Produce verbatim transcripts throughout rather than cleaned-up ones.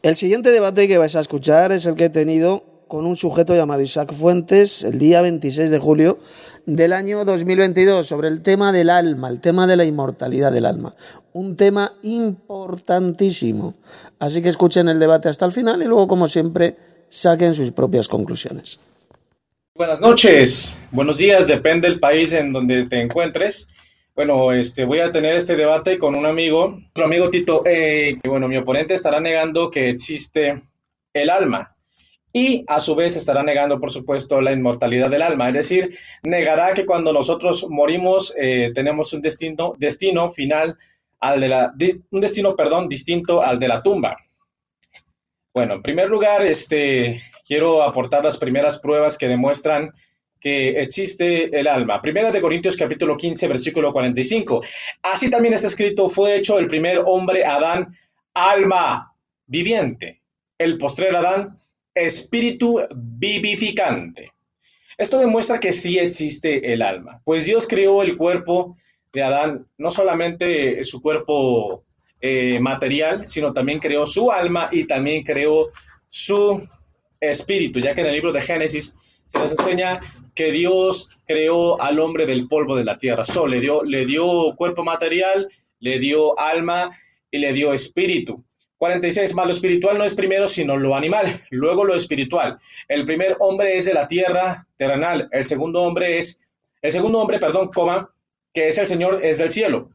El siguiente debate que vais a escuchar es el que he tenido con un sujeto llamado Isaac Fuentes el día veintiséis de julio del año dos mil veintidós sobre el tema del alma, el tema de la inmortalidad del alma. Un tema importantísimo. Así que escuchen el debate hasta el final y luego, como siempre, saquen sus propias conclusiones. Buenas noches, buenos días, depende del país en donde te encuentres. Bueno, este, voy a tener este debate con un amigo, nuestro amigo Tito. Eh, bueno, mi oponente estará negando que existe el alma y a su vez estará negando, por supuesto, la inmortalidad del alma. Es decir, negará que cuando nosotros morimos eh, tenemos un destino, destino final, al de la, un destino, perdón, distinto al de la tumba. Bueno, en primer lugar, este, quiero aportar las primeras pruebas que demuestran que existe el alma. Primera de Corintios capítulo quince, versículo cuarenta y cinco. Así también está escrito, fue hecho el primer hombre, Adán, alma viviente. El postrer Adán, espíritu vivificante. Esto demuestra que sí existe el alma, pues Dios creó el cuerpo de Adán, no solamente su cuerpo eh, material, sino también creó su alma y también creó su espíritu, ya que en el libro de Génesis se nos enseña que Dios creó al hombre del polvo de la tierra. So, le dio, le dio cuerpo material, le dio alma y le dio espíritu. cuarenta y seis, más lo espiritual no es primero sino lo animal, luego lo espiritual. El primer hombre es de la tierra terrenal, el segundo hombre es, el segundo hombre, perdón, coma, que es el Señor, es del cielo.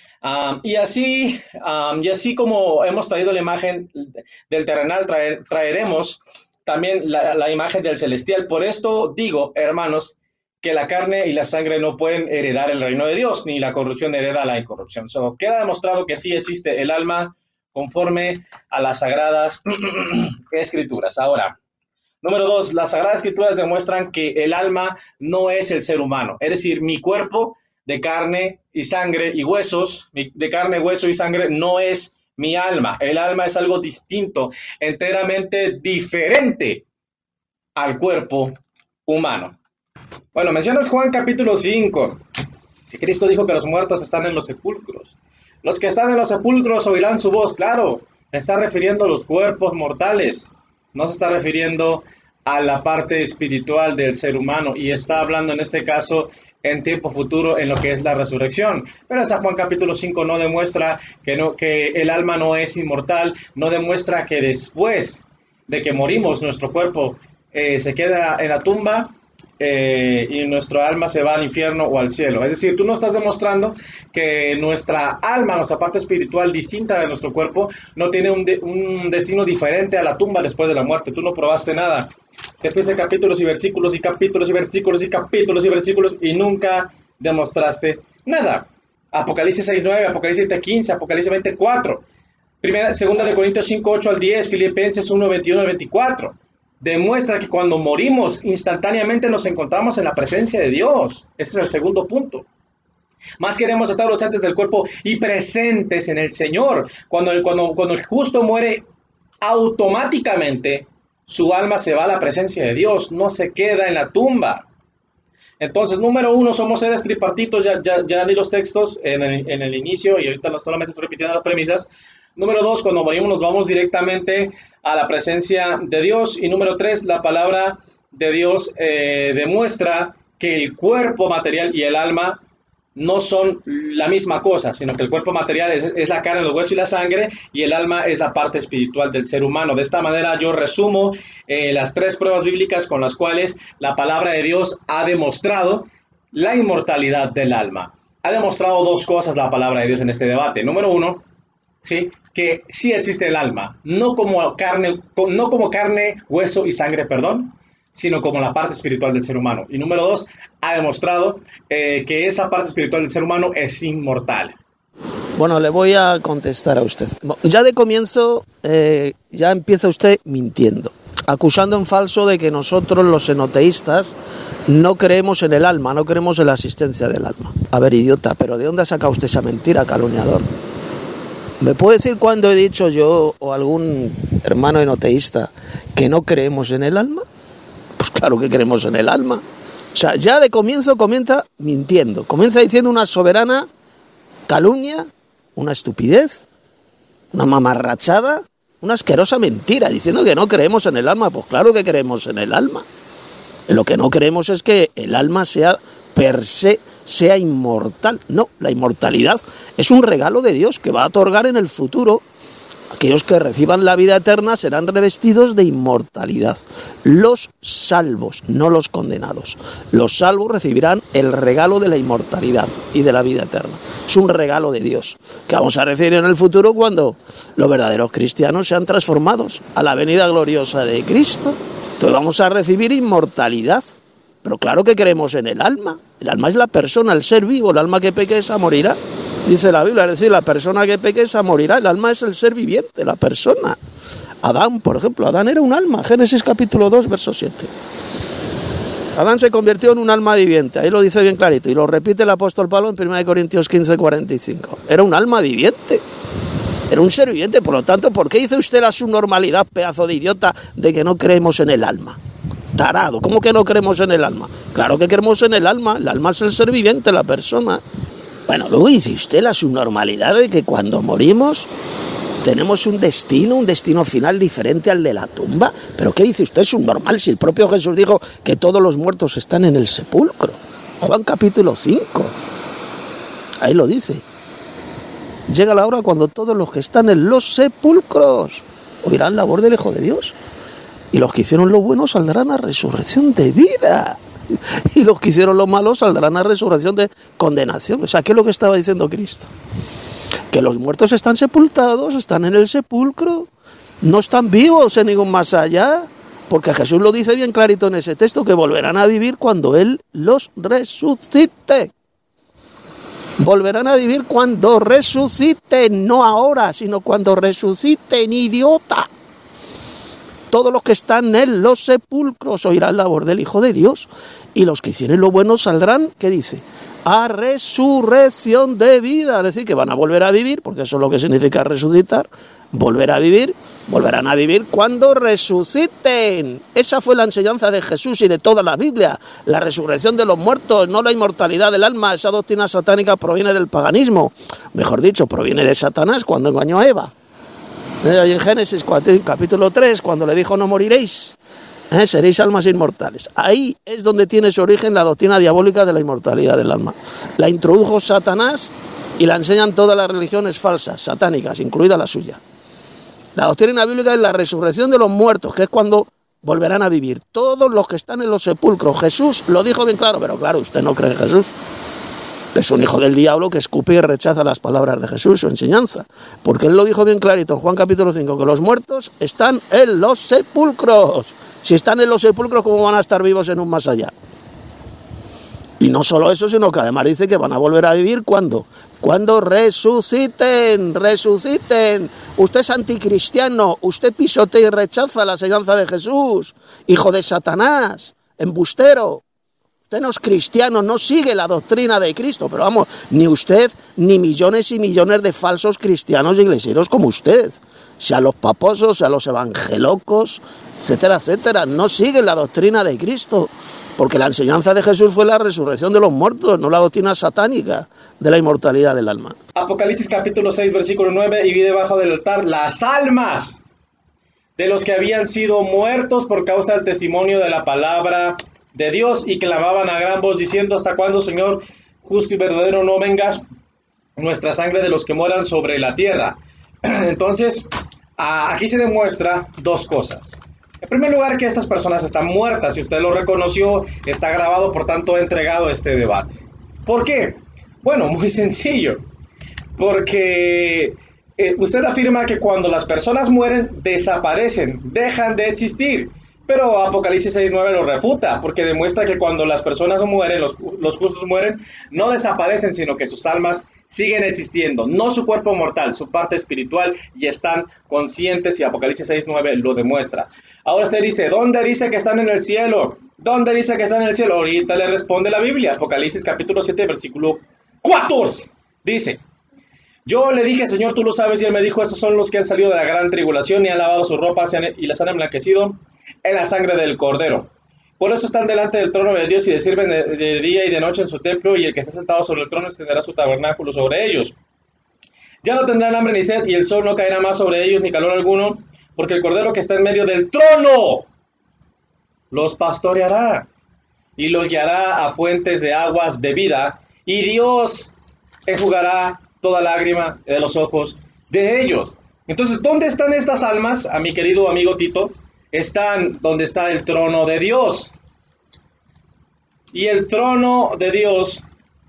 Um, y así, um, y así como hemos traído la imagen del terrenal, traer, traeremos también la, la imagen del celestial. Por esto digo, hermanos, que la carne y la sangre no pueden heredar el reino de Dios, ni la corrupción hereda la incorrupción. So, queda demostrado que sí existe el alma conforme a las sagradas escrituras. Ahora, número dos, las sagradas escrituras demuestran que el alma no es el ser humano. Es decir, mi cuerpo de carne y sangre y huesos, de carne, hueso y sangre, no es mi alma. El alma es algo distinto, enteramente diferente al cuerpo humano. Bueno, mencionas Juan capítulo cinco, que Cristo dijo que los muertos están en los sepulcros. Los que están en los sepulcros oirán su voz, claro. Se está refiriendo a los cuerpos mortales. No se está refiriendo a la parte espiritual del ser humano. Y está hablando en este caso en tiempo futuro en lo que es la resurrección. Pero esa Juan capítulo cinco no demuestra que, no, que el alma no es inmortal. No demuestra que después de que morimos nuestro cuerpo eh, se queda en la tumba. Eh, y nuestro alma se va al infierno o al cielo. Es decir, tú no estás demostrando que nuestra alma, nuestra parte espiritual distinta de nuestro cuerpo, no tiene un, de, un destino diferente a la tumba después de la muerte. Tú no probaste nada. Te puse capítulos y versículos y capítulos y versículos y capítulos y versículos y nunca demostraste nada. Apocalipsis seis nueve, Apocalipsis quince, Apocalipsis veinticuatro, Primera, Segunda de Corintios cinco ocho al diez, Filipenses uno veintiuno al veinticuatro. Demuestra que cuando morimos instantáneamente nos encontramos en la presencia de Dios. Ese es el segundo punto. Más queremos estar ausentes del cuerpo y presentes en el Señor. Cuando el, cuando, cuando el justo muere, automáticamente su alma se va a la presencia de Dios, no se queda en la tumba. Entonces, número uno, somos seres tripartitos, ya, ya, ya di los textos en el, en el inicio y ahorita no solamente estoy repitiendo las premisas. Número dos, cuando morimos nos vamos directamente a la presencia de Dios. Y número tres, la palabra de Dios eh, demuestra que el cuerpo material y el alma no son la misma cosa, sino que el cuerpo material es, es la carne, los huesos y la sangre, y el alma es la parte espiritual del ser humano. De esta manera yo resumo eh, las tres pruebas bíblicas con las cuales la palabra de Dios ha demostrado la inmortalidad del alma. Ha demostrado dos cosas la palabra de Dios en este debate. Número uno, ¿sí? Que sí existe el alma, no como carne, no como carne, hueso y sangre, perdón, sino como la parte espiritual del ser humano. Y número dos, ha demostrado eh, que esa parte espiritual del ser humano es inmortal. Bueno, le voy a contestar a usted. Ya de comienzo, eh, ya empieza usted mintiendo, acusando en falso de que nosotros los enoteístas no creemos en el alma, no creemos en la existencia del alma. A ver, idiota, ¿pero de dónde ha sacado usted esa mentira, calumniador? ¿Me puede decir cuándo he dicho yo o algún hermano enoteísta que no creemos en el alma? Pues claro que creemos en el alma. O sea, ya de comienzo comienza mintiendo. Comienza diciendo una soberana calumnia, una estupidez, una mamarrachada una asquerosa mentira, diciendo que no creemos en el alma. Pues claro que creemos en el alma. Lo que no creemos es que el alma sea per se, sea inmortal. No, la inmortalidad es un regalo de Dios que va a otorgar en el futuro. Aquellos que reciban la vida eterna serán revestidos de inmortalidad. Los salvos, no los condenados. Los salvos recibirán el regalo de la inmortalidad y de la vida eterna. Es un regalo de Dios que vamos a recibir en el futuro cuando los verdaderos cristianos sean transformados a la venida gloriosa de Cristo. Entonces vamos a recibir inmortalidad. Pero claro que creemos en el alma. El alma es la persona, el ser vivo. El alma que peque esa morirá. Dice la Biblia, es decir, la persona que peque esa morirá. El alma es el ser viviente, la persona. Adán, por ejemplo, Adán era un alma. Génesis capítulo dos, verso siete. Adán se convirtió en un alma viviente. Ahí lo dice bien clarito. Y lo repite el apóstol Pablo en primera de Corintios quince, cuarenta y cinco. Era un alma viviente. Era un ser viviente. Por lo tanto, ¿por qué dice usted la subnormalidad, pedazo de idiota, de que no creemos en el alma? Tarado. ¿Cómo que no creemos en el alma? Claro que creemos en el alma. El alma es el ser viviente, la persona. Bueno, luego dice usted la subnormalidad de que cuando morimos tenemos un destino, un destino final diferente al de la tumba. ¿Pero qué dice usted? Subnormal, si el propio Jesús dijo que todos los muertos están en el sepulcro. Juan capítulo cinco. Ahí lo dice. Llega la hora cuando todos los que están en los sepulcros oirán la voz del Hijo de Dios. Y los que hicieron lo bueno saldrán a resurrección de vida. Y los que hicieron lo malo saldrán a resurrección de condenación. O sea, ¿qué es lo que estaba diciendo Cristo? Que los muertos están sepultados, están en el sepulcro, no están vivos en ningún más allá, porque Jesús lo dice bien clarito en ese texto, que volverán a vivir cuando Él los resucite. Volverán a vivir cuando resuciten, no ahora, sino cuando resuciten, idiota. Todos los que están en los sepulcros oirán la voz del Hijo de Dios. Y los que hicieron lo bueno saldrán, ¿qué dice? A resurrección de vida. Es decir, que van a volver a vivir, porque eso es lo que significa resucitar. Volver a vivir, volverán a vivir cuando resuciten. Esa fue la enseñanza de Jesús y de toda la Biblia. La resurrección de los muertos, no la inmortalidad del alma. Esa doctrina satánica proviene del paganismo. Mejor dicho, proviene de Satanás cuando engañó a Eva. Ahí en Génesis capítulo tres, cuando le dijo no moriréis, ¿eh? Seréis almas inmortales. Ahí es donde tiene su origen la doctrina diabólica de la inmortalidad del alma. La introdujo Satanás y la enseñan todas las religiones falsas, satánicas, incluida la suya. La doctrina bíblica es la resurrección de los muertos, que es cuando volverán a vivir todos los que están en los sepulcros. Jesús lo dijo bien claro, pero claro, usted no cree en Jesús. Es un hijo del diablo que escupe y rechaza las palabras de Jesús, su enseñanza. Porque él lo dijo bien clarito en Juan capítulo cinco, que los muertos están en los sepulcros. Si están en los sepulcros, ¿cómo van a estar vivos en un más allá? Y no solo eso, sino que además dice que van a volver a vivir ¿cuándo? Cuando resuciten, resuciten. Usted es anticristiano, usted pisotea y rechaza la enseñanza de Jesús. Hijo de Satanás, embustero. Usted no es cristiano, no sigue la doctrina de Cristo, pero vamos, ni usted, ni millones y millones de falsos cristianos y iglesieros como usted, sea los paposos, sea los evangelocos, etcétera, etcétera, no siguen la doctrina de Cristo, porque la enseñanza de Jesús fue la resurrección de los muertos, no la doctrina satánica de la inmortalidad del alma. Apocalipsis capítulo seis, versículo nueve, y vi debajo del altar las almas de los que habían sido muertos por causa del testimonio de la palabra de Dios, y clamaban a gran voz diciendo: ¿hasta cuándo, Señor, justo y verdadero, no vengas nuestra sangre de los que moran sobre la tierra? Entonces, aquí se demuestra dos cosas. En primer lugar, que estas personas están muertas. Si usted lo reconoció, está grabado, por tanto, he entregado este debate. ¿Por qué? Bueno, muy sencillo. Porque eh, usted afirma que cuando las personas mueren, desaparecen, dejan de existir. Pero Apocalipsis seis nueve lo refuta, porque demuestra que cuando las personas mueren, los, los justos mueren, no desaparecen, sino que sus almas siguen existiendo, no su cuerpo mortal, su parte espiritual, y están conscientes, y Apocalipsis seis nueve lo demuestra. Ahora usted dice, ¿dónde dice que están en el cielo? ¿Dónde dice que están en el cielo? Ahorita le responde la Biblia. Apocalipsis capítulo siete, versículo catorce. Dice: yo le dije, Señor, tú lo sabes, y él me dijo, estos son los que han salido de la gran tribulación y han lavado sus ropas y las han emblanquecido en la sangre del Cordero. Por eso están delante del trono de Dios y le sirven de, de día y de noche en su templo, y el que está sentado sobre el trono extenderá su tabernáculo sobre ellos. Ya no tendrán hambre ni sed, y el sol no caerá más sobre ellos, ni calor alguno, porque el Cordero que está en medio del trono los pastoreará y los guiará a fuentes de aguas de vida, y Dios enjugará toda lágrima de los ojos de ellos. Entonces, ¿dónde están estas almas, a mi querido amigo Tito? Están donde está el trono de Dios. Y el trono de Dios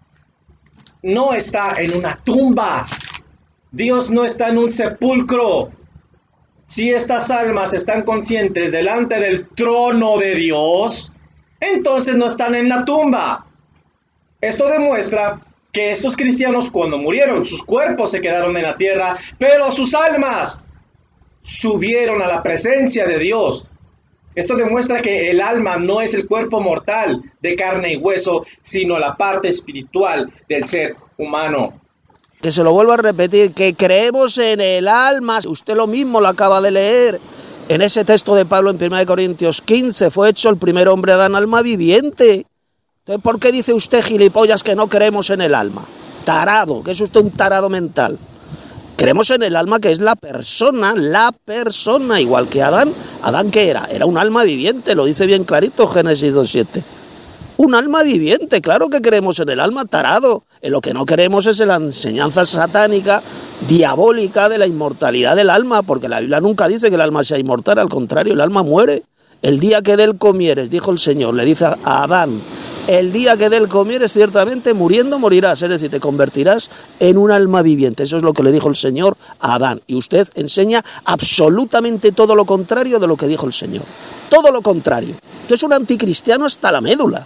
no está en una tumba. Dios no está en un sepulcro. Si estas almas están conscientes delante del trono de Dios, entonces no están en la tumba. Esto demuestra que estos cristianos, cuando murieron, sus cuerpos se quedaron en la tierra, pero sus almas subieron a la presencia de Dios. Esto demuestra que el alma no es el cuerpo mortal de carne y hueso, sino la parte espiritual del ser humano. Que se lo vuelvo a repetir, que creemos en el alma. Usted lo mismo lo acaba de leer en ese texto de Pablo en primera de Corintios quince. Fue hecho el primer hombre Adán alma viviente. Entonces, ¿por qué dice usted, gilipollas, que no creemos en el alma? Tarado, que es usted un tarado mental. Creemos en el alma, que es la persona, la persona, igual que Adán. ¿Adán qué era? Era un alma viviente, lo dice bien clarito Génesis dos siete. Un alma viviente, claro que creemos en el alma, tarado. En lo que no queremos es en la enseñanza satánica, diabólica, de la inmortalidad del alma, porque la Biblia nunca dice que el alma sea inmortal, al contrario, el alma muere. El día que de él comieres, dijo el Señor, le dice a Adán, el día que de él comieres, ciertamente muriendo morirás, es decir, te convertirás en un alma viviente. Eso es lo que le dijo el Señor a Adán. Y usted enseña absolutamente todo lo contrario de lo que dijo el Señor. Todo lo contrario. Usted es un anticristiano hasta la médula.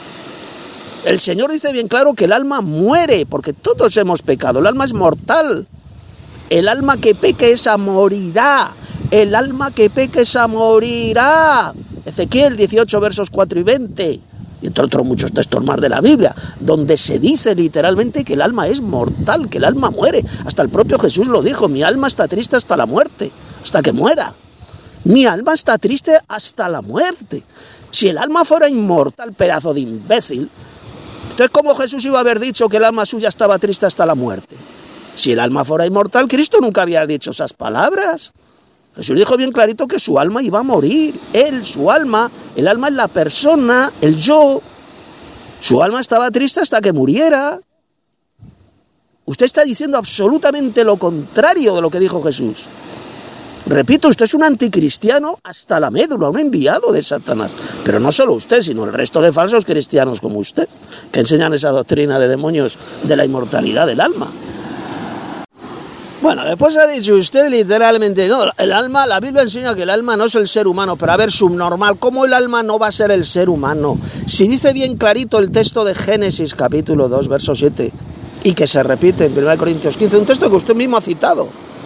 El Señor dice bien claro que el alma muere, porque todos hemos pecado. El alma es mortal. El alma que peque esa morirá. El alma que peque esa morirá. Ezequiel dieciocho, versos cuatro y veinte. Y entre otros muchos textos más de la Biblia, donde se dice literalmente que el alma es mortal, que el alma muere. Hasta el propio Jesús lo dijo, mi alma está triste hasta la muerte, hasta que muera. Mi alma está triste hasta la muerte. Si el alma fuera inmortal, pedazo de imbécil, entonces ¿cómo Jesús iba a haber dicho que el alma suya estaba triste hasta la muerte? Si el alma fuera inmortal, Cristo nunca había dicho esas palabras. Jesús dijo bien clarito que su alma iba a morir. Él, su alma, el alma es la persona, el yo. Su alma estaba triste hasta que muriera. Usted está diciendo absolutamente lo contrario de lo que dijo Jesús. Repito, usted es un anticristiano hasta la médula, un enviado de Satanás. Pero no solo usted, sino el resto de falsos cristianos como usted, que enseñan esa doctrina de demonios de la inmortalidad del alma. Bueno, después ha dicho usted literalmente, no, el alma, la Biblia enseña que el alma no es el ser humano, pero a ver, subnormal, ¿cómo el alma no va a ser el ser humano? Si dice bien clarito el texto de Génesis, capítulo dos, verso siete, y que se repite en primera de Corintios quince, un texto que usted mismo ha citado.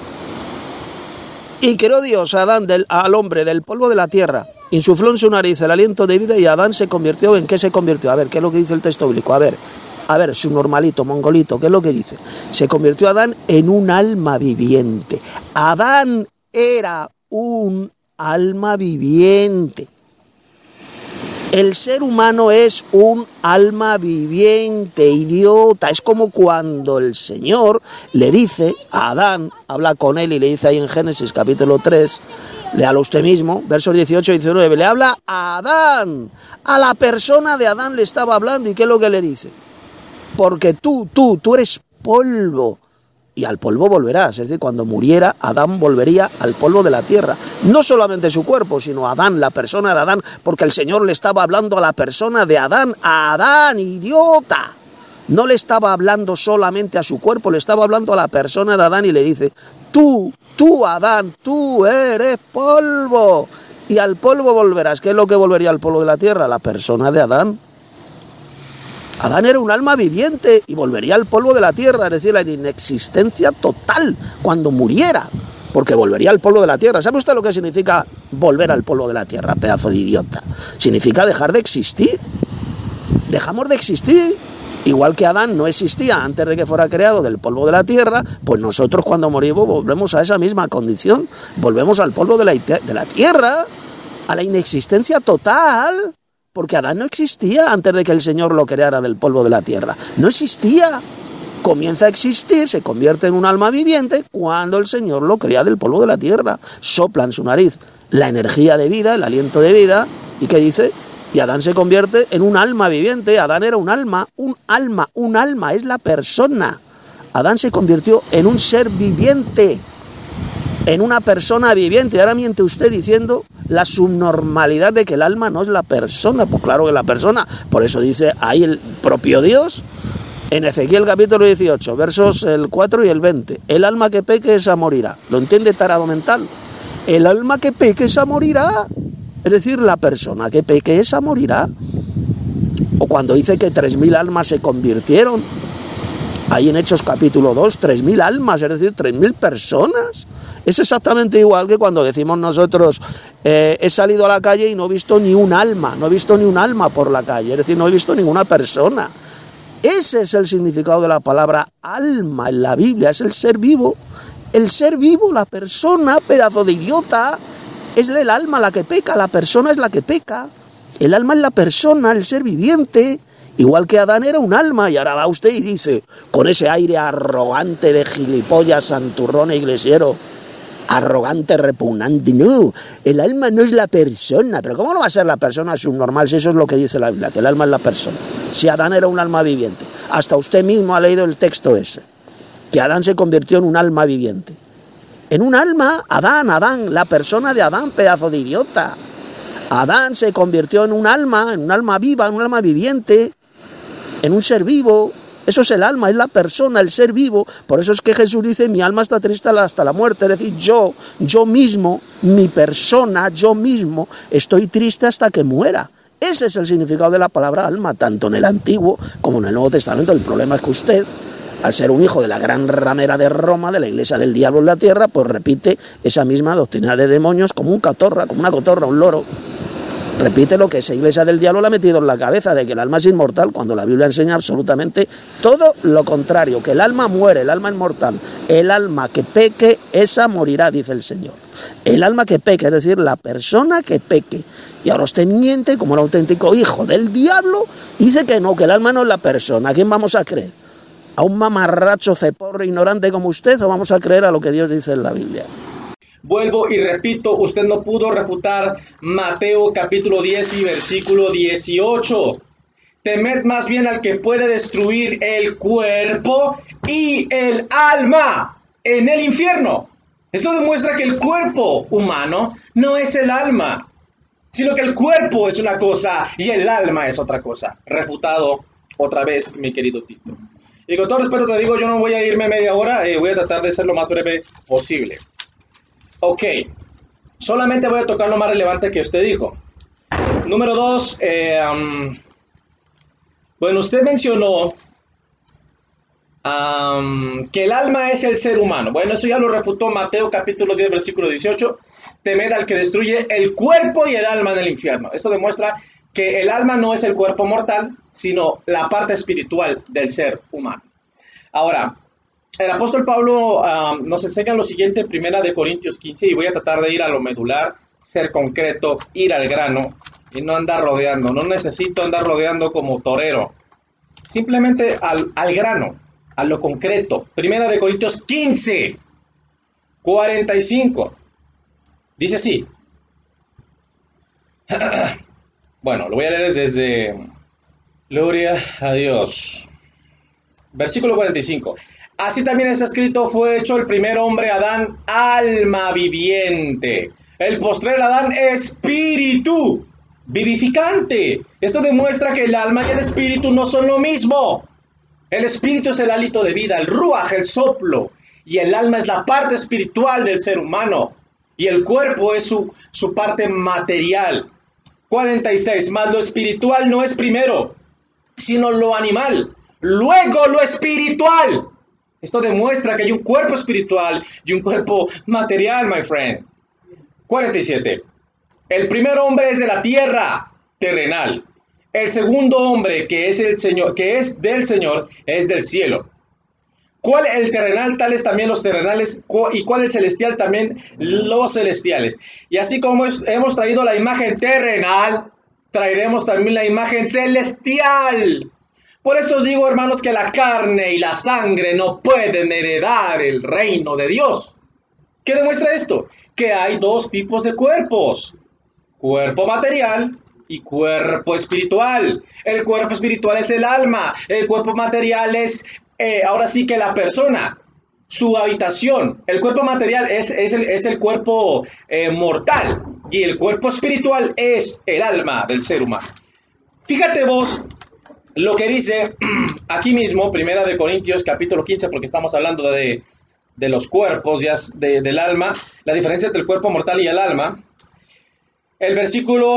Y creó Dios a Adán, del, al hombre, del polvo de la tierra, insufló en su nariz el aliento de vida y Adán se convirtió, ¿en qué se convirtió? A ver, ¿qué es lo que dice el texto bíblico? A ver. A ver, su normalito, mongolito, ¿qué es lo que dice? Se convirtió Adán en un alma viviente. Adán era un alma viviente. El ser humano es un alma viviente, idiota. Es como cuando el Señor le dice a Adán, habla con él y le dice ahí en Génesis capítulo tres, léalo usted mismo, versos dieciocho y diecinueve, le habla a Adán, a la persona de Adán le estaba hablando, ¿y qué es lo que le dice? Porque tú, tú, tú eres polvo y al polvo volverás. Es decir, cuando muriera, Adán volvería al polvo de la tierra. No solamente su cuerpo, sino Adán, la persona de Adán, porque el Señor le estaba hablando a la persona de Adán. ¡A Adán, idiota! No le estaba hablando solamente a su cuerpo, le estaba hablando a la persona de Adán y le dice, tú, tú, Adán, tú eres polvo y al polvo volverás. ¿Qué es lo que volvería al polvo de la tierra? La persona de Adán. Adán era un alma viviente y volvería al polvo de la tierra, es decir, la inexistencia total cuando muriera, porque volvería al polvo de la tierra. ¿Sabe usted lo que significa volver al polvo de la tierra, pedazo de idiota? Significa dejar de existir. Dejamos de existir. Igual que Adán no existía antes de que fuera creado del polvo de la tierra, pues nosotros cuando morimos volvemos a esa misma condición. Volvemos al polvo de la, de la tierra, a la inexistencia total. Porque Adán no existía antes de que el Señor lo creara del polvo de la tierra. No existía. comienza a existir, se convierte en un alma viviente cuando el Señor lo crea del polvo de la tierra, sopla en su nariz la energía de vida, el aliento de vida, ¿y qué dice? Y Adán se convierte en un alma viviente. Adán era un alma, un alma, un alma, es la persona. Adán se convirtió en un ser viviente, en una persona viviente. Y ahora miente usted diciendo la subnormalidad de que el alma no es la persona. Pues claro que la persona, por eso dice ahí el propio Dios, en Ezequiel capítulo dieciocho, versos el cuatro y el veinte, el alma que peque esa morirá. ¿Lo entiende, tarado mental? El alma que peque esa morirá. Es decir, la persona que peque esa morirá. O cuando dice que tres mil almas se convirtieron, ahí en Hechos capítulo dos, tres mil almas, es decir, tres mil personas. Es exactamente igual que cuando decimos nosotros, eh, he salido a la calle y no he visto ni un alma, no he visto ni un alma por la calle, es decir, no he visto ninguna persona. Ese es el significado de la palabra alma en la Biblia, es el ser vivo. El ser vivo, la persona, pedazo de idiota, es el alma la que peca, la persona es la que peca. El alma es la persona, el ser viviente, igual que Adán era un alma. Y ahora va usted y dice, con ese aire arrogante de gilipollas, santurrón e iglesiero, arrogante, repugnante, no, el alma no es la persona. Pero ¿cómo no va a ser la persona subnormal si eso es lo que dice la Biblia, que el alma es la persona? Si Adán era un alma viviente, hasta usted mismo ha leído el texto ese, que Adán se convirtió en un alma viviente. En un alma, Adán, Adán, la persona de Adán, pedazo de idiota. Adán se convirtió en un alma, en un alma viva, en un alma viviente, en un ser vivo. Eso es el alma, es la persona, el ser vivo. Por eso es que Jesús dice, mi alma está triste hasta la muerte. Es decir, yo, yo mismo, mi persona, yo mismo, estoy triste hasta que muera. Ese es el significado de la palabra alma, tanto en el Antiguo como en el Nuevo Testamento. El problema es que usted, al ser un hijo de la gran ramera de Roma, de la iglesia del diablo en la tierra, pues repite esa misma doctrina de demonios como un catorra, como una cotorra, un loro. Repite lo que esa iglesia del diablo le ha metido en la cabeza, de que el alma es inmortal, cuando la Biblia enseña absolutamente todo lo contrario, que el alma muere, el alma es mortal. El alma que peque, esa morirá, dice el Señor. El alma que peque, es decir, la persona que peque. Y ahora usted miente como un auténtico hijo del diablo y dice que no, que el alma no es la persona. ¿A quién vamos a creer? ¿A un mamarracho ceporro ignorante como usted o vamos a creer a lo que Dios dice en la Biblia? Vuelvo y repito, usted no pudo refutar Mateo capítulo diez y versículo dieciocho. Temed más bien al que puede destruir el cuerpo y el alma en el infierno. Esto demuestra que el cuerpo humano no es el alma, sino que el cuerpo es una cosa y el alma es otra cosa. Refutado otra vez, mi querido Tito. Y con todo respeto te digo, yo no voy a irme media hora, eh, voy a tratar de ser lo más breve posible. Ok, solamente voy a tocar lo más relevante que usted dijo. Número dos, eh, um, bueno, usted mencionó um, que el alma es el ser humano. Bueno, eso ya lo refutó Mateo capítulo diez, versículo dieciocho. Temed al que destruye el cuerpo y el alma en el infierno. Esto demuestra que el alma no es el cuerpo mortal, sino la parte espiritual del ser humano. Ahora, el apóstol Pablo um, nos enseña lo siguiente en primera de Corintios quince, y voy a tratar de ir a lo medular, ser concreto, ir al grano y no andar rodeando. No necesito andar rodeando como torero, simplemente al, al grano, a lo concreto. Primera de Corintios quince, cuarenta y cinco, dice así. Bueno, lo voy a leer desde Gloria a Dios. Versículo cuarenta y cinco. Así también está escrito, fue hecho el primer hombre Adán, alma viviente. El postrer Adán, espíritu vivificante. Esto demuestra que el alma y el espíritu no son lo mismo. El espíritu es el hálito de vida, el ruaj, el soplo. Y el alma es la parte espiritual del ser humano. Y el cuerpo es su, su parte material. cuarenta y seis. Mas lo espiritual no es primero, sino lo animal. Luego lo espiritual. Esto demuestra que hay un cuerpo espiritual y un cuerpo material, my friend. cuarenta y siete. El primer hombre es de la tierra, terrenal. El segundo hombre, que es el Señor, que es del Señor, es del cielo. ¿Cuál el terrenal? Tales también los terrenales. ¿Y cuál el celestial? También los celestiales. Y así como hemos traído la imagen terrenal, traeremos también la imagen celestial. Por eso os digo, hermanos, que la carne y la sangre no pueden heredar el reino de Dios. ¿Qué demuestra esto? Que hay dos tipos de cuerpos: cuerpo material y cuerpo espiritual. El cuerpo espiritual es el alma, el cuerpo material es, eh, ahora sí que la persona, su habitación. El cuerpo material es, es, el, es el cuerpo eh, mortal, y el cuerpo espiritual es el alma del ser humano. Fíjate vos lo que dice aquí mismo, Primera de Corintios capítulo quince, porque estamos hablando de, de los cuerpos, ya de, del alma, la diferencia entre el cuerpo mortal y el alma. El versículo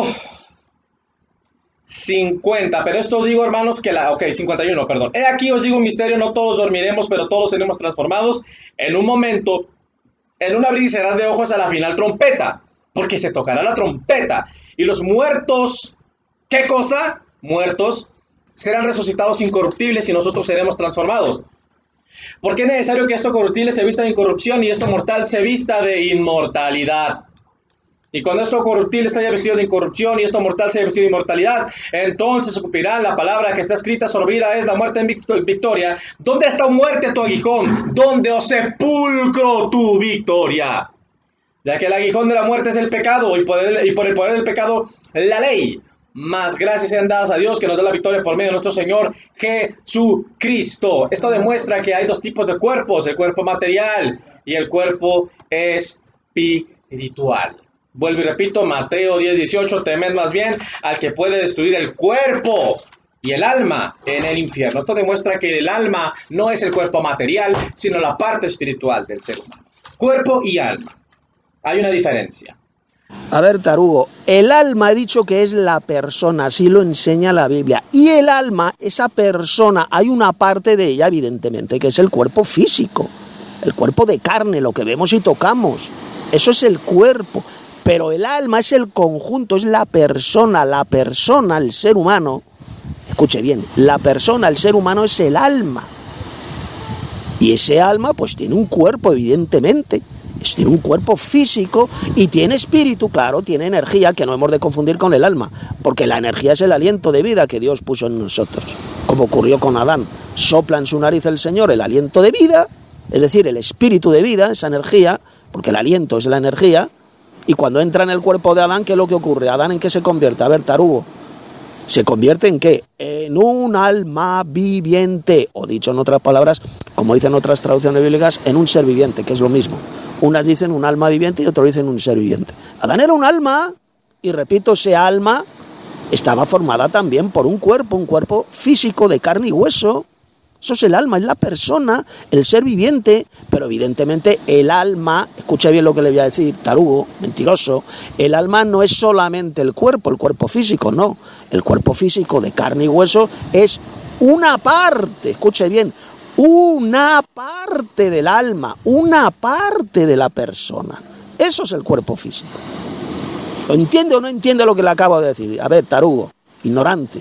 cincuenta, pero esto digo, hermanos, que la, ok, cincuenta y uno, perdón. He aquí os digo un misterio, no todos dormiremos, pero todos seremos transformados en un momento, en un abrir y cerrar de ojos, a la final trompeta, porque se tocará la trompeta, y los muertos, ¿qué cosa? Muertos, serán resucitados incorruptibles y nosotros seremos transformados. Porque es necesario que esto corruptible se vista de incorrupción y esto mortal se vista de inmortalidad. Y cuando esto corruptible se haya vestido de incorrupción y esto mortal se haya vestido de inmortalidad, entonces se cumplirá la palabra que está escrita: sorbida es la muerte en victoria. ¿Dónde está, muerte, tu aguijón? ¿Dónde, oh sepulcro, tu victoria? Ya que el aguijón de la muerte es el pecado, y por el, y por el poder del pecado, la ley. Mas gracias sean dadas a Dios, que nos da la victoria por medio de nuestro Señor Jesucristo. Esto demuestra que hay dos tipos de cuerpos: el cuerpo material y el cuerpo espiritual. Vuelvo y repito, Mateo diez dieciocho, temed más bien al que puede destruir el cuerpo y el alma en el infierno. Esto demuestra que el alma no es el cuerpo material, sino la parte espiritual del ser humano. Cuerpo y alma. Hay una diferencia. A ver, Tarugo, el alma he dicho que es la persona, así lo enseña la Biblia. Y el alma, esa persona, hay una parte de ella, evidentemente, que es el cuerpo físico, el cuerpo de carne, lo que vemos y tocamos. Eso es el cuerpo. Pero el alma es el conjunto, es la persona, la persona, el ser humano. Escuche bien, la persona, el ser humano es el alma. Y ese alma pues tiene un cuerpo, evidentemente. Tiene un cuerpo físico y tiene espíritu, claro, tiene energía, que no hemos de confundir con el alma, porque la energía es el aliento de vida que Dios puso en nosotros, como ocurrió con Adán. Sopla en su nariz el Señor el aliento de vida, es decir, el espíritu de vida, esa energía, porque el aliento es la energía, y cuando entra en el cuerpo de Adán, ¿qué es lo que ocurre? ¿Adán en qué se convierte? A ver, Tarugo, ¿se convierte en qué? En un alma viviente, o dicho en otras palabras, como dicen otras traducciones bíblicas, en un ser viviente, que es lo mismo. Unas dicen un alma viviente y otros dicen un ser viviente. Adán era un alma, y repito, ese alma estaba formada también por un cuerpo, un cuerpo físico de carne y hueso. Eso es el alma, es la persona, el ser viviente, pero evidentemente el alma, escucha bien lo que le voy a decir, tarugo, mentiroso, el alma no es solamente el cuerpo, el cuerpo físico, no. El cuerpo físico de carne y hueso es una parte, escuche bien, una parte del alma, una parte de la persona. Eso es el cuerpo físico. ¿Lo entiende o no entiende lo que le acabo de decir? A ver, tarugo, ignorante.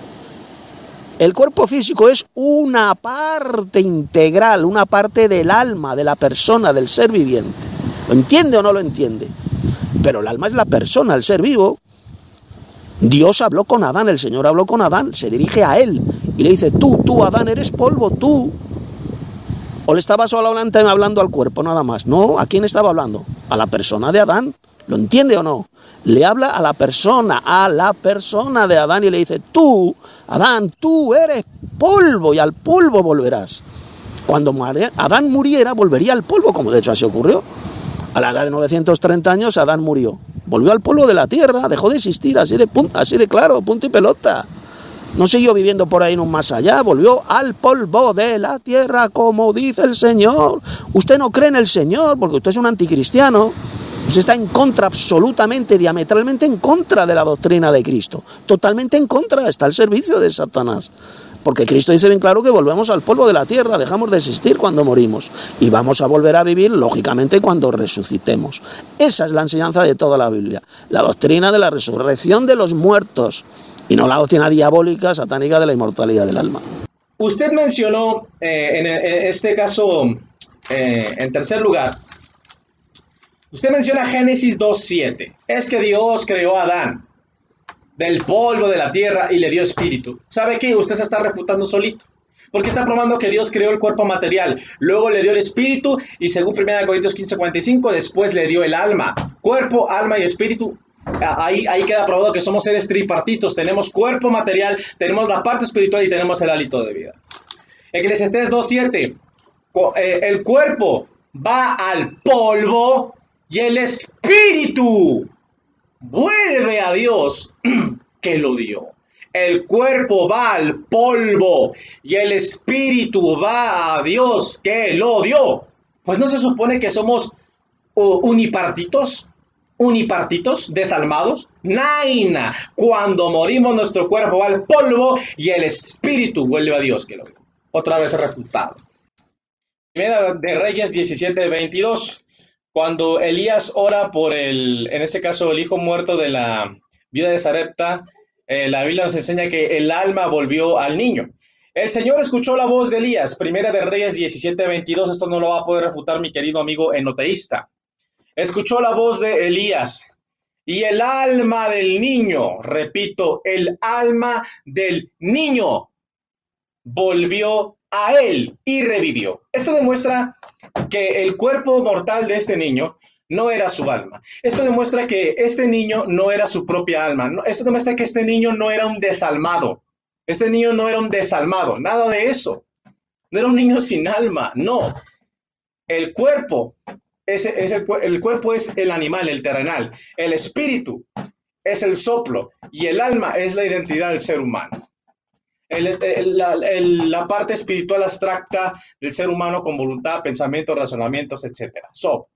El cuerpo físico es una parte integral, una parte del alma, de la persona, del ser viviente. ¿Lo entiende o no lo entiende? Pero el alma es la persona, el ser vivo. Dios habló con Adán, el Señor habló con Adán, se dirige a él y le dice: tú, tú, Adán, eres polvo, tú. ¿O le estaba solamente hablando al cuerpo nada más? No, ¿a quién estaba hablando? A la persona de Adán. ¿Lo entiende o no? Le habla a la persona, a la persona de Adán y le dice: tú, Adán, tú eres polvo y al polvo volverás. Cuando Adán muriera, volvería al polvo, como de hecho así ocurrió. A la edad de novecientos treinta años, Adán murió. Volvió al polvo de la tierra, dejó de existir, así de, así de claro, punto y pelota. No siguió viviendo por ahí en un más allá, volvió al polvo de la tierra, como dice el Señor. Usted no cree en el Señor porque usted es un anticristiano. Usted está en contra, absolutamente, diametralmente en contra de la doctrina de Cristo. Totalmente en contra, está al servicio de Satanás. Porque Cristo dice bien claro que volvemos al polvo de la tierra, dejamos de existir cuando morimos. Y vamos a volver a vivir, lógicamente, cuando resucitemos. Esa es la enseñanza de toda la Biblia. La doctrina de la resurrección de los muertos. Y no la doctrina diabólica, satánica de la inmortalidad del alma. Usted mencionó, eh, en este caso, eh, en tercer lugar, usted menciona Génesis dos siete. Es que Dios creó a Adán. del polvo de la tierra y le dio espíritu. ¿Sabe qué? Usted se está refutando solito. Porque está probando que Dios creó el cuerpo material, luego le dio el espíritu y según primera Corintios quince cuarenta y cinco, después le dio el alma. Cuerpo, alma y espíritu. Ahí, ahí queda probado que somos seres tripartitos. Tenemos cuerpo material, tenemos la parte espiritual y tenemos el hálito de vida. Eclesiastés dos siete. El cuerpo va al polvo y el espíritu vuelve a Dios que lo dio. El cuerpo va al polvo y el espíritu va a Dios que lo dio. Pues no se supone que somos uh, unipartitos, unipartitos, desalmados. Naina, cuando morimos nuestro cuerpo va al polvo y el espíritu vuelve a Dios que lo dio. Otra vez refutado. Primera de Reyes diecisiete veintidós. Cuando Elías ora por el, en este caso, el hijo muerto de la viuda de Sarepta, eh, la Biblia nos enseña que el alma volvió al niño. El Señor escuchó la voz de Elías. Primera de Reyes diecisiete veintidós. Esto no lo va a poder refutar mi querido amigo enoteísta. Escuchó la voz de Elías. Y el alma del niño, repito, el alma del niño volvió a él y revivió. Esto demuestra que el cuerpo mortal de este niño no era su alma. Esto demuestra que este niño no era su propia alma. Esto demuestra que este niño no era un desalmado. Este niño no era un desalmado, nada de eso. No era un niño sin alma, no. El cuerpo es, es el, el cuerpo es el animal, el terrenal. El espíritu es el soplo y el alma es la identidad del ser humano. El, el, la, el, la parte espiritual abstracta del ser humano con voluntad, pensamientos, razonamientos, etcétera. So,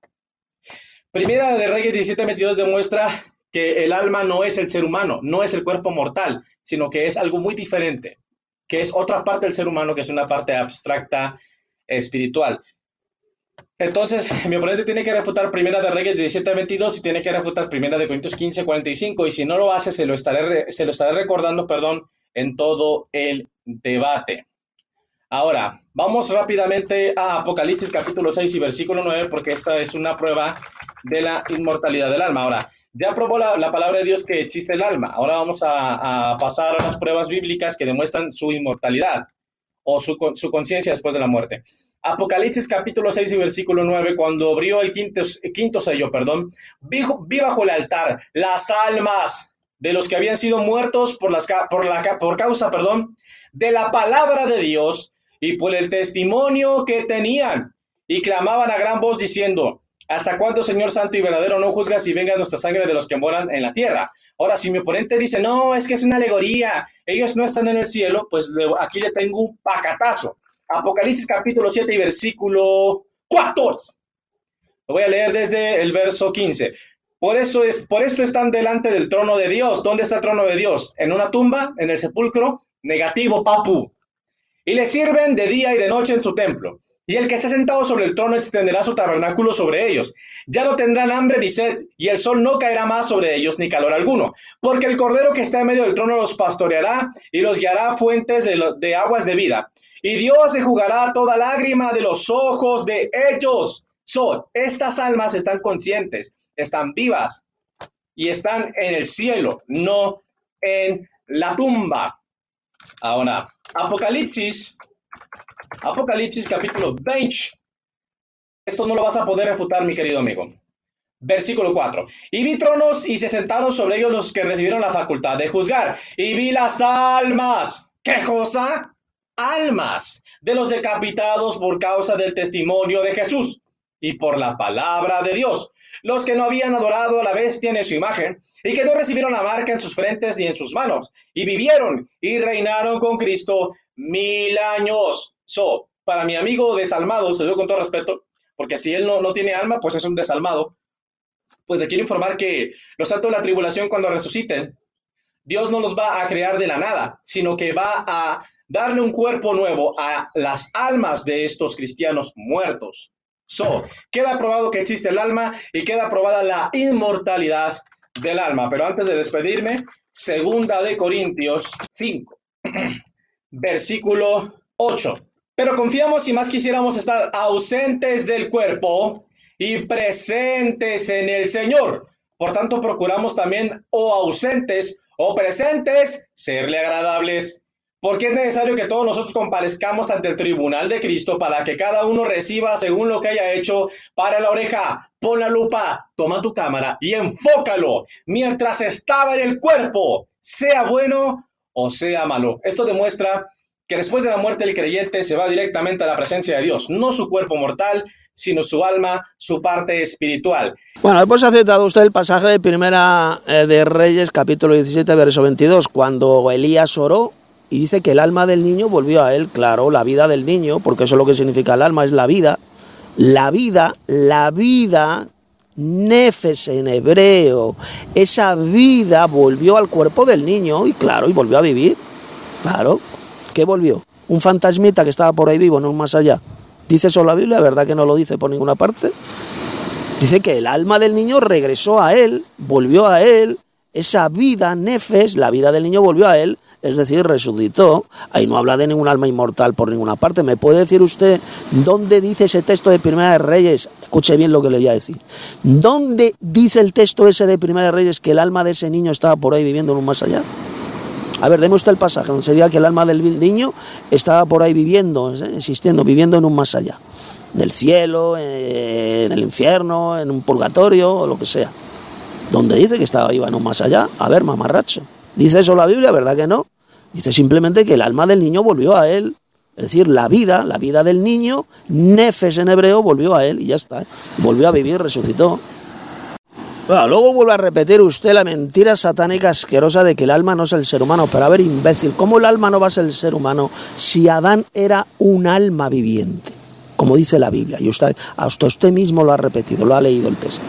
Primera de Reyes diecisiete veintidós demuestra que el alma no es el ser humano, no es el cuerpo mortal, sino que es algo muy diferente, que es otra parte del ser humano, que es una parte abstracta espiritual. Entonces, mi oponente tiene que refutar Primera de Reyes diecisiete veintidós y tiene que refutar Primera de Corintios quince cuarenta y cinco, y si no lo hace, se lo estaré, se lo estaré recordando, perdón, en todo el debate. Ahora, vamos rápidamente a Apocalipsis capítulo seis y versículo nueve, porque esta es una prueba de la inmortalidad del alma. Ahora, ya probó la, la palabra de Dios que existe el alma. Ahora vamos a, a pasar a las pruebas bíblicas que demuestran su inmortalidad o su, su conciencia después de la muerte. Apocalipsis capítulo seis y versículo nueve, cuando abrió el quinto, quinto sello, perdón, vi, vi bajo el altar las almas de los que habían sido muertos por, las, por, la, por causa, perdón, de la palabra de Dios y por el testimonio que tenían, y clamaban a gran voz diciendo: ¿hasta cuándo, Señor santo y verdadero, no juzgas y venga nuestra sangre de los que moran en la tierra? Ahora, si mi oponente dice, no, es que es una alegoría, ellos no están en el cielo, pues le, aquí le tengo un pacatazo. Apocalipsis capítulo siete y versículo catorce. Lo voy a leer desde el verso quince. Por eso es, por esto están delante del trono de Dios. ¿Dónde está el trono de Dios? ¿En una tumba? ¿En el sepulcro? Negativo, papu. Y le sirven de día y de noche en su templo. Y el que está sentado sobre el trono extenderá su tabernáculo sobre ellos. Ya no tendrán hambre ni sed, y el sol no caerá más sobre ellos, ni calor alguno. Porque el cordero que está en medio del trono los pastoreará y los guiará a fuentes de, lo, de aguas de vida. Y Dios enjugará toda lágrima de los ojos de ellos. Son, estas almas están conscientes, están vivas y están en el cielo, no en la tumba. Ahora, Apocalipsis, Apocalipsis capítulo veinte. Esto no lo vas a poder refutar, mi querido amigo. Versículo cuatro. Y vi tronos y se sentaron sobre ellos los que recibieron la facultad de juzgar. Y vi las almas. ¿Qué cosa? Almas de los decapitados por causa del testimonio de Jesús y por la palabra de Dios, los que no habían adorado a la bestia ni su imagen, y que no recibieron la marca en sus frentes ni en sus manos, y vivieron y reinaron con Cristo mil años. So, para mi amigo desalmado, se lo digo con todo respeto, porque si él no, no tiene alma, pues es un desalmado, pues le quiero informar que los santos de la tribulación, cuando resuciten, Dios no los va a crear de la nada, sino que va a darle un cuerpo nuevo a las almas de estos cristianos muertos. So, queda probado que existe el alma y queda probada la inmortalidad del alma. Pero antes de despedirme, segunda de Corintios cinco, versículo ocho. Pero confiamos y más quisiéramos estar ausentes del cuerpo y presentes en el Señor. Por tanto, procuramos también, o ausentes o presentes, serle agradables. Porque es necesario que todos nosotros comparezcamos ante el tribunal de Cristo para que cada uno reciba según lo que haya hecho. Para la oreja, pon la lupa, toma tu cámara y enfócalo mientras estaba en el cuerpo, sea bueno o sea malo. Esto demuestra que después de la muerte el creyente se va directamente a la presencia de Dios, no su cuerpo mortal, sino su alma, su parte espiritual. Bueno, pues ha citado usted el pasaje de Primera de Reyes, capítulo diecisiete, verso veintidós, cuando Elías oró y dice que el alma del niño volvió a él. Claro, la vida del niño, porque eso es lo que significa el alma, es la vida. La vida, la vida, nefes en hebreo, esa vida volvió al cuerpo del niño y claro, y volvió a vivir. Claro, ¿qué volvió? Un fantasmita que estaba por ahí vivo, no más allá. ¿Dice eso la Biblia? ¿Verdad que no lo dice por ninguna parte? Dice que el alma del niño regresó a él, volvió a él, esa vida, nefes, la vida del niño volvió a él, es decir, resucitó. Ahí no habla de ningún alma inmortal por ninguna parte. ¿Me puede decir usted dónde dice ese texto de Primera de Reyes? Escuche bien lo que le voy a decir. ¿Dónde dice el texto ese de Primera de Reyes que el alma de ese niño estaba por ahí viviendo en un más allá? A ver, deme usted el pasaje donde se diga que el alma del niño estaba por ahí viviendo, existiendo, viviendo en un más allá. En el cielo, en el infierno, en un purgatorio o lo que sea. ¿Dónde dice que estaba iba en un más allá? A ver, mamarracho. ¿Dice eso la Biblia? ¿Verdad que no? Dice simplemente que el alma del niño volvió a él. Es decir, la vida, la vida del niño, nefes en hebreo, volvió a él y ya está. Volvió a vivir, resucitó. Bueno, luego vuelve a repetir usted la mentira satánica asquerosa de que el alma no es el ser humano. Pero a ver, imbécil, ¿cómo el alma no va a ser el ser humano si Adán era un alma viviente? Como dice la Biblia. Y usted, hasta usted mismo lo ha repetido, lo ha leído el texto.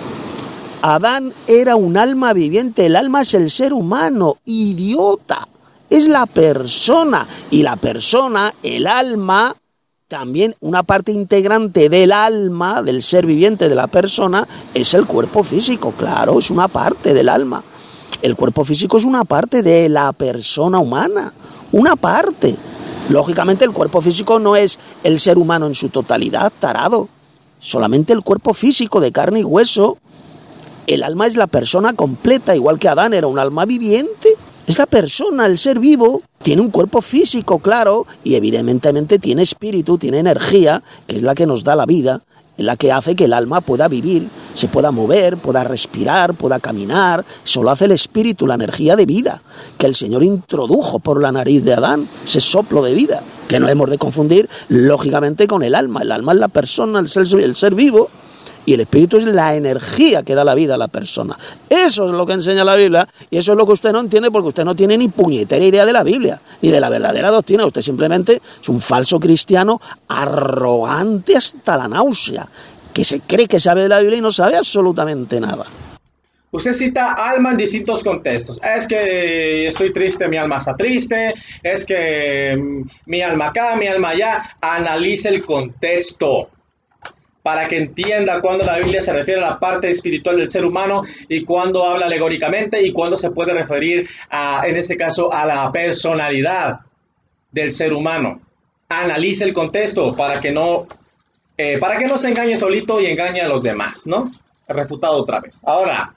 Adán era un alma viviente, el alma es el ser humano, idiota, es la persona, y la persona, el alma, también una parte integrante del alma, del ser viviente de la persona, es el cuerpo físico, claro, es una parte del alma. El cuerpo físico es una parte de la persona humana, una parte. Lógicamente el cuerpo físico no es el ser humano en su totalidad, tarado, solamente el cuerpo físico de carne y hueso. El alma es la persona completa, igual que Adán era un alma viviente. Es la persona, el ser vivo, tiene un cuerpo físico, claro, y evidentemente tiene espíritu, tiene energía, que es la que nos da la vida, es la que hace que el alma pueda vivir, se pueda mover, pueda respirar, pueda caminar. Solo hace el espíritu, la energía de vida, que el Señor introdujo por la nariz de Adán, ese soplo de vida, que no hemos de confundir, lógicamente, con el alma. El alma es la persona, el ser, el ser vivo, y el espíritu es la energía que da la vida a la persona. Eso es lo que enseña la Biblia, y eso es lo que usted no entiende porque usted no tiene ni puñetera idea de la Biblia, ni de la verdadera doctrina. Usted simplemente es un falso cristiano arrogante hasta la náusea, que se cree que sabe de la Biblia y no sabe absolutamente nada. Usted cita alma en distintos contextos. Es que estoy triste, mi alma está triste. Es que mi alma acá, mi alma allá. Analice el contexto para que entienda cuándo la Biblia se refiere a la parte espiritual del ser humano y cuándo habla alegóricamente y cuándo se puede referir, a, en este caso, a la personalidad del ser humano. Analice el contexto para que no, eh, para que no se engañe solito y engañe a los demás, ¿no? Refutado otra vez. Ahora,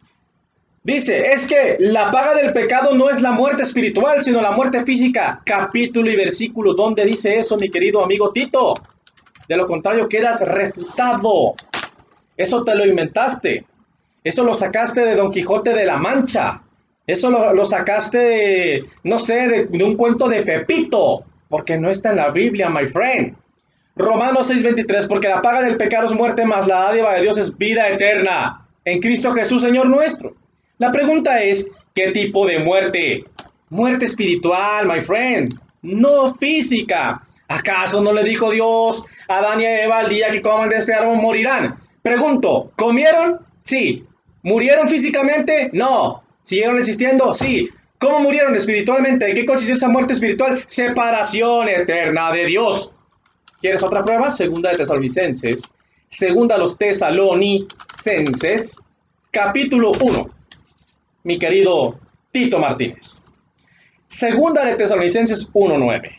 dice, es que la paga del pecado no es la muerte espiritual, sino la muerte física. Capítulo y versículo, ¿dónde dice eso, mi querido amigo Tito? De lo contrario, quedas refutado. Eso te lo inventaste. Eso lo sacaste de Don Quijote de la Mancha. Eso lo, lo sacaste, de, no sé, de, de un cuento de Pepito. Porque no está en la Biblia, my friend. Romanos seis veintitrés, porque la paga del pecado es muerte, mas la dádiva de Dios es vida eterna en Cristo Jesús, Señor nuestro. La pregunta es, ¿qué tipo de muerte? Muerte espiritual, my friend, no física. ¿Acaso no le dijo Dios a Adán y a Eva, el día que coman de este árbol morirán? Pregunto, ¿comieron? Sí. ¿Murieron físicamente? No. ¿Siguieron existiendo? Sí. ¿Cómo murieron espiritualmente? ¿En qué consistió esa muerte espiritual? Separación eterna de Dios. ¿Quieres otra prueba? Segunda de Tesalonicenses. Segunda a los Tesalonicenses, capítulo uno. Mi querido Tito Martínez. Segunda de Tesalonicenses uno nueve.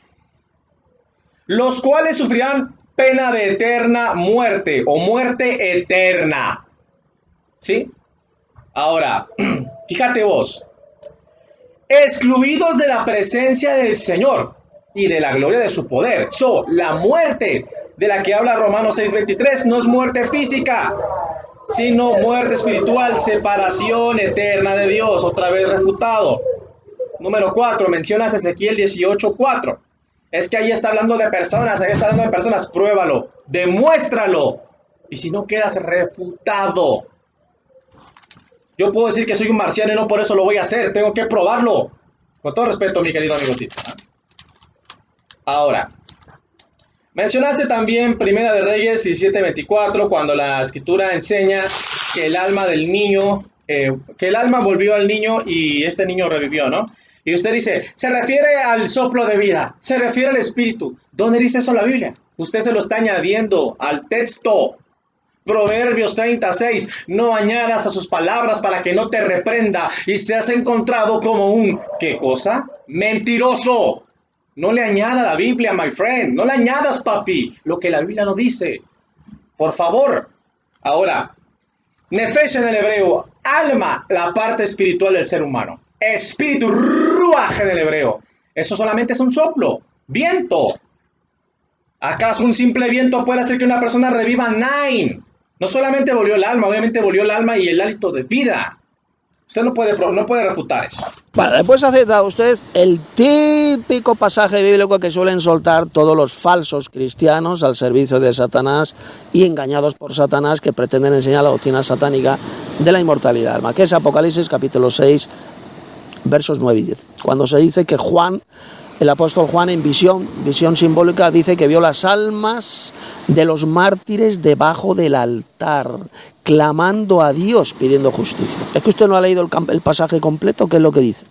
Los cuales sufrirán pena de eterna muerte o muerte eterna. ¿Sí? Ahora, fíjate vos. excluidos de la presencia del Señor y de la gloria de su poder. So, la muerte de la que habla Romanos seis veintitrés no es muerte física, sino muerte espiritual, separación eterna de Dios, otra vez refutado. Número cuatro, mencionas Ezequiel dieciocho cuatro. Es que ahí está hablando de personas, ahí está hablando de personas, pruébalo, demuéstralo. Y si no quedas refutado. Yo puedo decir que soy un marciano y no por eso lo voy a hacer, tengo que probarlo. Con todo respeto, mi querido amigo Tito. Ahora, mencionaste también Primera de Reyes diecisiete veinticuatro, cuando la escritura enseña que el alma del niño, eh, que el alma volvió al niño y este niño revivió, ¿no? Y usted dice, se refiere al soplo de vida, se refiere al espíritu. ¿Dónde dice eso la Biblia? Usted se lo está añadiendo al texto. Proverbios treinta y seis, no añadas a sus palabras para que no te reprenda y seas encontrado como un, ¿qué cosa? Mentiroso. No le añada a la Biblia, my friend. No le añadas, papi, lo que la Biblia no dice. Por favor. Ahora, nefesh en el hebreo, alma, la parte espiritual del ser humano. Espíritu, ruaj en el hebreo. Eso solamente es un soplo, viento. ¿Acaso un simple viento puede hacer que una persona reviva? Nine. No solamente volvió el alma, obviamente volvió el alma y el hálito de vida. Usted no puede, no puede refutar eso. Bueno, después acepta usted el típico pasaje bíblico que suelen soltar todos los falsos cristianos al servicio de Satanás y engañados por Satanás que pretenden enseñar la doctrina satánica de la inmortalidad del alma, que es Apocalipsis capítulo seis, versos nueve y diez. Cuando se dice que Juan, el apóstol Juan en visión, visión simbólica, dice que vio las almas de los mártires debajo del altar, clamando a Dios, pidiendo justicia. Es que usted no ha leído el, el pasaje completo, ¿qué es lo que dice?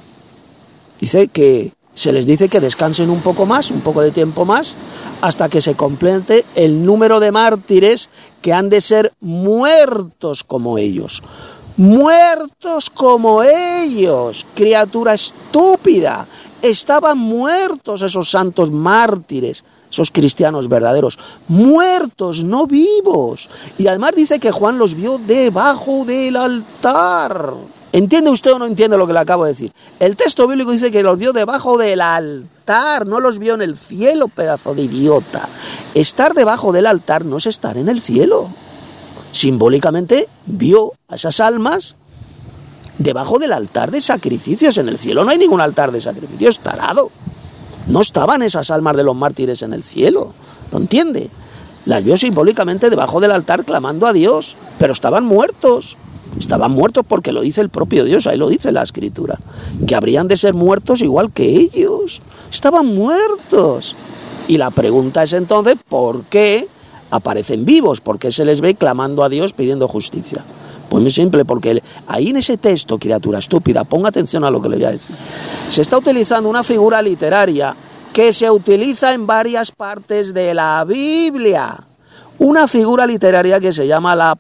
Dice que se les dice que descansen un poco más, un poco de tiempo más, hasta que se complete el número de mártires que han de ser muertos como ellos. Muertos como ellos, criatura estúpida. Estaban muertos esos santos mártires, esos cristianos verdaderos, muertos, no vivos. Y además dice que Juan los vio debajo del altar. ¿Entiende usted o no entiende lo que le acabo de decir? El texto bíblico dice que los vio debajo del altar, no los vio en el cielo, pedazo de idiota. Estar debajo del altar no es estar en el cielo. Simbólicamente vio a esas almas debajo del altar de sacrificios. En el cielo no hay ningún altar de sacrificios, tarado. No estaban esas almas de los mártires en el cielo, ¿lo entiende? Las vio simbólicamente debajo del altar clamando a Dios, pero estaban muertos. Estaban muertos porque lo dice el propio Dios, ahí lo dice la Escritura, que habrían de ser muertos igual que ellos. Estaban muertos. Y la pregunta es entonces, ¿por qué aparecen vivos? ¿Por qué se les ve clamando a Dios pidiendo justicia? Pues muy simple, porque ahí en ese texto, criatura estúpida, ponga atención a lo que le voy a decir. Se está utilizando una figura literaria que se utiliza en varias partes de la Biblia. Una figura literaria que se llama la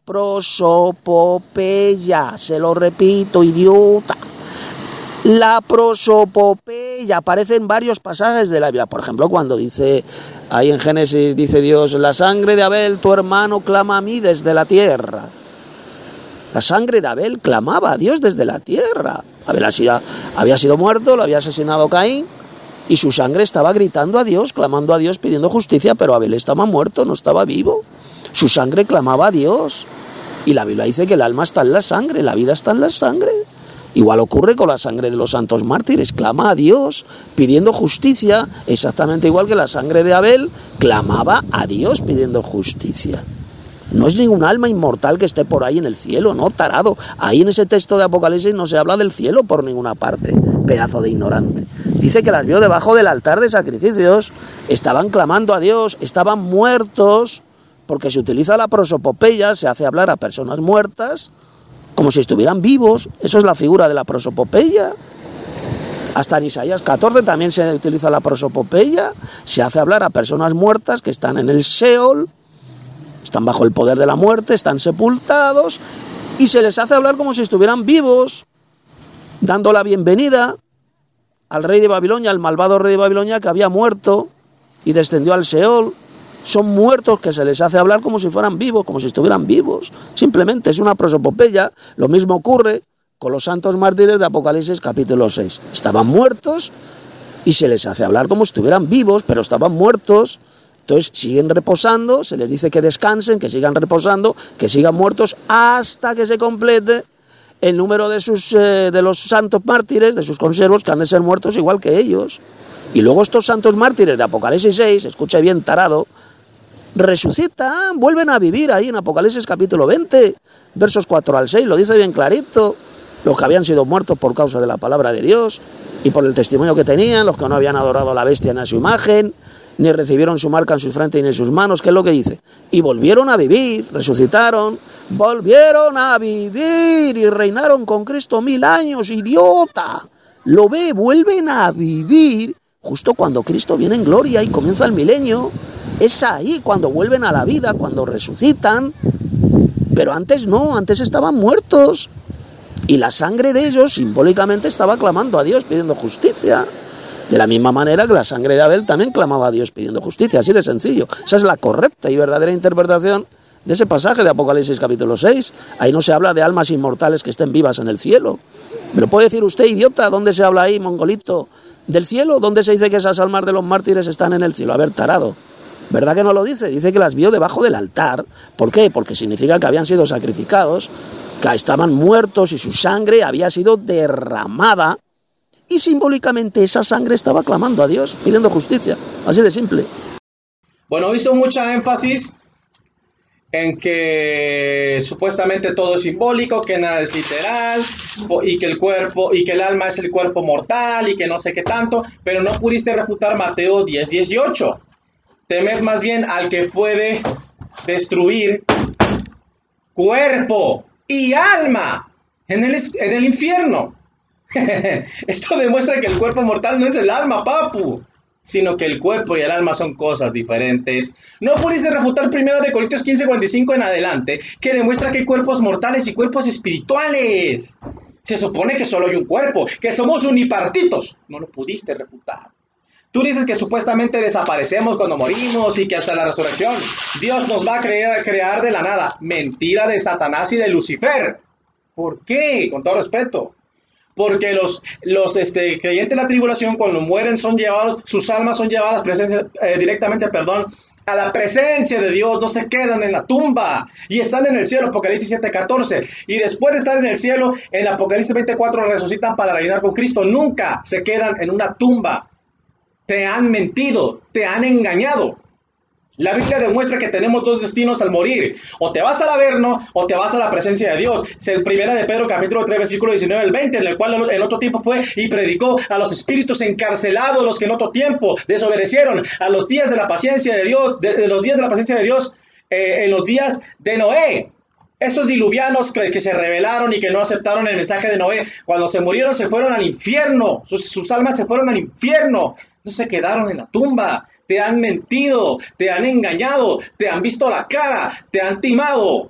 prosopopeya. Se lo repito, idiota. La prosopopeya aparece en varios pasajes de la Biblia. Por ejemplo, cuando dice, ahí en Génesis dice Dios, la sangre de Abel, tu hermano, clama a mí desde la tierra. La sangre de Abel clamaba a Dios desde la tierra. Abel había sido muerto, lo había asesinado Caín, y su sangre estaba gritando a Dios, clamando a Dios, pidiendo justicia, pero Abel estaba muerto, no estaba vivo. Su sangre clamaba a Dios. Y la Biblia dice que el alma está en la sangre, la vida está en la sangre. Igual ocurre con la sangre de los santos mártires, clama a Dios pidiendo justicia, exactamente igual que la sangre de Abel clamaba a Dios pidiendo justicia. No es ningún alma inmortal que esté por ahí en el cielo, no, tarado. Ahí en ese texto de Apocalipsis no se habla del cielo por ninguna parte, pedazo de ignorante. Dice que las vio debajo del altar de sacrificios, estaban clamando a Dios, estaban muertos, porque se utiliza la prosopopeya, se hace hablar a personas muertas, como si estuvieran vivos. Eso es la figura de la prosopopeya. Hasta en Isaías catorce también se utiliza la prosopopeya, se hace hablar a personas muertas que están en el Seol, están bajo el poder de la muerte, están sepultados, y se les hace hablar como si estuvieran vivos, dando la bienvenida al rey de Babilonia, al malvado rey de Babilonia que había muerto y descendió al Seol. Son muertos que se les hace hablar como si fueran vivos, como si estuvieran vivos. Simplemente es una prosopopeya. Lo mismo ocurre con los santos mártires de Apocalipsis capítulo seis. Estaban muertos y se les hace hablar como si estuvieran vivos, pero estaban muertos. Entonces siguen reposando, se les dice que descansen, que sigan reposando, que sigan muertos hasta que se complete el número de, sus, eh, de los santos mártires, de sus consiervos, que han de ser muertos igual que ellos. Y luego estos santos mártires de Apocalipsis seis, escucha bien tarado, resucitan, vuelven a vivir ahí en Apocalipsis capítulo veinte, versos cuatro al seis, lo dice bien clarito. Los que habían sido muertos por causa de la palabra de Dios y por el testimonio que tenían, los que no habían adorado a la bestia ni a su imagen, ni recibieron su marca en su frente ni en sus manos, ¿qué es lo que dice? Y volvieron a vivir, resucitaron, volvieron a vivir y reinaron con Cristo mil años, idiota. Lo ve, vuelven a vivir justo cuando Cristo viene en gloria y comienza el milenio. Es ahí cuando vuelven a la vida, cuando resucitan, pero antes no, antes estaban muertos. Y la sangre de ellos simbólicamente estaba clamando a Dios pidiendo justicia. De la misma manera que la sangre de Abel también clamaba a Dios pidiendo justicia, así de sencillo. Esa es la correcta y verdadera interpretación de ese pasaje de Apocalipsis capítulo seis. Ahí no se habla de almas inmortales que estén vivas en el cielo. Pero puede decir usted, idiota, ¿dónde se habla ahí, mongolito? ¿Del cielo? ¿Dónde se dice que esas almas de los mártires están en el cielo? A ver, tarado. ¿Verdad que no lo dice? Dice que las vio debajo del altar. ¿Por qué? Porque significa que habían sido sacrificados, que estaban muertos y su sangre había sido derramada. Y simbólicamente esa sangre estaba clamando a Dios, pidiendo justicia. Así de simple. Bueno, hizo mucha énfasis en que supuestamente todo es simbólico, que nada es literal, y que el cuerpo, y que el alma es el cuerpo mortal, y que no sé qué tanto, pero no pudiste refutar Mateo diez dieciocho. Temed más bien al que puede destruir cuerpo y alma en el, en el infierno. Esto demuestra que el cuerpo mortal no es el alma, papu, sino que el cuerpo y el alma son cosas diferentes. No pudiste refutar primero de Corintios quince cuarenta y cinco en adelante, que demuestra que hay cuerpos mortales y cuerpos espirituales. Se supone que solo hay un cuerpo, que somos unipartitos. No lo pudiste refutar. Tú dices que supuestamente desaparecemos cuando morimos y que hasta la resurrección Dios nos va a crear, crear de la nada. Mentira de Satanás y de Lucifer. ¿Por qué? Con todo respeto. Porque los, los este, creyentes de la tribulación, cuando mueren, son llevados, sus almas son llevadas presencia, eh, directamente perdón, a la presencia de Dios. No se quedan en la tumba y están en el cielo, Apocalipsis siete catorce. Y después de estar en el cielo, en Apocalipsis veinticuatro resucitan para reinar con Cristo. Nunca se quedan en una tumba. Te han mentido, te han engañado. La Biblia demuestra que tenemos dos destinos al morir. O te vas al averno o te vas a la presencia de Dios. En primera de Pedro capítulo tres versículo diecinueve al veinte, en el cual en otro tiempo fue y predicó a los espíritus encarcelados, los que en otro tiempo desobedecieron a los días de la paciencia de Dios, de, de los días de la paciencia de Dios, eh, en los días de Noé. Esos diluvianos que, que se rebelaron y que no aceptaron el mensaje de Noé, cuando se murieron se fueron al infierno. Sus, sus almas se fueron al infierno. No se quedaron en la tumba. Te han mentido, te han engañado, te han visto la cara, te han timado.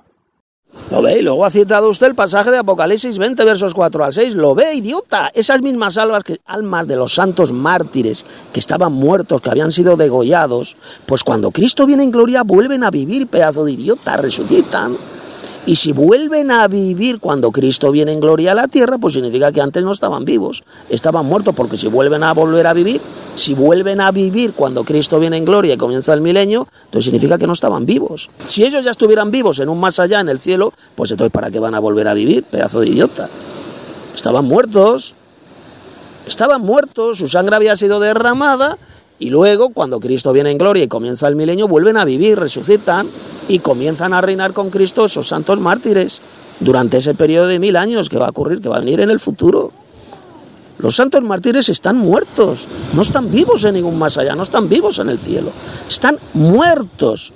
Lo ve, y luego ha citado usted el pasaje de Apocalipsis veinte, versos cuatro al seis. Lo ve, idiota. Esas mismas almas, que, almas de los santos mártires que estaban muertos, que habían sido degollados, pues cuando Cristo viene en gloria vuelven a vivir, pedazo de idiota, resucitan. Y si vuelven a vivir cuando Cristo viene en gloria a la tierra, pues significa que antes no estaban vivos, estaban muertos, porque si vuelven a volver a vivir, si vuelven a vivir cuando Cristo viene en gloria y comienza el milenio, entonces significa que no estaban vivos. Si ellos ya estuvieran vivos en un más allá, en el cielo, pues entonces ¿para qué van a volver a vivir, pedazo de idiota? Estaban muertos, estaban muertos, su sangre había sido derramada, y luego, cuando Cristo viene en gloria y comienza el milenio, vuelven a vivir, resucitan y comienzan a reinar con Cristo esos santos mártires durante ese periodo de mil años que va a ocurrir, que va a venir en el futuro. Los santos mártires están muertos, no están vivos en ningún más allá, no están vivos en el cielo, están muertos,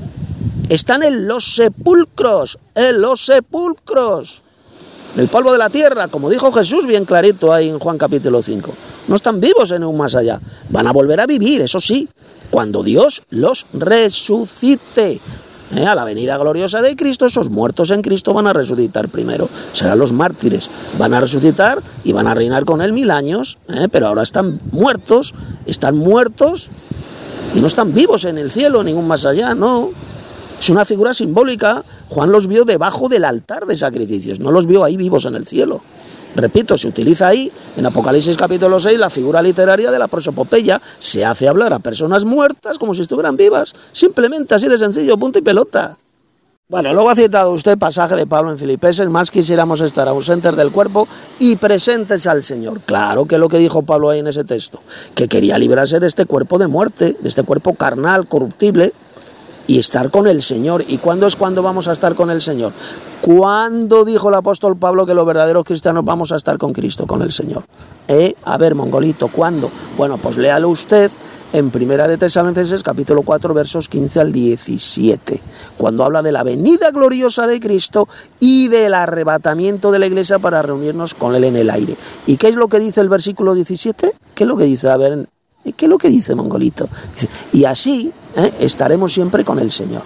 están en los sepulcros, en los sepulcros, en el polvo de la tierra, como dijo Jesús bien clarito ahí en Juan capítulo cinco. No están vivos en un más allá, van a volver a vivir, eso sí, cuando Dios los resucite. ¿Eh? A la venida gloriosa de Cristo, esos muertos en Cristo van a resucitar primero, serán los mártires, van a resucitar y van a reinar con él mil años, ¿eh? Pero ahora están muertos, están muertos y no están vivos en el cielo, ningún más allá, no. Es una figura simbólica. Juan los vio debajo del altar de sacrificios, no los vio ahí vivos en el cielo. Repito, se utiliza ahí, en Apocalipsis capítulo seis, la figura literaria de la prosopopeya. Se hace hablar a personas muertas como si estuvieran vivas. Simplemente así de sencillo, punto y pelota. Bueno, luego ha citado usted pasaje de Pablo en Filipenses: más quisiéramos estar ausentes del cuerpo y presentes al Señor. Claro que lo que dijo Pablo ahí en ese texto, que quería librarse de este cuerpo de muerte, de este cuerpo carnal, corruptible, y estar con el Señor. ¿Y cuándo es cuando vamos a estar con el Señor? ¿Cuándo dijo el apóstol Pablo que los verdaderos cristianos vamos a estar con Cristo, con el Señor? ¿Eh? A ver, mongolito, ¿cuándo? Bueno, pues léalo usted en Primera de Tesalonicenses, capítulo cuatro, versos quince al diecisiete, cuando habla de la venida gloriosa de Cristo y del arrebatamiento de la iglesia para reunirnos con Él en el aire. ¿Y qué es lo que dice el versículo diecisiete? ¿Qué es lo que dice? A ver, ¿qué es lo que dice, mongolito? Dice, y así ¿eh? estaremos siempre con el Señor.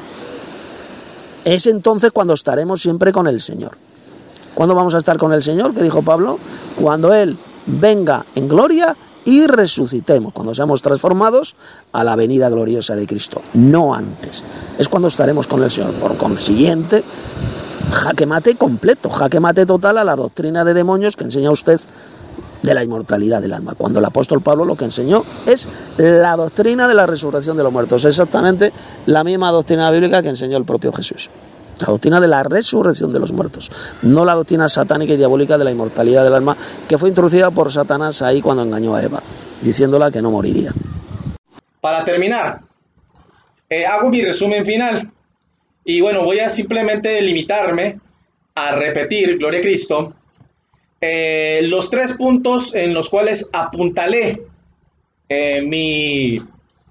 Es entonces cuando estaremos siempre con el Señor. ¿Cuándo vamos a estar con el Señor? ¿Qué dijo Pablo? Cuando Él venga en gloria y resucitemos, cuando seamos transformados a la venida gloriosa de Cristo, no antes. Es cuando estaremos con el Señor. Por consiguiente, jaque mate completo, jaque mate total a la doctrina de demonios que enseña usted de la inmortalidad del alma, cuando el apóstol Pablo lo que enseñó es la doctrina de la resurrección de los muertos, exactamente la misma doctrina bíblica que enseñó el propio Jesús, la doctrina de la resurrección de los muertos, no la doctrina satánica y diabólica de la inmortalidad del alma, que fue introducida por Satanás ahí cuando engañó a Eva, diciéndola que no moriría. Para terminar, eh, hago mi resumen final, y bueno, voy a simplemente limitarme a repetir, gloria a Cristo, Eh, los tres puntos en los cuales apuntalé eh, mi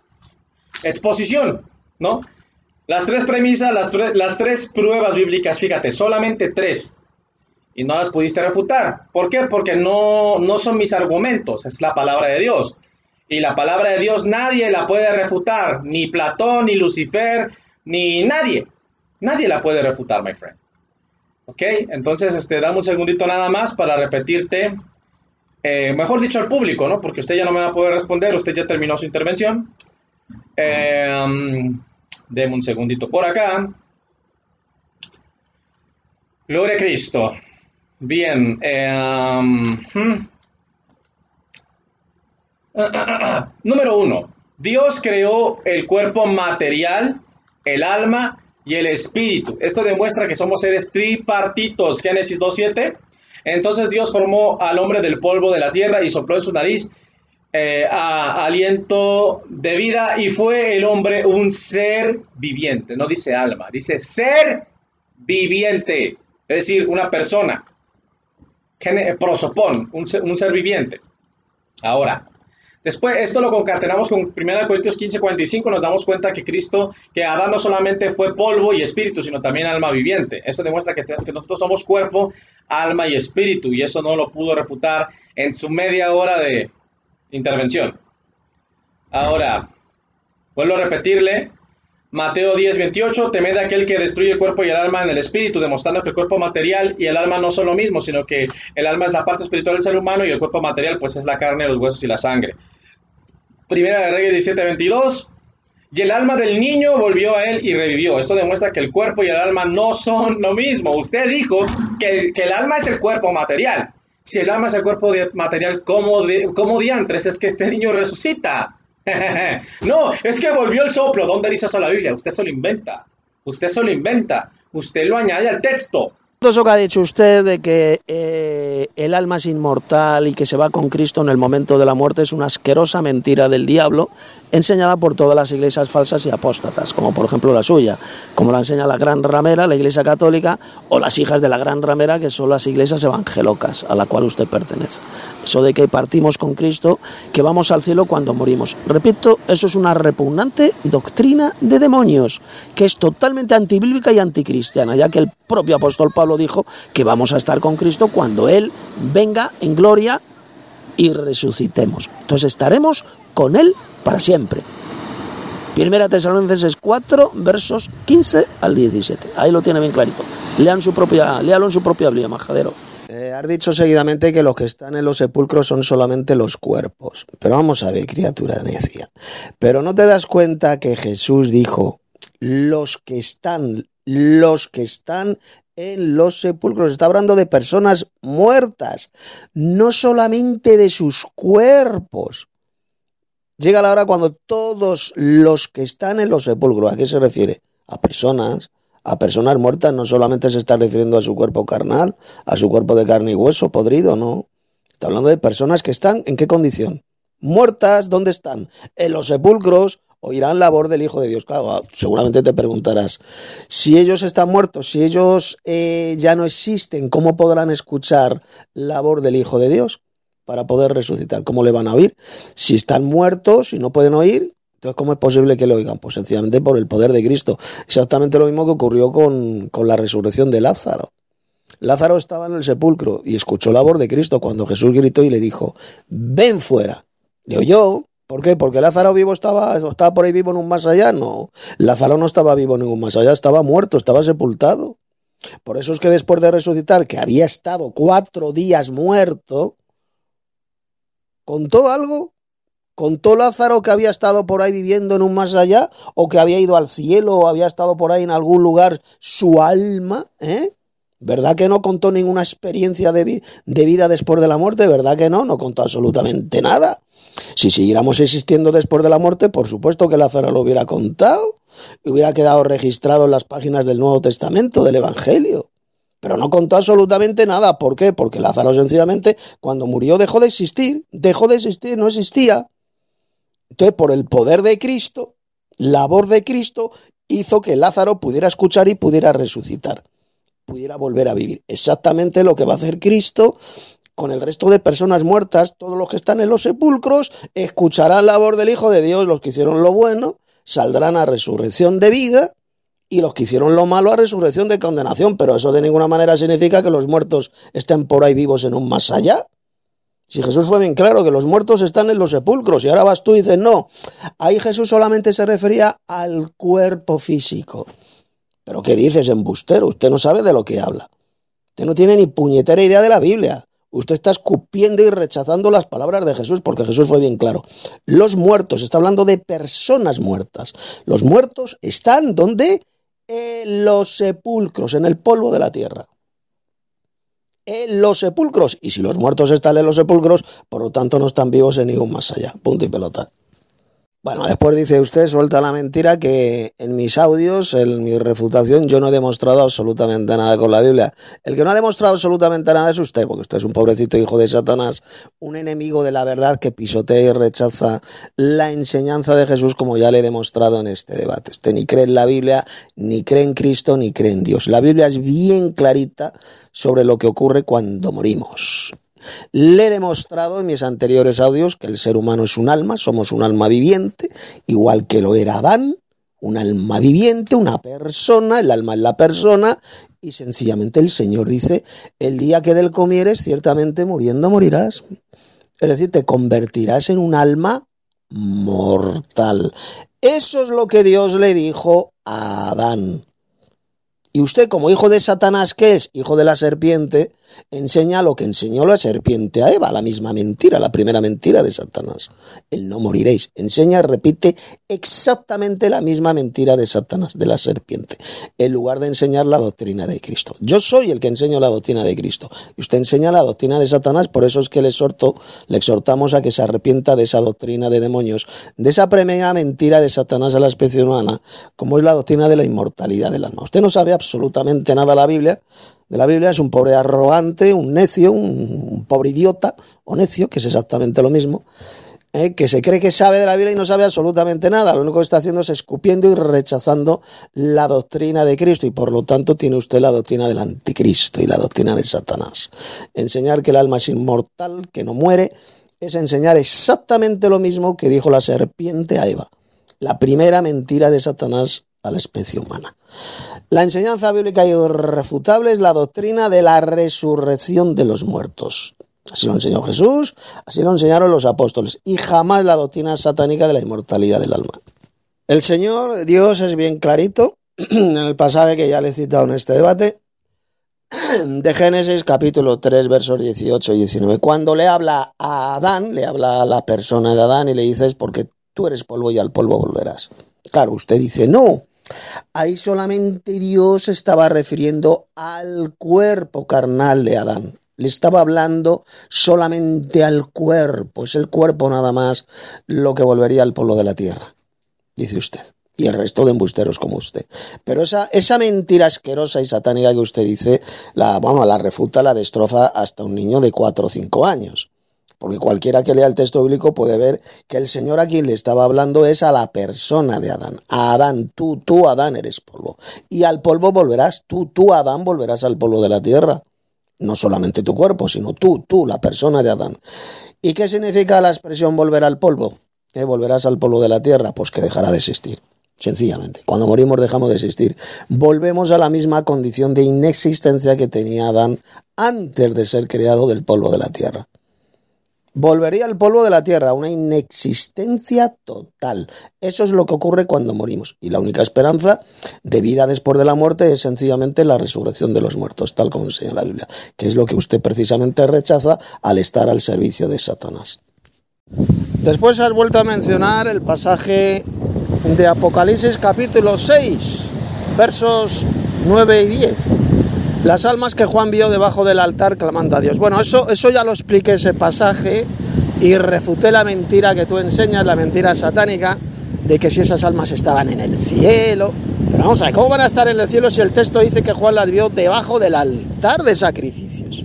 exposición, ¿no? Las tres premisas, las, tre las tres pruebas bíblicas, fíjate, solamente tres, y no las pudiste refutar. ¿Por qué? Porque no, no son mis argumentos, es la palabra de Dios. Y la palabra de Dios nadie la puede refutar, ni Platón, ni Lucifer, ni nadie. Nadie la puede refutar, my friend. Ok, entonces este, dame un segundito nada más para repetirte, eh, mejor dicho al público, ¿no? Porque usted ya no me va a poder responder, usted ya terminó su intervención. Eh, um, deme un segundito por acá. Gloria a Cristo. Bien. Eh, um, hmm. uh, uh, uh, uh. Número uno. Dios creó el cuerpo material, el alma y el espíritu. Esto demuestra que somos seres tripartitos. Génesis dos siete. Entonces Dios formó al hombre del polvo de la tierra y sopló en su nariz eh, a, aliento de vida, y fue el hombre un ser viviente. No dice alma, dice ser viviente. Es decir, una persona. Prosopón, un ser, un ser viviente. Ahora, después, esto lo concatenamos con primera Corintios quince cuarenta y cinco, nos damos cuenta que Cristo, que Adán no solamente fue polvo y espíritu, sino también alma viviente. Esto demuestra que, que nosotros somos cuerpo, alma y espíritu, y eso no lo pudo refutar en su media hora de intervención. Ahora, vuelvo a repetirle, Mateo diez veintiocho, temed a aquel que destruye el cuerpo y el alma en el espíritu, demostrando que el cuerpo material y el alma no son lo mismo, sino que el alma es la parte espiritual del ser humano y el cuerpo material pues es la carne, los huesos y la sangre. Primera de Reyes diecisiete veintidós, y el alma del niño volvió a él y revivió. Esto demuestra que el cuerpo y el alma no son lo mismo. Usted dijo que, que el alma es el cuerpo material. Si el alma es el cuerpo de, material, ¿cómo, de, ¿cómo diantres es que este niño resucita? No, es que volvió el soplo. ¿Dónde dice eso la Biblia? Usted se lo inventa. Usted se lo inventa. Usted lo añade al texto. Eso que ha dicho usted de que eh, el alma es inmortal y que se va con Cristo en el momento de la muerte es una asquerosa mentira del diablo, enseñada por todas las iglesias falsas y apóstatas, como por ejemplo la suya, como la enseña la Gran Ramera, la Iglesia Católica, o las hijas de la Gran Ramera, que son las iglesias evangelocas, a la cual usted pertenece. Eso de que partimos con Cristo, que vamos al cielo cuando morimos. Repito, eso es una repugnante doctrina de demonios, que es totalmente antibíblica y anticristiana, ya que el propio apóstol Pablo dijo que vamos a estar con Cristo cuando Él venga en gloria y resucitemos. Entonces estaremos con Él para siempre. Primera Tesalonicenses cuatro, versos quince al diecisiete. Ahí lo tiene bien clarito. Lean su propia, léalo en su propia Biblia, majadero. Eh, has dicho seguidamente que los que están en los sepulcros son solamente los cuerpos. Pero vamos a ver, criatura necia. Pero ¿no te das cuenta que Jesús dijo los que están, los que están en los sepulcros. Está hablando de personas muertas, no solamente de sus cuerpos. Llega la hora cuando todos los que están en los sepulcros, ¿a qué se refiere? A personas, a personas muertas, no solamente se está refiriendo a su cuerpo carnal, a su cuerpo de carne y hueso podrido, no. Está hablando de personas que están, ¿en qué condición? Muertas, ¿dónde están? En los sepulcros, oirán la voz del Hijo de Dios. Claro, seguramente te preguntarás, si ellos están muertos, si ellos eh, ya no existen, ¿cómo podrán escuchar la voz del Hijo de Dios para poder resucitar? ¿Cómo le van a oír? Si están muertos y no pueden oír, entonces ¿cómo es posible que le oigan? Pues sencillamente por el poder de Cristo. Exactamente lo mismo que ocurrió con, con la resurrección de Lázaro. Lázaro estaba en el sepulcro y escuchó la voz de Cristo cuando Jesús gritó y le dijo, ven fuera. Le oyó. ¿Por qué? ¿Porque Lázaro vivo estaba, estaba por ahí vivo en un más allá? No, Lázaro no estaba vivo en ningún más allá, estaba muerto, estaba sepultado. Por eso es que después de resucitar, que había estado cuatro días muerto, ¿contó algo? ¿Contó Lázaro que había estado por ahí viviendo en un más allá? ¿O que había ido al cielo? ¿O había estado por ahí en algún lugar su alma? ¿Eh? ¿Verdad que no contó ninguna experiencia de, vi- de vida después de la muerte? ¿Verdad que no? No contó absolutamente nada. Si siguiéramos existiendo después de la muerte, por supuesto que Lázaro lo hubiera contado y hubiera quedado registrado en las páginas del Nuevo Testamento, del Evangelio. Pero no contó absolutamente nada. ¿Por qué? Porque Lázaro sencillamente, cuando murió, dejó de existir. Dejó de existir, no existía. Entonces, por el poder de Cristo, la voz de Cristo hizo que Lázaro pudiera escuchar y pudiera resucitar, pudiera volver a vivir. Exactamente lo que va a hacer Cristo con el resto de personas muertas. Todos los que están en los sepulcros escucharán la voz del Hijo de Dios. Los que hicieron lo bueno saldrán a resurrección de vida y los que hicieron lo malo a resurrección de condenación. Pero eso de ninguna manera significa que los muertos estén por ahí vivos en un más allá. Si Jesús fue bien claro que los muertos están en los sepulcros y ahora vas tú y dices no, ahí Jesús solamente se refería al cuerpo físico. ¿Pero qué dices, embustero? Usted no sabe de lo que habla. Usted no tiene ni puñetera idea de la Biblia. Usted está escupiendo y rechazando las palabras de Jesús, porque Jesús fue bien claro. Los muertos, está hablando de personas muertas. Los muertos están ¿dónde? En los sepulcros, en el polvo de la tierra. En los sepulcros. Y si los muertos están en los sepulcros, por lo tanto no están vivos en ningún más allá. Punto y pelota. Bueno, después dice usted, suelta la mentira, que en mis audios, en mi refutación, yo no he demostrado absolutamente nada con la Biblia. El que no ha demostrado absolutamente nada es usted, porque usted es un pobrecito hijo de Satanás, un enemigo de la verdad que pisotea y rechaza la enseñanza de Jesús, como ya le he demostrado en este debate. Usted ni cree en la Biblia, ni cree en Cristo, ni cree en Dios. La Biblia es bien clarita sobre lo que ocurre cuando morimos. Le he demostrado en mis anteriores audios que el ser humano es un alma, somos un alma viviente, igual que lo era Adán, un alma viviente, una persona, el alma es la persona, y sencillamente el Señor dice, el día que del comieres, ciertamente muriendo morirás. Es decir, te convertirás en un alma mortal. Eso es lo que Dios le dijo a Adán. Y usted, como hijo de Satanás, que es hijo de la serpiente, enseña lo que enseñó la serpiente a Eva, la misma mentira, la primera mentira de Satanás. El no moriréis. Enseña, repite exactamente la misma mentira de Satanás, de la serpiente, en lugar de enseñar la doctrina de Cristo. Yo soy el que enseño la doctrina de Cristo. Y usted enseña la doctrina de Satanás, por eso es que le exhorto, le exhortamos a que se arrepienta de esa doctrina de demonios, de esa primera mentira de Satanás a la especie humana, como es la doctrina de la inmortalidad del alma. Usted no sabe absolutamente nada de la Biblia, de la Biblia, es un pobre arrogante, un necio, un, un pobre idiota o necio, que es exactamente lo mismo, eh, que se cree que sabe de la Biblia y no sabe absolutamente nada. Lo único que está haciendo es escupiendo y rechazando la doctrina de Cristo, y por lo tanto tiene usted la doctrina del anticristo y la doctrina de Satanás. Enseñar que el alma es inmortal, que no muere, es enseñar exactamente lo mismo que dijo la serpiente a Eva, la primera mentira de Satanás a la especie humana. La enseñanza bíblica irrefutable es la doctrina de la resurrección de los muertos. Así lo enseñó Jesús, así lo enseñaron los apóstoles, y jamás la doctrina satánica de la inmortalidad del alma. El Señor Dios es bien clarito en el pasaje que ya le he citado en este debate, de Génesis capítulo tres, versos dieciocho y diecinueve. Cuando le habla a Adán, le habla a la persona de Adán y le dice, es porque tú eres polvo y al polvo volverás. Claro, usted dice, no, Ahí solamente Dios estaba refiriendo al cuerpo carnal de Adán. Le estaba hablando solamente al cuerpo. Es el cuerpo nada más lo que volvería al polvo de la tierra, dice usted. Y el resto de embusteros como usted. Pero esa, esa mentira asquerosa y satánica que usted dice, la, bueno, la refuta, la destroza hasta un niño de cuatro o cinco años. Porque cualquiera que lea el texto bíblico puede ver que el Señor a quien le estaba hablando es a la persona de Adán. A Adán, tú, tú Adán eres polvo. Y al polvo volverás, tú, tú Adán volverás al polvo de la tierra. No solamente tu cuerpo, sino tú, tú, la persona de Adán. ¿Y qué significa la expresión volver al polvo? ¿Eh? ¿Volverás al polvo de la tierra? Pues que dejará de existir. Sencillamente, cuando morimos dejamos de existir. Volvemos a la misma condición de inexistencia que tenía Adán antes de ser creado del polvo de la tierra. Volvería al polvo de la tierra, una inexistencia total. Eso es lo que ocurre cuando morimos. Y la única esperanza de vida después de la muerte es sencillamente la resurrección de los muertos, tal como enseña la Biblia, que es lo que usted precisamente rechaza al estar al servicio de Satanás. Después has vuelto a mencionar el pasaje de Apocalipsis capítulo seis, versos nueve y diez. Las almas que Juan vio debajo del altar clamando a Dios. Bueno, eso, eso ya lo expliqué, ese pasaje, y refuté la mentira que tú enseñas, la mentira satánica, de que si esas almas estaban en el cielo. Pero vamos a ver, ¿cómo van a estar en el cielo si el texto dice que Juan las vio debajo del altar de sacrificios?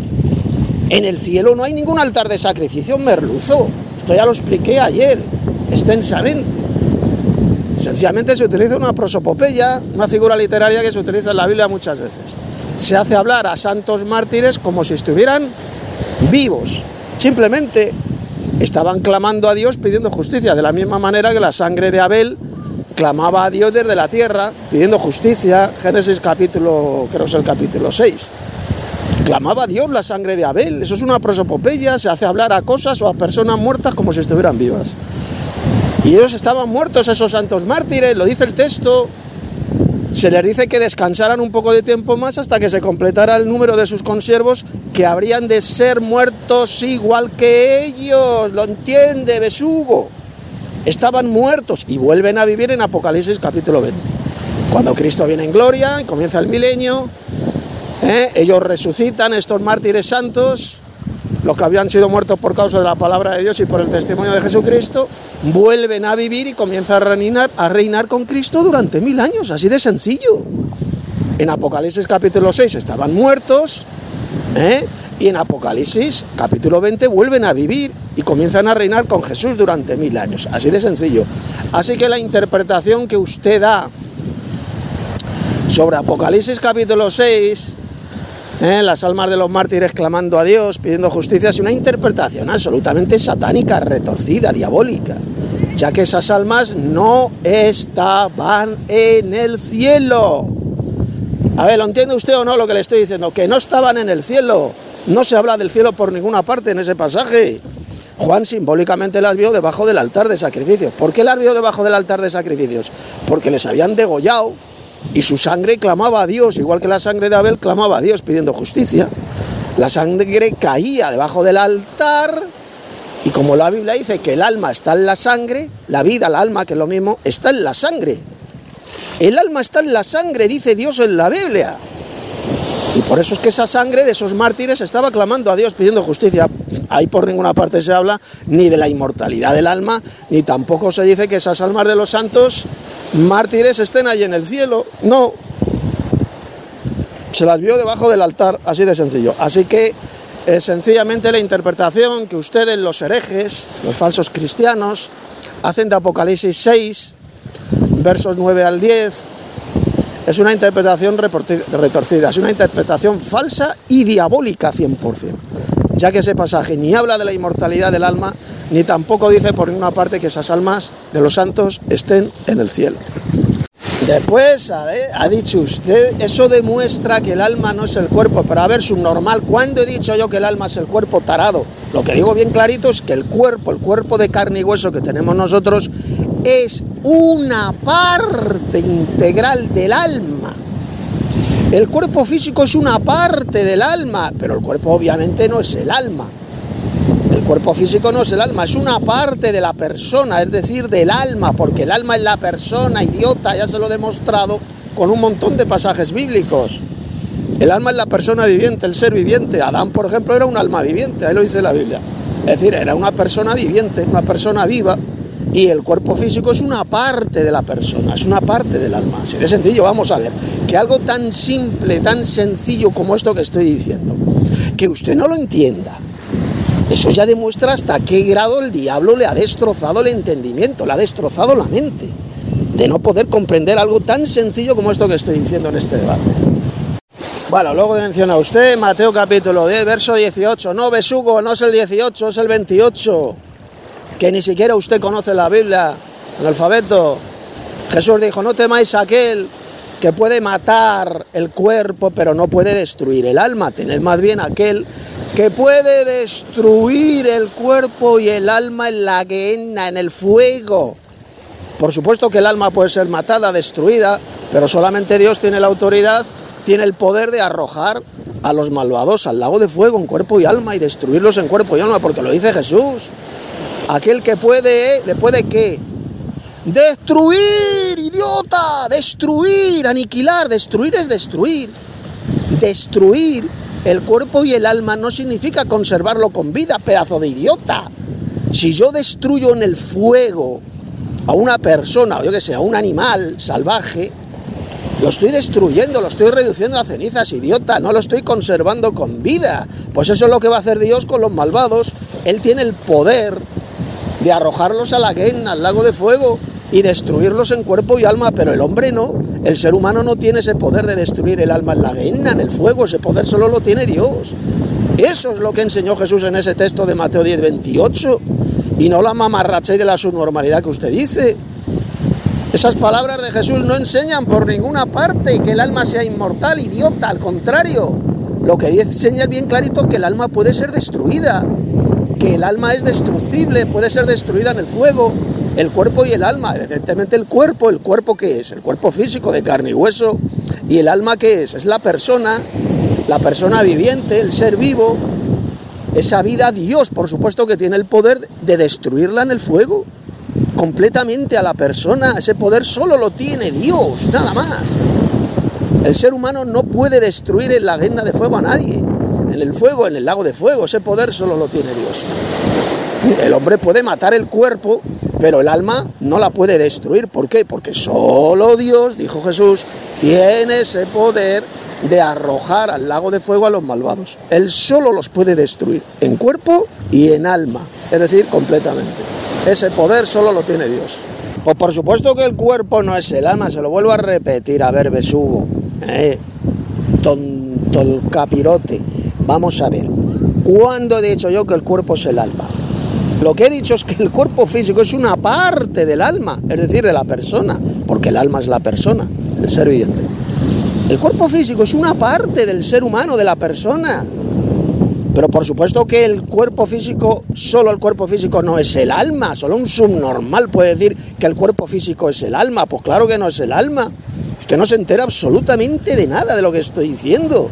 En el cielo no hay ningún altar de sacrificio, merluzo. Esto ya lo expliqué ayer, extensamente. Sencillamente se utiliza una prosopopeya, una figura literaria que se utiliza en la Biblia muchas veces. Se hace hablar a santos mártires como si estuvieran vivos. Simplemente estaban clamando a Dios pidiendo justicia, de la misma manera que la sangre de Abel clamaba a Dios desde la tierra pidiendo justicia. Génesis capítulo, creo que es el capítulo seis. Clamaba a Dios la sangre de Abel. Eso es una prosopopeya, se hace hablar a cosas o a personas muertas como si estuvieran vivas. Y ellos estaban muertos, esos santos mártires, lo dice el texto. Se les dice que descansaran un poco de tiempo más hasta que se completara el número de sus consiervos, que habrían de ser muertos igual que ellos. ¿Lo entiende, besugo? Estaban muertos y vuelven a vivir en Apocalipsis capítulo veinte. Cuando Cristo viene en gloria y comienza el milenio, ¿eh? ellos resucitan, estos mártires santos, los que habían sido muertos por causa de la palabra de Dios y por el testimonio de Jesucristo, vuelven a vivir y comienzan a reinar, a reinar con Cristo durante mil años, así de sencillo. En Apocalipsis capítulo seis estaban muertos, ¿eh? y en Apocalipsis capítulo veinte vuelven a vivir y comienzan a reinar con Jesús durante mil años, así de sencillo. Así que la interpretación que usted da sobre Apocalipsis capítulo seis, ¿Eh? las almas de los mártires clamando a Dios, pidiendo justicia, es una interpretación absolutamente satánica, retorcida, diabólica, ya que esas almas no estaban en el cielo. A ver, ¿lo entiende usted o no lo que le estoy diciendo? Que no estaban en el cielo. No se habla del cielo por ninguna parte en ese pasaje. Juan simbólicamente las vio debajo del altar de sacrificios. ¿Por qué las vio debajo del altar de sacrificios? Porque les habían degollado y su sangre clamaba a Dios, igual que la sangre de Abel clamaba a Dios pidiendo justicia. La sangre caía debajo del altar y como la Biblia dice que el alma está en la sangre, la vida, el alma, que es lo mismo, está en la sangre. El alma está en la sangre, dice Dios en la Biblia. Y por eso es que esa sangre de esos mártires estaba clamando a Dios pidiendo justicia. Ahí por ninguna parte se habla ni de la inmortalidad del alma, ni tampoco se dice que esas almas de los santos mártires estén ahí en el cielo. No. Se las vio debajo del altar, así de sencillo. Así que eh, sencillamente la interpretación que ustedes, los herejes, los falsos cristianos, hacen de Apocalipsis seis, versos nueve al diez, es una interpretación retorcida, es una interpretación falsa y diabólica cien por ciento, ya que ese pasaje ni habla de la inmortalidad del alma, ni tampoco dice por ninguna parte que esas almas de los santos estén en el cielo. Después, a ver, ha dicho usted, eso demuestra que el alma no es el cuerpo, pero a ver, subnormal, ¿cuándo he dicho yo que el alma es el cuerpo, tarado? Lo que digo bien clarito es que el cuerpo, el cuerpo de carne y hueso que tenemos nosotros, es una parte integral del alma. El cuerpo físico es una parte del alma, pero el cuerpo obviamente no es el alma. El cuerpo físico no es el alma, es una parte de la persona, es decir, del alma, porque el alma es la persona, idiota, ya se lo he demostrado con un montón de pasajes bíblicos. El alma es la persona viviente, el ser viviente. Adán, por ejemplo, era un alma viviente, ahí lo dice la Biblia. Es decir, era una persona viviente, una persona viva, y el cuerpo físico es una parte de la persona, es una parte del alma. Así de sencillo. Vamos a ver, que algo tan simple, tan sencillo como esto que estoy diciendo, que usted no lo entienda, eso ya demuestra hasta qué grado el diablo le ha destrozado el entendimiento, le ha destrozado la mente, de no poder comprender algo tan sencillo como esto que estoy diciendo en este debate. Bueno, luego menciona usted Mateo capítulo diez, verso dieciocho. No, besugo, no es el dieciocho, es el veintiocho. Que ni siquiera usted conoce la Biblia, el alfabeto. Jesús dijo, no temáis a aquel que puede matar el cuerpo, pero no puede destruir el alma. Tened más bien aquel que puede destruir el cuerpo y el alma en la gehenna, en el fuego. Por supuesto que el alma puede ser matada, destruida, pero solamente Dios tiene la autoridad, tiene el poder de arrojar a los malvados al lago de fuego en cuerpo y alma y destruirlos en cuerpo y alma, porque lo dice Jesús. Aquel que puede, ¿le puede qué? Destruir, idiota, destruir, aniquilar, destruir es destruir. Destruir el cuerpo y el alma no significa conservarlo con vida, pedazo de idiota. Si yo destruyo en el fuego a una persona, o yo que sé, a un animal salvaje, lo estoy destruyendo, lo estoy reduciendo a cenizas, idiota, no lo estoy conservando con vida. Pues eso es lo que va a hacer Dios con los malvados. Él tiene el poder de arrojarlos a la gehenna, al lago de fuego, y destruirlos en cuerpo y alma, pero el hombre no, el ser humano no tiene ese poder de destruir el alma en la gehenna, en el fuego, ese poder solo lo tiene Dios. Eso es lo que enseñó Jesús en ese texto de Mateo diez, veintiocho, y no la mamarrachera de la subnormalidad que usted dice. Esas palabras de Jesús no enseñan por ninguna parte que el alma sea inmortal, idiota, al contrario, lo que enseña es bien clarito que el alma puede ser destruida, que el alma es destructible, puede ser destruida en el fuego, el cuerpo y el alma. Evidentemente el cuerpo, ¿el cuerpo qué es? El cuerpo físico de carne y hueso. ¿Y el alma qué es? Es la persona, la persona viviente, el ser vivo, esa vida. Dios, por supuesto, que tiene el poder de destruirla en el fuego, completamente a la persona. Ese poder solo lo tiene Dios, nada más. El ser humano no puede destruir en la gehenna de fuego a nadie. En el fuego, en el lago de fuego, ese poder solo lo tiene Dios. El hombre puede matar el cuerpo, pero el alma no la puede destruir. ¿Por qué? Porque solo Dios, dijo Jesús, tiene ese poder de arrojar al lago de fuego a los malvados. Él solo los puede destruir, en cuerpo y en alma, es decir, completamente. Ese poder solo lo tiene Dios. Pues por supuesto que el cuerpo no es el alma, se lo vuelvo a repetir, a ver, besugo, eh, tonto el capirote. Vamos a ver, ¿cuándo he dicho yo que el cuerpo es el alma? Lo que he dicho es que el cuerpo físico es una parte del alma, es decir, de la persona, porque el alma es la persona, el ser viviente. El cuerpo físico es una parte del ser humano, de la persona. Pero por supuesto que el cuerpo físico, solo el cuerpo físico no es el alma, solo un subnormal puede decir que el cuerpo físico es el alma. Pues claro que no es el alma. Usted no se entera absolutamente de nada de lo que estoy diciendo.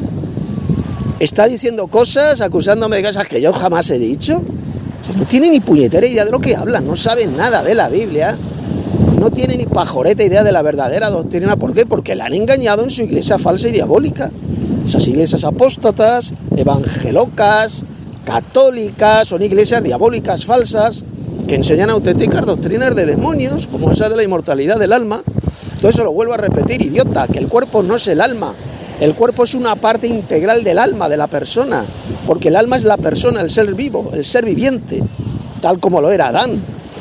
Está diciendo cosas, acusándome de cosas que yo jamás he dicho. No tiene ni puñetera idea de lo que hablan, no saben nada de la Biblia, no tiene ni pajoreta idea de la verdadera doctrina. ¿Por qué? Porque la han engañado en su iglesia falsa y diabólica. Esas iglesias apóstatas, evangelocas, católicas, son iglesias diabólicas falsas que enseñan auténticas doctrinas de demonios, como esa de la inmortalidad del alma. Entonces se lo vuelvo a repetir, idiota, que el cuerpo no es el alma. El cuerpo es una parte integral del alma, de la persona, porque el alma es la persona, el ser vivo, el ser viviente, tal como lo era Adán.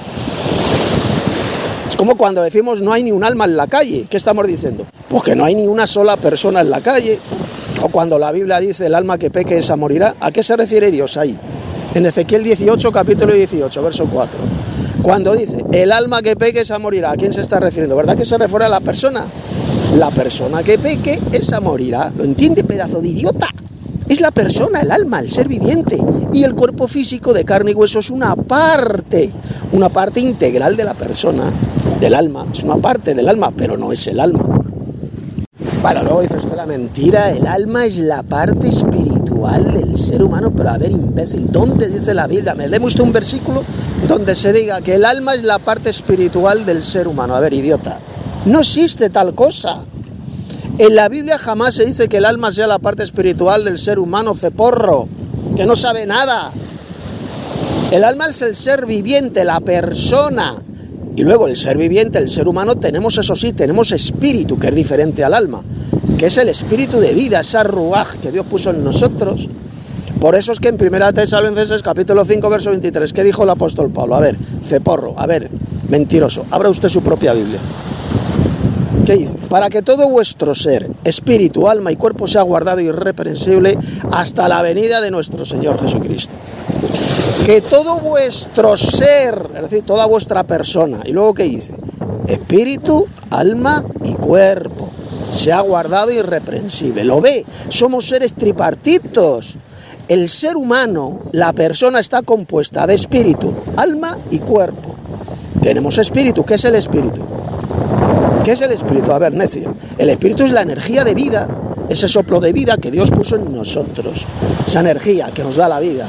Es como cuando decimos no hay ni un alma en la calle. ¿Qué estamos diciendo? Pues que no hay ni una sola persona en la calle. O cuando la Biblia dice el alma que peque esa morirá. ¿A qué se refiere Dios ahí? En Ezequiel dieciocho, capítulo dieciocho, verso cuatro. Cuando dice el alma que peque esa morirá, ¿a quién se está refiriendo? ¿Verdad que se refiere a la persona? La persona que peque, esa morirá. ¿Lo entiende, pedazo de idiota? Es la persona, el alma, el ser viviente. Y el cuerpo físico de carne y hueso es una parte, una parte integral de la persona, del alma. Es una parte del alma, pero no es el alma. Bueno, luego dice usted la mentira. El alma es la parte espiritual espiritual del ser humano. Pero a ver, imbécil, ¿dónde dice la Biblia? Me deme usted un versículo donde se diga que el alma es la parte espiritual del ser humano. A ver, idiota, no existe tal cosa. En la Biblia jamás se dice que el alma sea la parte espiritual del ser humano, ceporro, que no sabe nada. El alma es el ser viviente, la persona. Y luego el ser viviente, el ser humano, tenemos, eso sí, tenemos espíritu, que es diferente al alma, que es el espíritu de vida, esa ruaj que Dios puso en nosotros. Por eso es que en primera Tesalonicenses capítulo cinco, verso veintitrés, ¿qué dijo el apóstol Pablo? A ver, ceporro, a ver, mentiroso, abra usted su propia Biblia. ¿Qué dice? Para que todo vuestro ser, espíritu, alma y cuerpo sea guardado irreprensible hasta la venida de nuestro Señor Jesucristo. Que todo vuestro ser, es decir, toda vuestra persona, y luego ¿qué dice? Espíritu, alma y cuerpo sea guardado irreprensible. ¿Lo ve? Somos seres tripartitos. El ser humano, la persona, está compuesta de espíritu, alma y cuerpo. Tenemos espíritu. ¿Qué es el espíritu? ¿Qué es el espíritu? A ver, necio. El espíritu es la energía de vida, ese soplo de vida que Dios puso en nosotros. Esa energía que nos da la vida.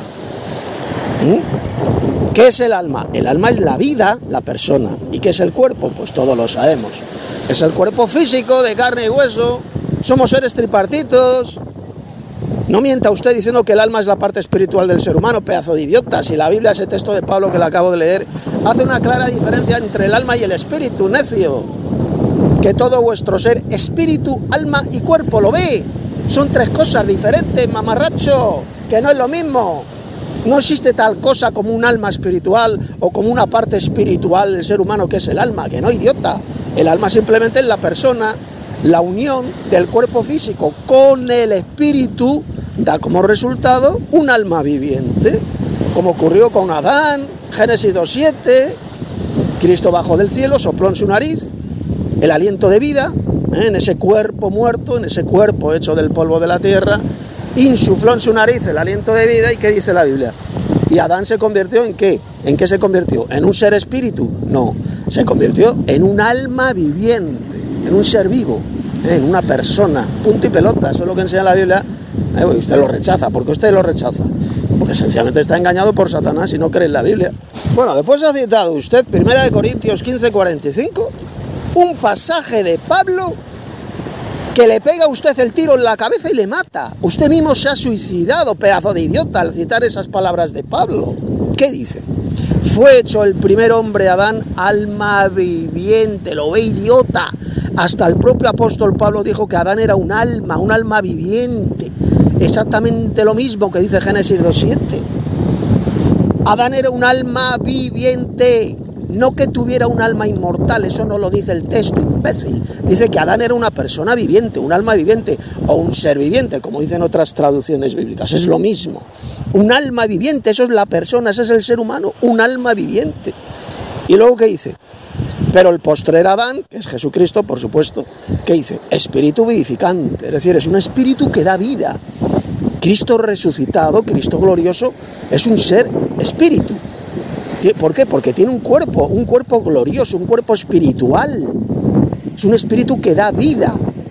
¿Mm? ¿Qué es el alma? El alma es la vida, la persona. ¿Y qué es el cuerpo? Pues todos lo sabemos. Es el cuerpo físico de carne y hueso. Somos seres tripartitos. No mienta usted diciendo que el alma es la parte espiritual del ser humano, pedazo de idiota. Si la Biblia, ese texto de Pablo que le acabo de leer, hace una clara diferencia entre el alma y el espíritu, necio. Que todo vuestro ser, espíritu, alma y cuerpo, ¿lo ve? Son tres cosas diferentes, mamarracho, que no es lo mismo. No existe tal cosa como un alma espiritual o como una parte espiritual del ser humano que es el alma, que no, idiota. El alma simplemente es la persona, la unión del cuerpo físico con el espíritu, da como resultado un alma viviente, como ocurrió con Adán, Génesis dos siete, Cristo bajó del cielo, sopló en su nariz el aliento de vida, ¿eh? en ese cuerpo muerto, en ese cuerpo hecho del polvo de la tierra, insufló en su nariz el aliento de vida. ¿Y qué dice la Biblia? ¿Y Adán se convirtió en qué? ¿En qué se convirtió? ¿En un ser espíritu? No, se convirtió en un alma viviente, en un ser vivo, ¿eh? en una persona, punto y pelota. Eso es lo que enseña la Biblia. Eh, usted lo rechaza. ¿Por qué usted lo rechaza? Porque sencillamente está engañado por Satanás y no cree en la Biblia. Bueno, después ha citado usted primera de Corintios quince, cuarenta y cinco, un pasaje de Pablo que le pega a usted el tiro en la cabeza y le mata. Usted mismo se ha suicidado, pedazo de idiota, al citar esas palabras de Pablo. ¿Qué dice? Fue hecho el primer hombre, Adán, alma viviente. ¿Lo ve, idiota? Hasta el propio apóstol Pablo dijo que Adán era un alma, un alma viviente. Exactamente lo mismo que dice Génesis dos siete. Adán era un alma viviente. No que tuviera un alma inmortal, eso no lo dice el texto, imbécil. Dice que Adán era una persona viviente, un alma viviente o un ser viviente, como dicen otras traducciones bíblicas. Es lo mismo. Un alma viviente, eso es la persona, ese es el ser humano, un alma viviente. Y luego, ¿qué dice? Pero el postrer Adán, que es Jesucristo, por supuesto, ¿qué dice? Espíritu vivificante, es decir, es un espíritu que da vida. Cristo resucitado, Cristo glorioso, es un ser espíritu. ¿Por qué? Porque tiene un cuerpo, un cuerpo glorioso, un cuerpo espiritual. Es un espíritu que da vida.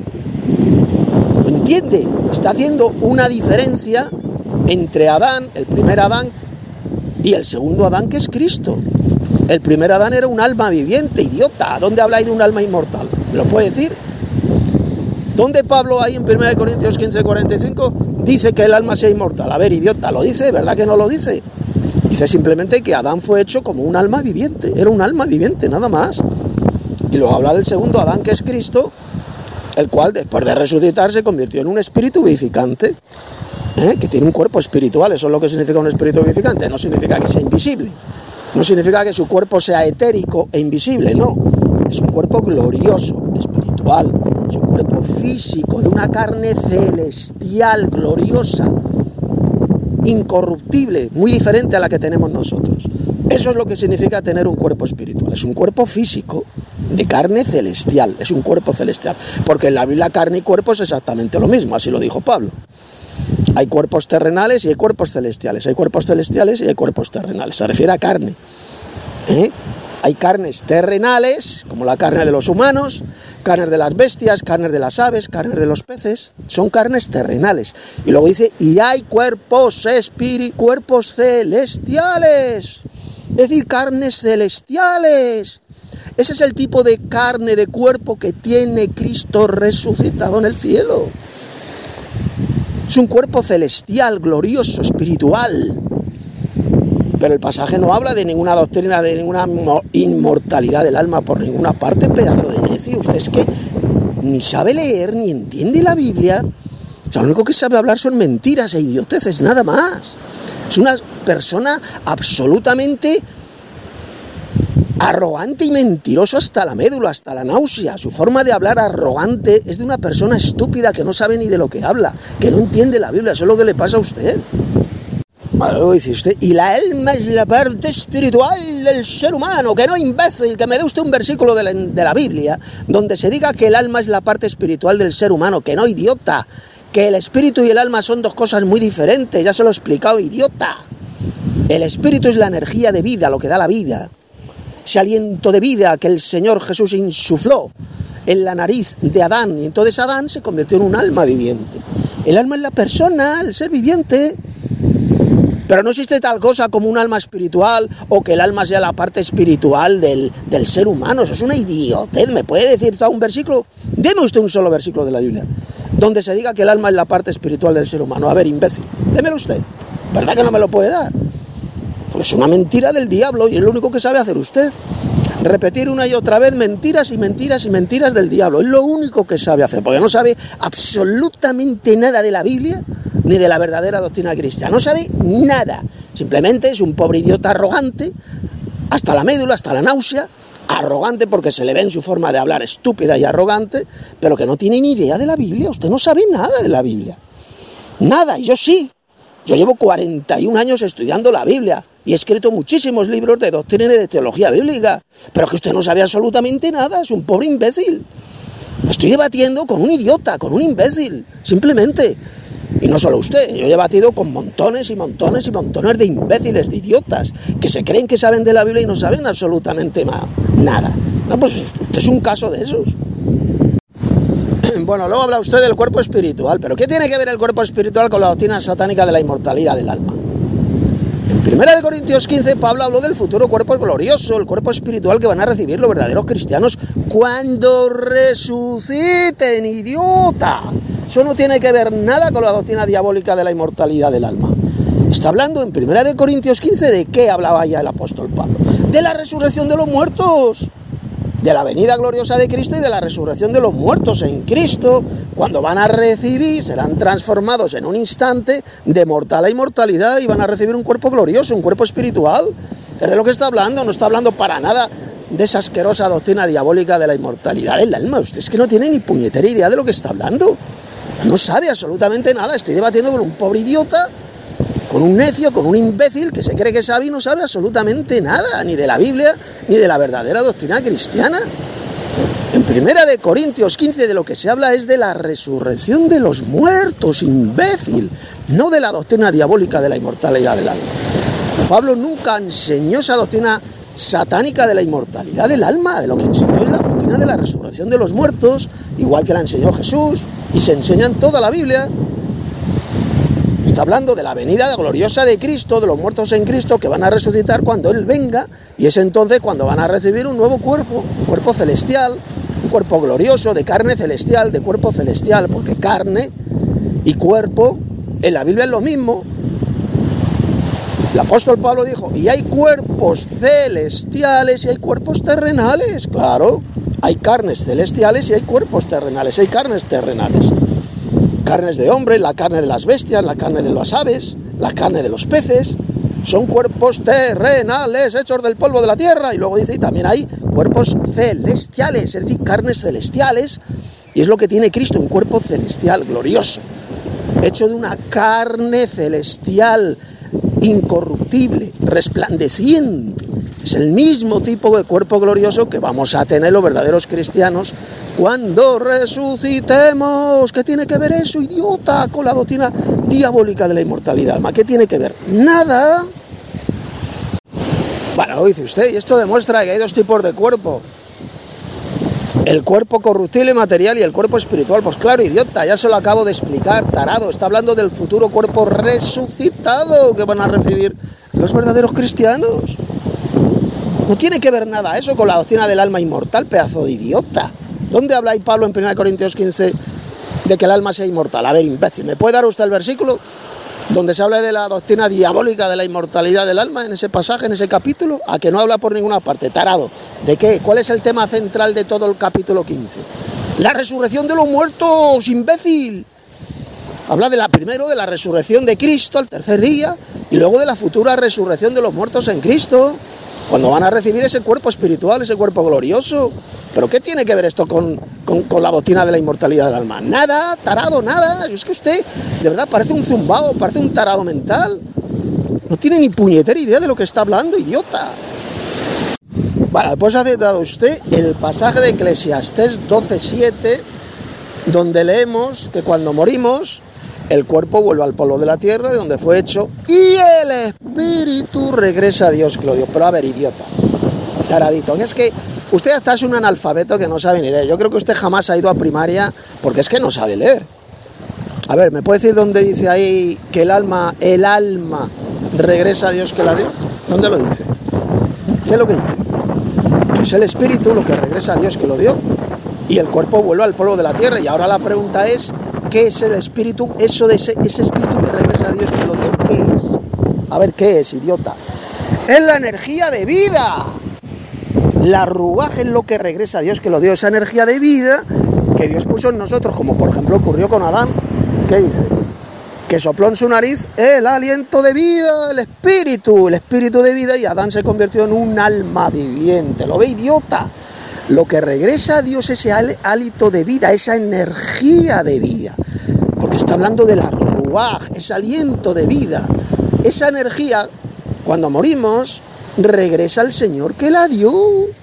¿Lo entiende? Está haciendo una diferencia entre Adán, el primer Adán, y el segundo Adán, que es Cristo. El primer Adán era un alma viviente, idiota. ¿Dónde habla ahí de un alma inmortal? ¿Me lo puede decir? ¿Dónde Pablo ahí en primera de Corintios quince, cuarenta y cinco dice que el alma sea inmortal? A ver, idiota, ¿lo dice? ¿Verdad que no lo dice? Dice simplemente que Adán fue hecho como un alma viviente, era un alma viviente, nada más. Y luego habla del segundo Adán, que es Cristo, el cual después de resucitar se convirtió en un espíritu vivificante, ¿eh? que tiene un cuerpo espiritual. Eso es lo que significa un espíritu vivificante. No significa que sea invisible, no significa que su cuerpo sea etérico e invisible, no. Es un cuerpo glorioso, espiritual, es un cuerpo físico, de una carne celestial, gloriosa, incorruptible, muy diferente a la que tenemos nosotros. Eso es lo que significa tener un cuerpo espiritual. Es un cuerpo físico de carne celestial, es un cuerpo celestial, porque en la Biblia carne y cuerpo es exactamente lo mismo, así lo dijo Pablo. Hay cuerpos terrenales y hay cuerpos celestiales, hay cuerpos celestiales y hay cuerpos terrenales, se refiere a carne, ¿eh? Hay carnes terrenales, como la carne de los humanos, carnes de las bestias, carnes de las aves, carnes de los peces, son carnes terrenales. Y luego dice, y hay cuerpos espíritus, cuerpos celestiales, es decir, carnes celestiales. Ese es el tipo de carne, de cuerpo que tiene Cristo resucitado en el cielo. Es un cuerpo celestial, glorioso, espiritual. Pero el pasaje no habla de ninguna doctrina, de ninguna inmortalidad del alma por ninguna parte, pedazo de necio. Usted es que ni sabe leer, ni entiende la Biblia. O sea, lo único que sabe hablar son mentiras e idioteces, nada más. Es una persona absolutamente arrogante y mentiroso hasta la médula, hasta la náusea. Su forma de hablar arrogante es de una persona estúpida que no sabe ni de lo que habla, que no entiende la Biblia. Eso es lo que le pasa a usted. Luego dice usted, y la alma es la parte espiritual del ser humano, que no, imbécil, que me dé usted un versículo de la, de la Biblia donde se diga que el alma es la parte espiritual del ser humano, que no, idiota, que el espíritu y el alma son dos cosas muy diferentes, ya se lo he explicado, idiota. El espíritu es la energía de vida, lo que da la vida, ese aliento de vida que el Señor Jesús insufló en la nariz de Adán, y entonces Adán se convirtió en un alma viviente. El alma es la persona, el ser viviente. Pero no existe tal cosa como un alma espiritual o que el alma sea la parte espiritual del, del ser humano. Eso es una idiotez. ¿Me puede decir todo un versículo? Deme usted un solo versículo de la Biblia donde se diga que el alma es la parte espiritual del ser humano. A ver, imbécil, démelo usted. ¿Verdad que no me lo puede dar? Pues es una mentira del diablo y es lo único que sabe hacer usted. Repetir una y otra vez mentiras y mentiras y mentiras del diablo. Es lo único que sabe hacer, porque no sabe absolutamente nada de la Biblia ni de la verdadera doctrina cristiana. No sabe nada. Simplemente es un pobre idiota arrogante, hasta la médula, hasta la náusea, arrogante porque se le ve en su forma de hablar estúpida y arrogante, pero que no tiene ni idea de la Biblia. Usted no sabe nada de la Biblia. Nada, y yo sí. Yo llevo cuarenta y un años estudiando la Biblia y he escrito muchísimos libros de doctrina y de teología bíblica, pero que usted no sabe absolutamente nada, es un pobre imbécil. Estoy debatiendo con un idiota, con un imbécil, simplemente. Y no solo usted, yo he debatido con montones y montones y montones de imbéciles, de idiotas, que se creen que saben de la Biblia y no saben absolutamente nada. No, pues usted es un caso de esos. Bueno, luego habla usted del cuerpo espiritual, pero ¿qué tiene que ver el cuerpo espiritual con la doctrina satánica de la inmortalidad del alma? En primera de Corintios quince, Pablo habló del futuro cuerpo glorioso, el cuerpo espiritual que van a recibir los verdaderos cristianos cuando resuciten, idiota. Eso no tiene que ver nada con la doctrina diabólica de la inmortalidad del alma. Está hablando en primera de Corintios quince, ¿de qué hablaba ya el apóstol Pablo? De la resurrección de los muertos, de la venida gloriosa de Cristo y de la resurrección de los muertos en Cristo, cuando van a recibir, serán transformados en un instante de mortal a inmortalidad y van a recibir un cuerpo glorioso, un cuerpo espiritual. Es de lo que está hablando, no está hablando para nada de esa asquerosa doctrina diabólica de la inmortalidad del alma. Usted es que no tiene ni puñetera idea de lo que está hablando. No sabe absolutamente nada. Estoy debatiendo con un pobre idiota, con un necio, con un imbécil que se cree que sabe y no sabe absolutamente nada, ni de la Biblia, ni de la verdadera doctrina cristiana. En primera de Corintios quince de lo que se habla es de la resurrección de los muertos, imbécil, no de la doctrina diabólica de la inmortalidad del alma. Pablo nunca enseñó esa doctrina satánica de la inmortalidad del alma. De lo que enseñó es la doctrina de la resurrección de los muertos, igual que la enseñó Jesús, y se enseña en toda la Biblia. Está hablando de la venida gloriosa de Cristo, de los muertos en Cristo, que van a resucitar cuando Él venga, y es entonces cuando van a recibir un nuevo cuerpo, un cuerpo celestial, un cuerpo glorioso, de carne celestial, de cuerpo celestial, porque carne y cuerpo en la Biblia es lo mismo. El apóstol Pablo dijo, y hay cuerpos celestiales y hay cuerpos terrenales. Claro, hay carnes celestiales y hay cuerpos terrenales, hay carnes terrenales. Carnes de hombre, la carne de las bestias, la carne de las aves, la carne de los peces, son cuerpos terrenales hechos del polvo de la tierra. Y luego dice, y también hay cuerpos celestiales, es decir, carnes celestiales, y es lo que tiene Cristo, un cuerpo celestial glorioso, hecho de una carne celestial incorruptible, resplandeciente. Es el mismo tipo de cuerpo glorioso que vamos a tener los verdaderos cristianos cuando resucitemos. ¿Qué tiene que ver eso, idiota, con la doctrina diabólica de la inmortalidad? ¿Qué tiene que ver? Nada. Bueno, lo dice usted, y esto demuestra que hay dos tipos de cuerpo. El cuerpo corruptible y material y el cuerpo espiritual. Pues claro, idiota, ya se lo acabo de explicar, tarado. Está hablando del futuro cuerpo resucitado que van a recibir los verdaderos cristianos. No tiene que ver nada eso con la doctrina del alma inmortal, pedazo de idiota. ¿Dónde habla ahí Pablo en primera Corintios quince de que el alma sea inmortal? A ver, imbécil, ¿me puede dar usted el versículo donde se habla de la doctrina diabólica de la inmortalidad del alma, en ese pasaje, en ese capítulo? A que no habla por ninguna parte, tarado. ¿De qué? ¿Cuál es el tema central de todo el capítulo quince? La resurrección de los muertos, imbécil. Habla de la primero de la resurrección de Cristo al tercer día y luego de la futura resurrección de los muertos en Cristo, cuando van a recibir ese cuerpo espiritual, ese cuerpo glorioso. ¿Pero qué tiene que ver esto con, con, con la doctrina de la inmortalidad del alma? Nada, tarado, nada. Es que usted, de verdad, parece un zumbao, parece un tarado mental. No tiene ni puñetera idea de lo que está hablando, idiota. Bueno, después ha citado usted el pasaje de Eclesiastés doce siete, donde leemos que cuando morimos, el cuerpo vuelve al polvo de la tierra, de donde fue hecho, y el espíritu regresa a Dios que lo dio. Pero a ver, idiota, taradito, es que usted hasta es un analfabeto que no sabe ni leer. Yo creo que usted jamás ha ido a primaria porque es que no sabe leer. A ver, ¿me puede decir dónde dice ahí que el alma, el alma regresa a Dios que la dio? ¿Dónde lo dice? ¿Qué es lo que dice? Que es el espíritu lo que regresa a Dios que lo dio y el cuerpo vuelve al polvo de la tierra. Y ahora la pregunta es, ¿qué es el espíritu? Eso de ese, ese espíritu que regresa a Dios que lo dio, ¿qué es? A ver, ¿qué es, idiota? Es la energía de vida. La ruaj es lo que regresa a Dios que lo dio, esa energía de vida que Dios puso en nosotros, como por ejemplo ocurrió con Adán. ¿Qué dice? Que sopló en su nariz el aliento de vida, el espíritu, el espíritu de vida, y Adán se convirtió en un alma viviente. ¿Lo ve, idiota? Lo que regresa a Dios es ese hálito de vida, esa energía de vida, porque está hablando de la ruaj, ese aliento de vida, esa energía. Cuando morimos, regresa al Señor que la dio.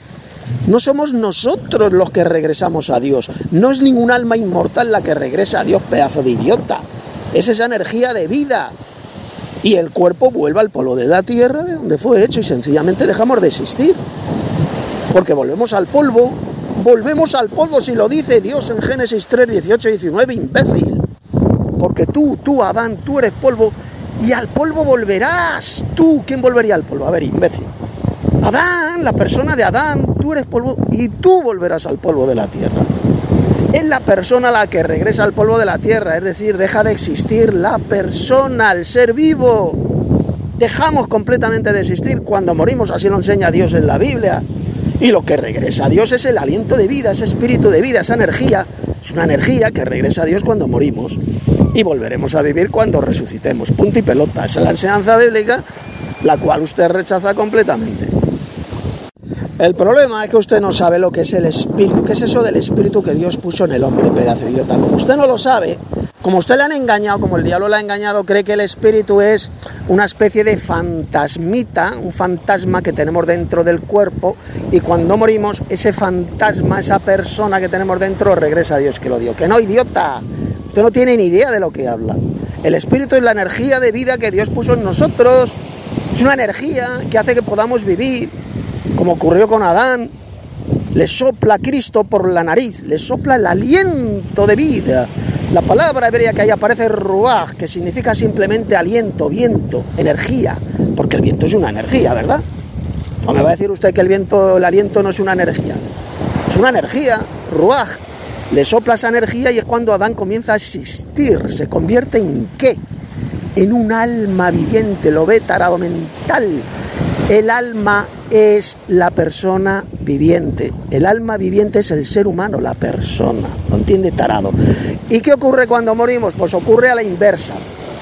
No somos nosotros los que regresamos a Dios. No es ningún alma inmortal la que regresa a Dios, pedazo de idiota. Es esa energía de vida. Y el cuerpo vuelve al polvo de la tierra, de donde fue hecho, y sencillamente dejamos de existir. Porque volvemos al polvo. Volvemos al polvo, si lo dice Dios en Génesis tres, dieciocho y diecinueve, imbécil. Porque tú, tú, Adán, tú eres polvo, y al polvo volverás. ¿Tú? ¿Quién volvería al polvo? A ver, imbécil. Adán, la persona de Adán, tú eres polvo y tú volverás al polvo de la tierra. Es la persona la que regresa al polvo de la tierra, es decir, deja de existir la persona, el ser vivo. Dejamos completamente de existir cuando morimos, así lo enseña Dios en la Biblia. Y lo que regresa a Dios es el aliento de vida, ese espíritu de vida, esa energía. Es una energía que regresa a Dios cuando morimos. Y volveremos a vivir cuando resucitemos. Punto y pelota. Esa es la enseñanza bíblica, la cual usted rechaza completamente. El problema es que usted no sabe lo que es el espíritu. ¿Qué es eso del espíritu que Dios puso en el hombre, pedazo de idiota? Como usted no lo sabe, como usted le han engañado, como el diablo le ha engañado, cree que el espíritu es una especie de fantasmita, un fantasma que tenemos dentro del cuerpo, y cuando morimos, ese fantasma, esa persona que tenemos dentro, regresa a Dios que lo dio. Que no, idiota. Usted no tiene ni idea de lo que habla. El espíritu es la energía de vida que Dios puso en nosotros. Es una energía que hace que podamos vivir, como ocurrió con Adán. Le sopla Cristo por la nariz, le sopla el aliento de vida. La palabra hebrea que ahí aparece es ruaj, que significa simplemente aliento, viento, energía, porque el viento es una energía, ¿verdad? ¿O me va a decir usted que el viento, el aliento no es una energía? Es una energía, ruaj. Le sopla esa energía y es cuando Adán comienza a existir. ¿Se convierte en qué? En un alma viviente, lo ve, tarado mental. El alma es la persona viviente. El alma viviente es el ser humano, la persona. ¿Lo entiende, tarado? ¿Y qué ocurre cuando morimos? Pues ocurre a la inversa.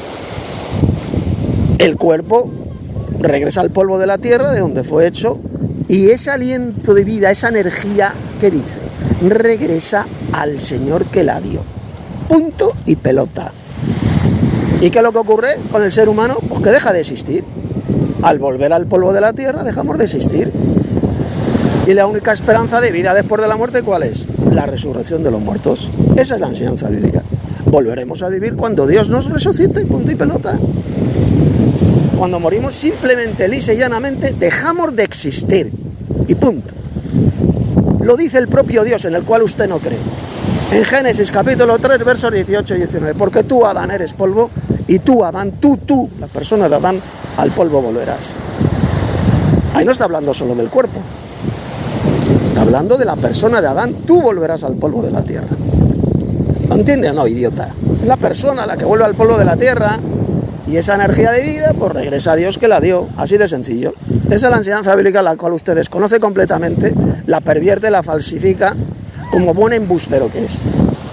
El cuerpo regresa al polvo de la tierra, de donde fue hecho, y ese aliento de vida, esa energía, ¿qué dice? Regresa al Señor que la dio. Punto y pelota. ¿Y qué es lo que ocurre con el ser humano? Pues que deja de existir. Al volver al polvo de la tierra dejamos de existir. Y la única esperanza de vida después de la muerte, ¿cuál es? La resurrección de los muertos. Esa es la enseñanza bíblica. Volveremos a vivir cuando Dios nos resucite, punto y pelota. Cuando morimos simplemente, lisa y llanamente, dejamos de existir. Y punto. Lo dice el propio Dios, en el cual usted no cree. En Génesis capítulo tres, versos dieciocho y diecinueve. Porque tú, Adán, eres polvo, y tú, Adán, tú, tú, la persona de Adán, al polvo volverás. Ahí no está hablando solo del cuerpo. Está hablando de la persona de Adán. Tú volverás al polvo de la tierra. ¿Lo entiende o no, idiota? Es la persona la que vuelve al polvo de la tierra, y esa energía de vida, pues regresa a Dios que la dio. Así de sencillo. Esa es la enseñanza bíblica, la cual usted desconoce completamente, la pervierte, la falsifica, como buen embustero que es.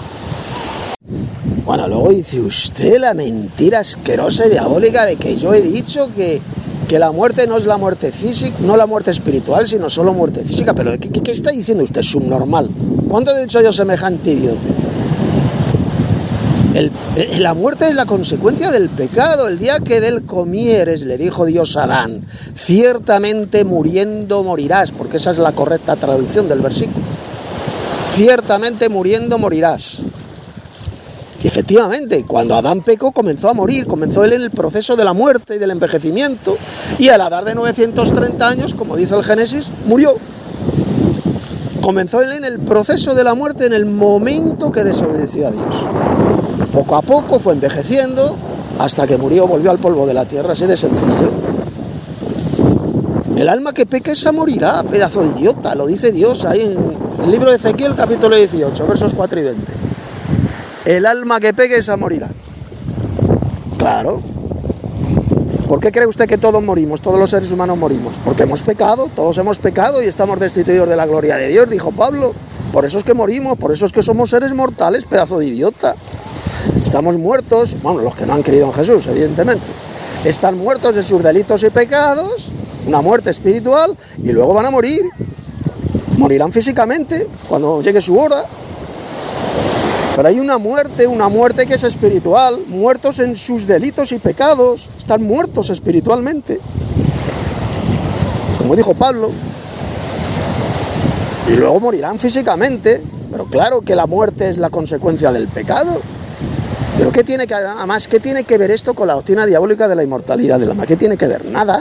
Bueno, luego dice usted la mentira asquerosa y diabólica de que yo he dicho que, que la muerte no es la muerte física, no la muerte espiritual, sino solo muerte física. Pero ¿qué, qué, qué está diciendo usted? Subnormal. ¿Cuándo he dicho yo semejante idiotez? El, la muerte es la consecuencia del pecado. El día que de él comieres, le dijo Dios a Adán, ciertamente muriendo morirás, porque esa es la correcta traducción del versículo. Ciertamente muriendo morirás. Y efectivamente, cuando Adán pecó, comenzó a morir, comenzó él en el proceso de la muerte y del envejecimiento, y a la edad de novecientos treinta años, como dice el Génesis, murió. Comenzó él en el proceso de la muerte en el momento que desobedeció a Dios. Poco a poco fue envejeciendo hasta que murió, volvió al polvo de la tierra, así de sencillo. El alma que peca esa morirá, pedazo de idiota, lo dice Dios ahí en el libro de Ezequiel, capítulo dieciocho, versos cuatro y veinte. El alma que peque esa morirá. Claro. ¿Por qué cree usted que todos morimos, todos los seres humanos morimos? Porque hemos pecado, todos hemos pecado y estamos destituidos de la gloria de Dios, dijo Pablo. Por eso es que morimos, por eso es que somos seres mortales, pedazo de idiota. Estamos muertos, bueno, los que no han creído en Jesús, evidentemente. Están muertos de sus delitos y pecados, una muerte espiritual, y luego van a morir. Morirán físicamente cuando llegue su hora. Pero hay una muerte, una muerte que es espiritual, muertos en sus delitos y pecados, están muertos espiritualmente. Como dijo Pablo. Y luego morirán físicamente, pero claro que la muerte es la consecuencia del pecado. Pero ¿qué tiene que, además, ¿qué tiene que ver esto con la doctrina diabólica de la inmortalidad del alma? ¿Qué tiene que ver? Nada.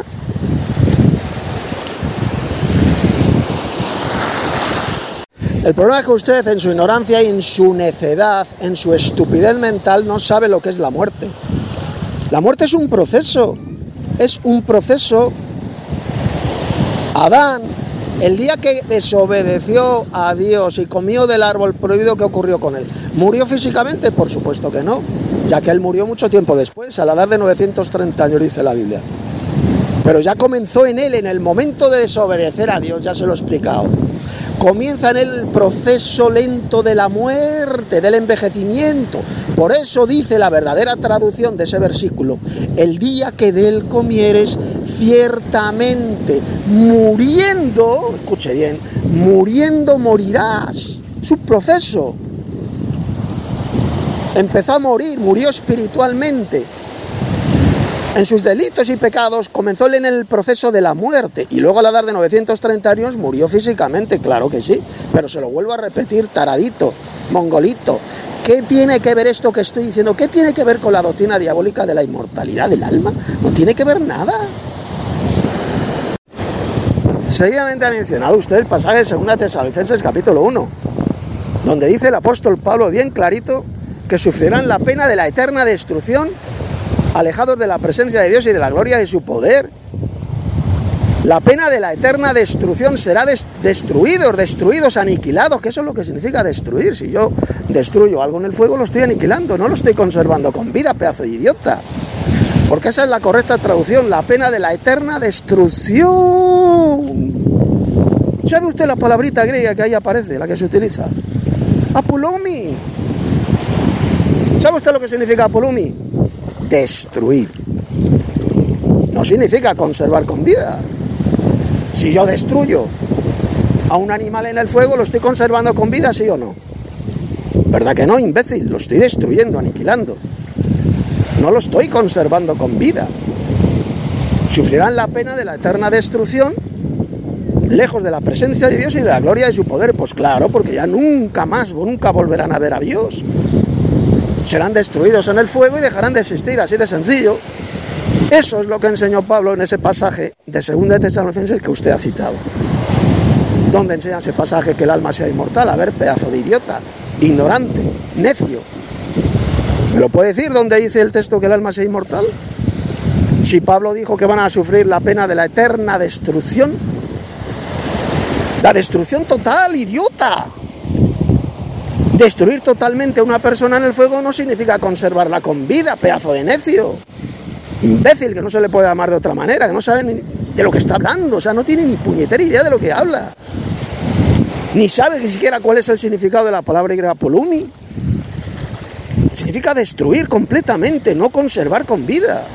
El problema es que usted, en su ignorancia y en su necedad, en su estupidez mental, no sabe lo que es la muerte. La muerte es un proceso, es un proceso. Adán, el día que desobedeció a Dios y comió del árbol prohibido, ¿qué ocurrió con él? ¿Murió físicamente? Por supuesto que no, ya que él murió mucho tiempo después, a la edad de novecientos treinta años, dice la Biblia. Pero ya comenzó en él, en el momento de desobedecer a Dios, ya se lo he explicado. Comienza en él el proceso lento de la muerte, del envejecimiento. Por eso dice la verdadera traducción de ese versículo: el día que de él comieres, ciertamente muriendo, escuche bien, muriendo morirás. Es un proceso. Empezó a morir, murió espiritualmente. En sus delitos y pecados comenzó él en el proceso de la muerte, y luego a la edad de novecientos treinta años murió físicamente, claro que sí, pero se lo vuelvo a repetir, taradito, mongolito. ¿Qué tiene que ver esto que estoy diciendo? ¿Qué tiene que ver con la doctrina diabólica de la inmortalidad del alma? No tiene que ver nada. Seguidamente ha mencionado usted el pasaje de segunda Tesalonicenses capítulo uno, donde dice el apóstol Pablo bien clarito que sufrirán la pena de la eterna destrucción, alejados de la presencia de Dios y de la gloria de su poder. La pena de la eterna destrucción será des- destruidos, destruidos, aniquilados, que eso es lo que significa destruir. Si yo destruyo algo en el fuego, lo estoy aniquilando, no lo estoy conservando con vida, pedazo de idiota. Porque esa es la correcta traducción, la pena de la eterna destrucción. ¿Sabe usted la palabrita griega que ahí aparece, la que se utiliza? Apulumi. ¿Sabe usted lo que significa apulumi? Destruir. No significa conservar con vida. Si yo destruyo a un animal en el fuego, ¿lo estoy conservando con vida, sí o no? ¿Verdad que no, imbécil? Lo estoy destruyendo, aniquilando. No lo estoy conservando con vida. Sufrirán la pena de la eterna destrucción, lejos de la presencia de Dios y de la gloria de su poder. Pues claro, porque ya nunca más, nunca volverán a ver a Dios. Serán destruidos en el fuego y dejarán de existir, así de sencillo. Eso es lo que enseñó Pablo en ese pasaje de segunda de Tesalonicenses que usted ha citado. ¿Dónde enseña ese pasaje que el alma sea inmortal? A ver, pedazo de idiota, ignorante, necio. ¿Me lo puede decir dónde dice el texto que el alma sea inmortal? Si Pablo dijo que van a sufrir la pena de la eterna destrucción, la destrucción total, idiota. Destruir totalmente a una persona en el fuego no significa conservarla con vida, pedazo de necio. Imbécil, que no se le puede llamar de otra manera, que no sabe ni de lo que está hablando, o sea, no tiene ni puñetera idea de lo que habla. Ni sabe ni siquiera cuál es el significado de la palabra griega polumi. Significa destruir completamente, no conservar con vida.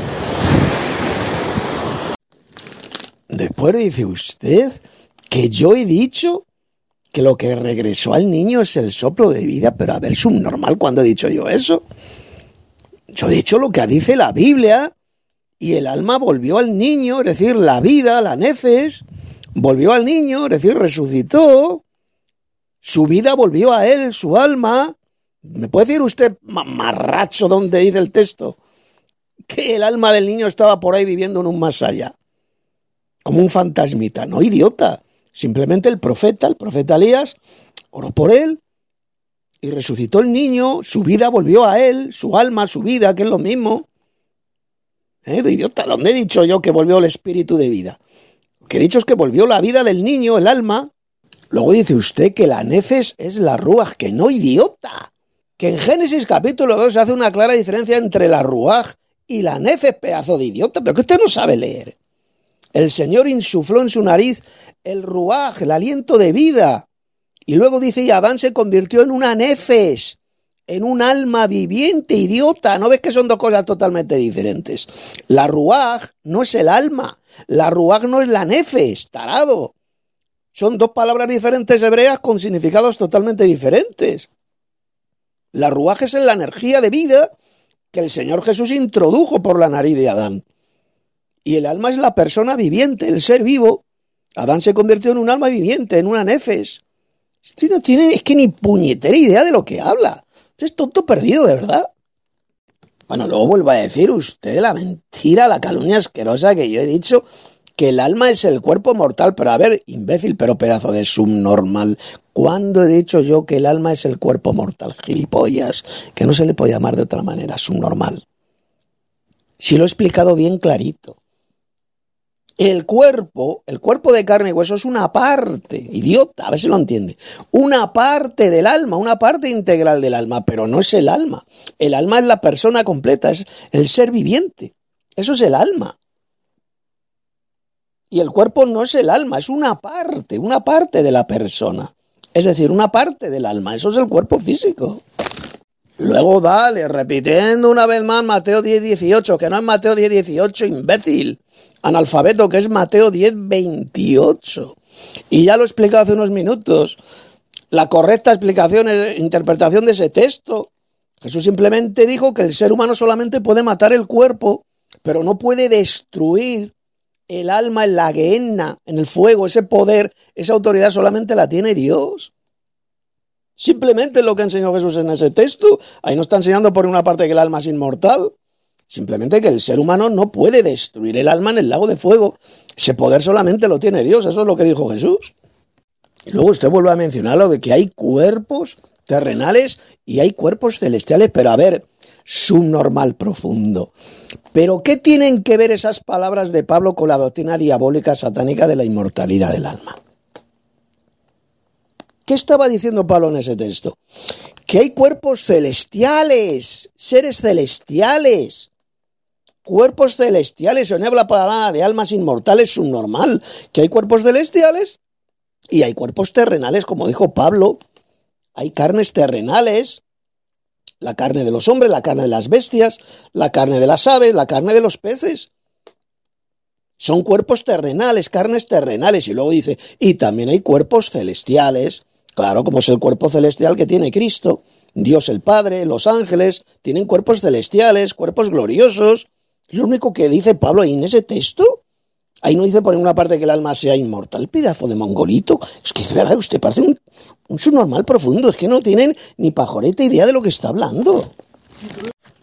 Después dice usted que yo he dicho que lo que regresó al niño es el soplo de vida, pero a ver, subnormal, ¿cuándo he dicho yo eso? Yo he dicho lo que dice la Biblia, y el alma volvió al niño, es decir, la vida, la nefes, volvió al niño, es decir, resucitó, su vida volvió a él, su alma. ¿Me puede decir usted, mamarracho, dónde dice el texto que el alma del niño estaba por ahí viviendo en un más allá? Como un fantasmita, no, idiota. Simplemente el profeta, el profeta Elías, oró por él y resucitó el niño, su vida volvió a él, su alma, su vida, que es lo mismo. ¿Eh? De idiota, ¿dónde he dicho yo que volvió el espíritu de vida? Lo que he dicho es que volvió la vida del niño, el alma. Luego dice usted que la nefes es la ruaj, que no, idiota. Que en Génesis capítulo dos se hace una clara diferencia entre la ruaj y la nefes, pedazo de idiota, pero que usted no sabe leer. El Señor insufló en su nariz el ruaj, el aliento de vida. Y luego dice, y Adán se convirtió en una nefes, en un alma viviente, idiota. ¿No ves que son dos cosas totalmente diferentes? La ruaj no es el alma, la ruaj no es la nefes, tarado. Son dos palabras diferentes hebreas con significados totalmente diferentes. La ruaj es la energía de vida que el Señor Jesús introdujo por la nariz de Adán. Y el alma es la persona viviente, el ser vivo. Adán se convirtió en un alma viviente, en una nefes. Usted no tiene, es que ni puñetera idea de lo que habla. Usted es tonto perdido, de verdad. Bueno, luego vuelvo a decir usted la mentira, la calumnia asquerosa que yo he dicho, que el alma es el cuerpo mortal. Pero a ver, imbécil, pero pedazo de subnormal. ¿Cuándo he dicho yo que el alma es el cuerpo mortal? Gilipollas, que no se le puede llamar de otra manera, subnormal. Si lo he explicado bien clarito. El cuerpo, el cuerpo de carne y hueso es una parte, idiota, a ver si lo entiende, una parte del alma, una parte integral del alma, pero no es el alma. El alma es la persona completa, es el ser viviente. Eso es el alma. Y el cuerpo no es el alma, es una parte, una parte de la persona. Es decir, una parte del alma, eso es el cuerpo físico. Y luego dale, repitiendo una vez más Mateo diez dieciocho, que no es Mateo diez dieciocho, imbécil. Analfabeto, que es Mateo diez veintiocho. Y ya lo he explicado hace unos minutos. La correcta explicación, interpretación de ese texto. Jesús simplemente dijo que el ser humano solamente puede matar el cuerpo, pero no puede destruir el alma en la gehenna, en el fuego. Ese poder, esa autoridad solamente la tiene Dios. Simplemente es lo que enseñó Jesús en ese texto. Ahí no está enseñando por una parte que el alma es inmortal. Simplemente que el ser humano no puede destruir el alma en el lago de fuego. Ese poder solamente lo tiene Dios. Eso es lo que dijo Jesús. Y luego usted vuelve a mencionar lo de que hay cuerpos terrenales y hay cuerpos celestiales. Pero a ver, subnormal profundo. ¿Pero qué tienen que ver esas palabras de Pablo con la doctrina diabólica satánica de la inmortalidad del alma? ¿Qué estaba diciendo Pablo en ese texto? Que hay cuerpos celestiales, seres celestiales. Cuerpos celestiales, se habla para nada de almas inmortales, subnormal, que hay cuerpos celestiales y hay cuerpos terrenales, como dijo Pablo. Hay carnes terrenales, la carne de los hombres, la carne de las bestias, la carne de las aves, la carne de los peces. Son cuerpos terrenales, carnes terrenales. Y luego dice, y también hay cuerpos celestiales, claro, como es el cuerpo celestial que tiene Cristo. Dios el Padre, los ángeles, tienen cuerpos celestiales, cuerpos gloriosos. Es lo único que dice Pablo ahí en ese texto. Ahí no dice por ninguna parte que el alma sea inmortal. Pedazo de mongolito. Es que es verdad, usted parece un, un subnormal profundo. Es que no tienen ni pajoreta idea de lo que está hablando.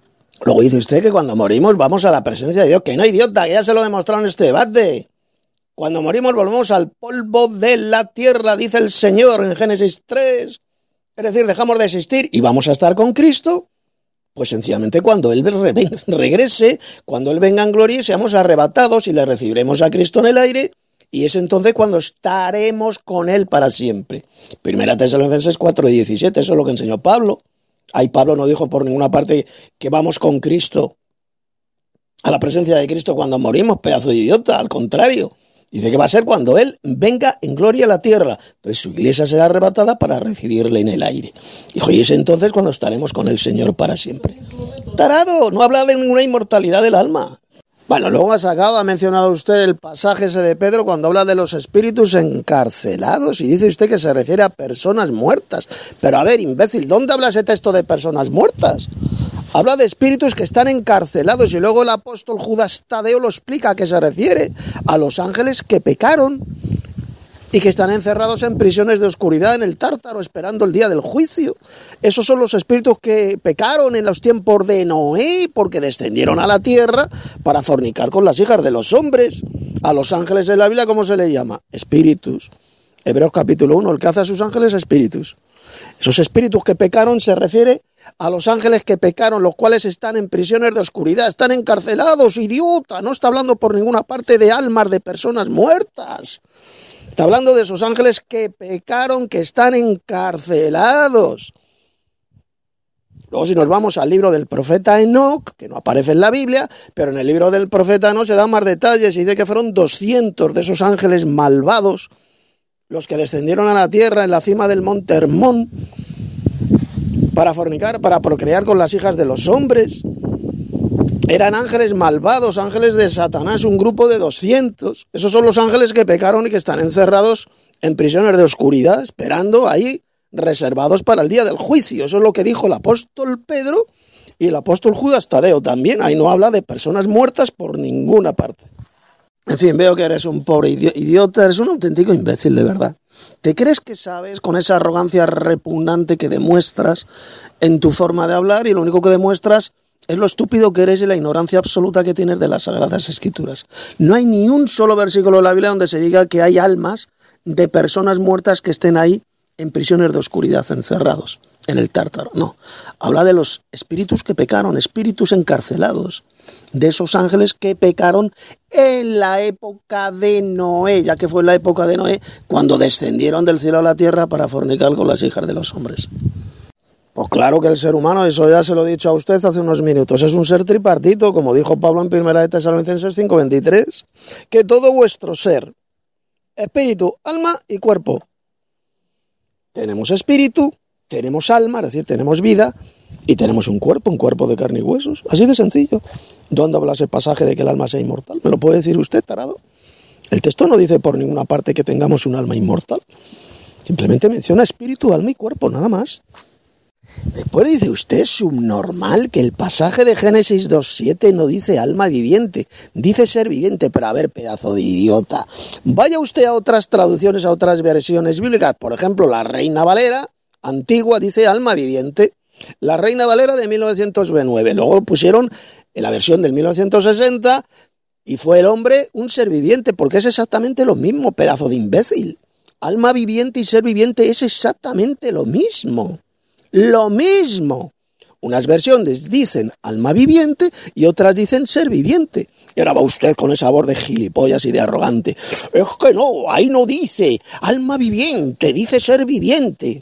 Luego dice usted que cuando morimos vamos a la presencia de Dios. Que no, idiota, que ya se lo demostraron en este debate. Cuando morimos volvemos al polvo de la tierra, dice el Señor en Génesis tres. Es decir, dejamos de existir y vamos a estar con Cristo. Pues sencillamente cuando Él regrese, cuando Él venga en gloria y seamos arrebatados y le recibiremos a Cristo en el aire, y es entonces cuando estaremos con Él para siempre. Primera Tesalonicenses cuatro diecisiete, eso es lo que enseñó Pablo. Ahí Pablo no dijo por ninguna parte que vamos con Cristo a la presencia de Cristo cuando morimos, pedazo de idiota, al contrario. Dice que va a ser cuando Él venga en gloria a la tierra. Entonces su iglesia será arrebatada para recibirle en el aire. Dijo, y es entonces cuando estaremos con el Señor para siempre. Tarado, no habla de ninguna inmortalidad del alma. Bueno, luego ha sacado, ha mencionado usted el pasaje ese de Pedro cuando habla de los espíritus encarcelados y dice usted que se refiere a personas muertas. Pero a ver, imbécil, ¿dónde habla ese texto de personas muertas? Habla de espíritus que están encarcelados y luego el apóstol Judas Tadeo lo explica, a qué se refiere a los ángeles que pecaron y que están encerrados en prisiones de oscuridad en el Tártaro esperando el día del juicio. Esos son los espíritus que pecaron en los tiempos de Noé porque descendieron a la tierra para fornicar con las hijas de los hombres. A los ángeles de la Biblia, ¿cómo se les llama? Espíritus. Hebreos capítulo uno, el que hace a sus ángeles, espíritus. Esos espíritus que pecaron se refiere a los ángeles que pecaron, los cuales están en prisiones de oscuridad, están encarcelados, idiota. No está hablando por ninguna parte de almas de personas muertas. Está hablando de esos ángeles que pecaron, que están encarcelados. Luego si nos vamos al libro del profeta Enoc, que no aparece en la Biblia, pero en el libro del profeta Enoc se dan más detalles y dice que fueron doscientos de esos ángeles malvados los que descendieron a la tierra en la cima del monte Hermón para fornicar, para procrear con las hijas de los hombres. Eran ángeles malvados, ángeles de Satanás, un grupo de doscientos. Esos son los ángeles que pecaron y que están encerrados en prisiones de oscuridad, esperando ahí, reservados para el día del juicio. Eso es lo que dijo el apóstol Pedro y el apóstol Judas Tadeo también. Ahí no habla de personas muertas por ninguna parte. En fin, veo que eres un pobre idiota, eres un auténtico imbécil de verdad. ¿Te crees que sabes con esa arrogancia repugnante que demuestras en tu forma de hablar y lo único que demuestras es lo estúpido que eres y la ignorancia absoluta que tienes de las Sagradas Escrituras? No hay ni un solo versículo de la Biblia donde se diga que hay almas de personas muertas que estén ahí en prisiones de oscuridad, encerrados en el Tártaro. No, habla de los espíritus que pecaron, espíritus encarcelados, de esos ángeles que pecaron en la época de Noé, ya que fue en la época de Noé cuando descendieron del cielo a la tierra para fornicar con las hijas de los hombres. Pues claro que el ser humano, eso ya se lo he dicho a usted hace unos minutos, es un ser tripartito, como dijo Pablo en Primera de Tesalonicenses cinco veintitrés, que todo vuestro ser, espíritu, alma y cuerpo. Tenemos espíritu, tenemos alma, es decir, tenemos vida, y tenemos un cuerpo, un cuerpo de carne y huesos. Así de sencillo. ¿Dónde habla ese pasaje de que el alma sea inmortal? ¿Me lo puede decir usted, tarado? El texto no dice por ninguna parte que tengamos un alma inmortal. Simplemente menciona espíritu, alma y cuerpo, nada más. Después dice usted, subnormal, que el pasaje de Génesis dos siete no dice alma viviente, dice ser viviente. Pero a ver, pedazo de idiota, vaya usted a otras traducciones, a otras versiones bíblicas. Por ejemplo, la Reina Valera antigua dice alma viviente. La Reina Valera de mil novecientos nueve. Luego pusieron en la versión del mil novecientos sesenta y fue el hombre un ser viviente, porque es exactamente lo mismo, pedazo de imbécil. Alma viviente y ser viviente es exactamente lo mismo. Lo mismo. Unas versiones dicen alma viviente y otras dicen ser viviente. Y ahora va usted con esa voz de gilipollas y de arrogante. Es que no, ahí no dice alma viviente, dice ser viviente.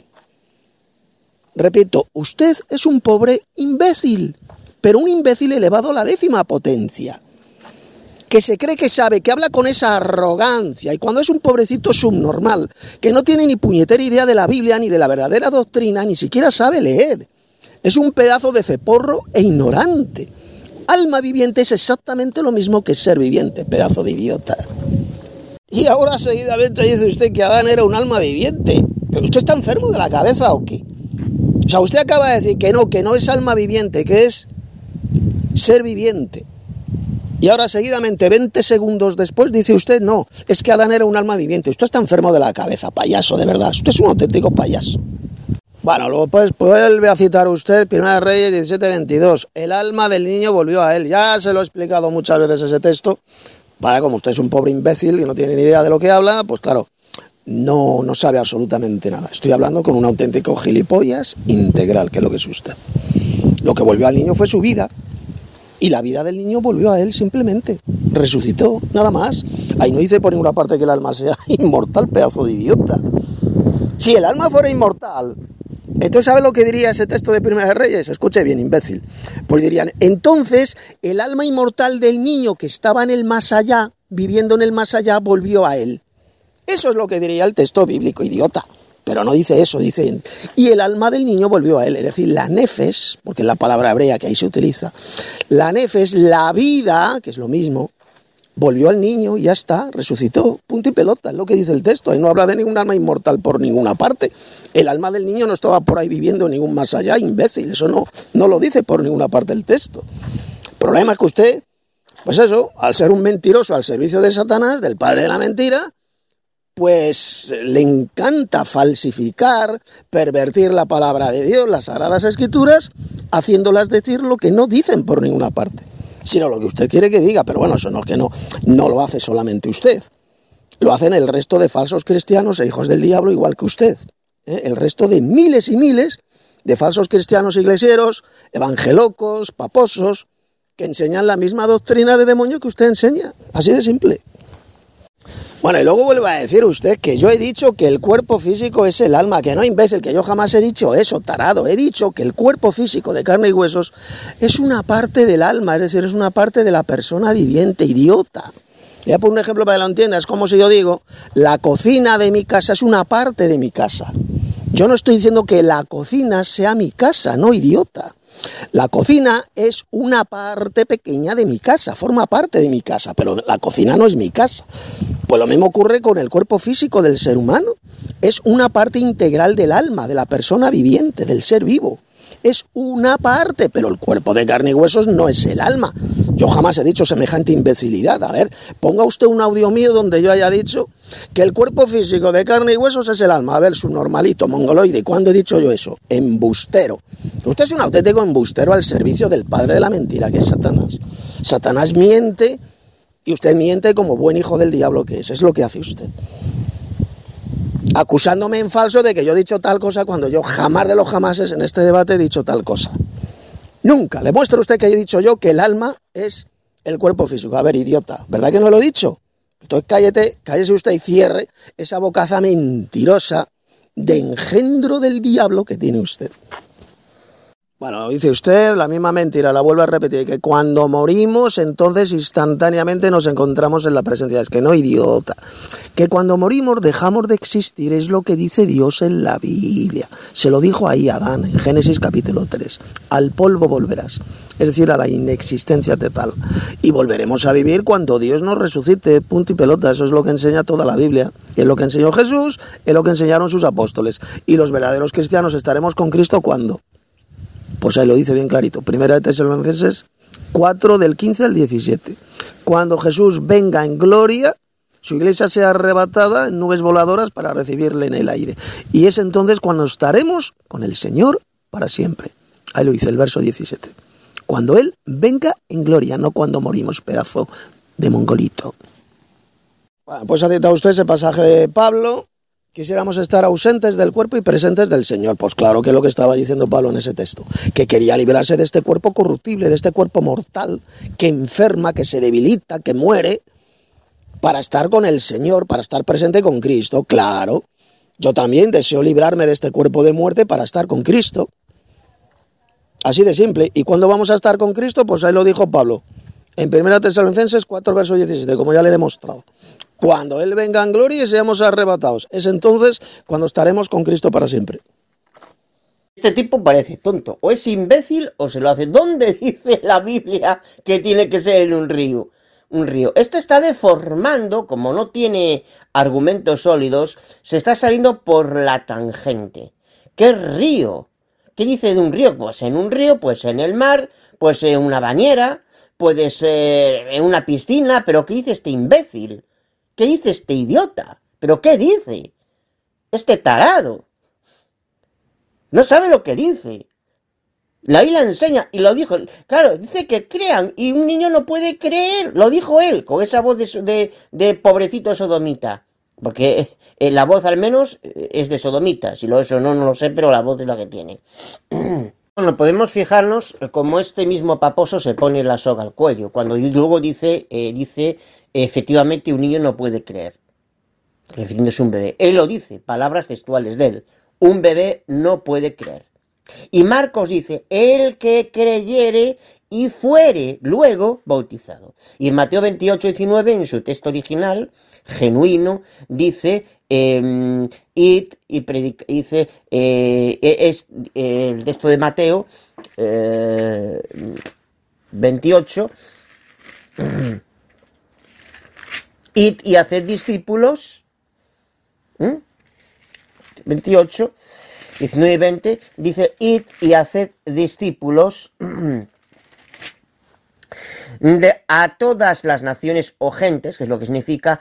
Repito, usted es un pobre imbécil, pero un imbécil elevado a la décima potencia, que se cree que sabe, que habla con esa arrogancia, y cuando es un pobrecito subnormal, que no tiene ni puñetera idea de la Biblia, ni de la verdadera doctrina, ni siquiera sabe leer. Es un pedazo de ceporro e ignorante. Alma viviente es exactamente lo mismo que ser viviente, pedazo de idiota. Y ahora seguidamente dice usted que Adán era un alma viviente. ¿Pero usted está enfermo de la cabeza o qué? O sea, usted acaba de decir que no, que no es alma viviente, que es ser viviente. Y ahora seguidamente, veinte segundos después, dice usted, no, es que Adán era un alma viviente. Usted está enfermo de la cabeza, payaso, de verdad. Usted es un auténtico payaso. Bueno, luego pues vuelve a citar usted, Primera de Reyes diecisiete veintidós. El alma del niño volvió a él. Ya se lo he explicado muchas veces ese texto. Vaya, como usted es un pobre imbécil y no tiene ni idea de lo que habla, pues claro, no, no sabe absolutamente nada. Estoy hablando con un auténtico gilipollas integral, que es lo que es usted. Lo que volvió al niño fue su vida. Y la vida del niño volvió a él simplemente. Resucitó, nada más. Ahí no dice por ninguna parte que el alma sea inmortal, pedazo de idiota. Si el alma fuera inmortal, entonces ¿sabe lo que diría ese texto de Primera de Reyes? Escuche bien, imbécil. Pues dirían, entonces el alma inmortal del niño que estaba en el más allá, viviendo en el más allá, volvió a él. Eso es lo que diría el texto bíblico, idiota. Pero no dice eso, dice, y el alma del niño volvió a él. Es decir, la nefes, porque es la palabra hebrea que ahí se utiliza, la nefes, la vida, que es lo mismo, volvió al niño y ya está, resucitó, punto y pelota, es lo que dice el texto. Ahí no habla de ningún alma inmortal por ninguna parte. El alma del niño no estaba por ahí viviendo ningún más allá, imbécil, eso no, no lo dice por ninguna parte el texto. El problema es que usted, pues eso, al ser un mentiroso al servicio de Satanás, del padre de la mentira, pues le encanta falsificar, pervertir la palabra de Dios, las Sagradas Escrituras, haciéndolas decir lo que no dicen por ninguna parte, sino lo que usted quiere que diga. Pero bueno, eso no, que no, no lo hace solamente usted, lo hacen el resto de falsos cristianos e hijos del diablo igual que usted, ¿eh? El resto de miles y miles de falsos cristianos iglesieros, evangelocos, paposos, que enseñan la misma doctrina de demonio que usted enseña, así de simple. Bueno, y luego vuelve a decir usted que yo he dicho que el cuerpo físico es el alma, que no, imbécil, que yo jamás he dicho eso, tarado. He dicho que el cuerpo físico de carne y huesos es una parte del alma, es decir, es una parte de la persona viviente, idiota. Voy a poner un ejemplo para que lo entienda. Es como si yo digo, la cocina de mi casa es una parte de mi casa. Yo no estoy diciendo que la cocina sea mi casa, no, idiota. La cocina es una parte pequeña de mi casa, forma parte de mi casa, pero la cocina no es mi casa. Pues lo mismo ocurre con el cuerpo físico del ser humano. Es una parte integral del alma, de la persona viviente, del ser vivo. Es una parte, pero el cuerpo de carne y huesos no es el alma. Yo jamás he dicho semejante imbecilidad. A ver, ponga usted un audio mío donde yo haya dicho que el cuerpo físico de carne y huesos es el alma. A ver, su normalito, mongoloide. ¿Cuándo he dicho yo eso? Embustero. Que usted es un auténtico embustero al servicio del padre de la mentira, que es Satanás. Satanás miente y usted miente como buen hijo del diablo que es. Es lo que hace usted. Acusándome en falso de que yo he dicho tal cosa cuando yo jamás de los jamases en este debate he dicho tal cosa. Nunca. Demuestre usted que he dicho yo que el alma es el cuerpo físico. A ver, idiota, ¿verdad que no lo he dicho? Entonces cállate, cállese usted y cierre esa bocaza mentirosa de engendro del diablo que tiene usted. Bueno, dice usted, la misma mentira, la vuelvo a repetir, que cuando morimos, entonces instantáneamente nos encontramos en la presencia. Es que no, idiota. Que cuando morimos dejamos de existir, es lo que dice Dios en la Biblia. Se lo dijo ahí a Adán, en Génesis capítulo tres. Al polvo volverás, es decir, a la inexistencia total. Y volveremos a vivir cuando Dios nos resucite, punto y pelota. Eso es lo que enseña toda la Biblia. Es lo que enseñó Jesús, es lo que enseñaron sus apóstoles. Y los verdaderos cristianos estaremos con Cristo, ¿cuándo? Pues ahí lo dice bien clarito. Primera de Tesalonicenses cuatro, del quince al diecisiete. Cuando Jesús venga en gloria, su iglesia sea arrebatada en nubes voladoras para recibirle en el aire. Y es entonces cuando estaremos con el Señor para siempre. Ahí lo dice el verso diecisiete. Cuando Él venga en gloria, no cuando morimos, pedazo de mongolito. Bueno, pues ha citado usted ese pasaje de Pablo. Quisiéramos estar ausentes del cuerpo y presentes del Señor. Pues claro que es lo que estaba diciendo Pablo en ese texto, que quería librarse de este cuerpo corruptible, de este cuerpo mortal, que enferma, que se debilita, que muere, para estar con el Señor, para estar presente con Cristo. Claro, yo también deseo librarme de este cuerpo de muerte para estar con Cristo. Así de simple. ¿Y cuándo vamos a estar con Cristo? Pues ahí lo dijo Pablo, en Primera Tesalonicenses cuatro, verso diecisiete, como ya le he demostrado. Cuando Él venga en gloria y seamos arrebatados. Es entonces cuando estaremos con Cristo para siempre. Este tipo parece tonto. O es imbécil o se lo hace. ¿Dónde dice la Biblia que tiene que ser en un río? Un río. Este está deformando, como no tiene argumentos sólidos, se está saliendo por la tangente. ¿Qué río? ¿Qué dice de un río? Pues en un río, pues en el mar, pues en una bañera, puede ser en una piscina. ¿Pero qué dice este imbécil? ¿Qué dice este idiota? ¿Pero qué dice? Este tarado. No sabe lo que dice. La Biblia enseña, y lo dijo, claro, dice que crean, y un niño no puede creer, lo dijo él, con esa voz de, de, de pobrecito sodomita, porque eh, la voz al menos es de sodomita, si lo eso no, no lo sé, pero la voz es la que tiene. Bueno, podemos fijarnos cómo este mismo paposo se pone la soga al cuello, cuando luego dice, eh, dice efectivamente un niño no puede creer, refiriéndose a un bebé. Él lo dice, palabras textuales de él, un bebé no puede creer. Y Marcos dice, el que creyere y fuere luego bautizado. Y en Mateo veintiocho, diecinueve, en su texto original, genuino, dice, eh, id y predica, dice, eh, es eh, el texto de Mateo eh, veintiocho, id y haced discípulos, ¿eh? veintiocho, diecinueve y veinte, dice, id y haced discípulos de, a todas las naciones o gentes, que es lo que significa,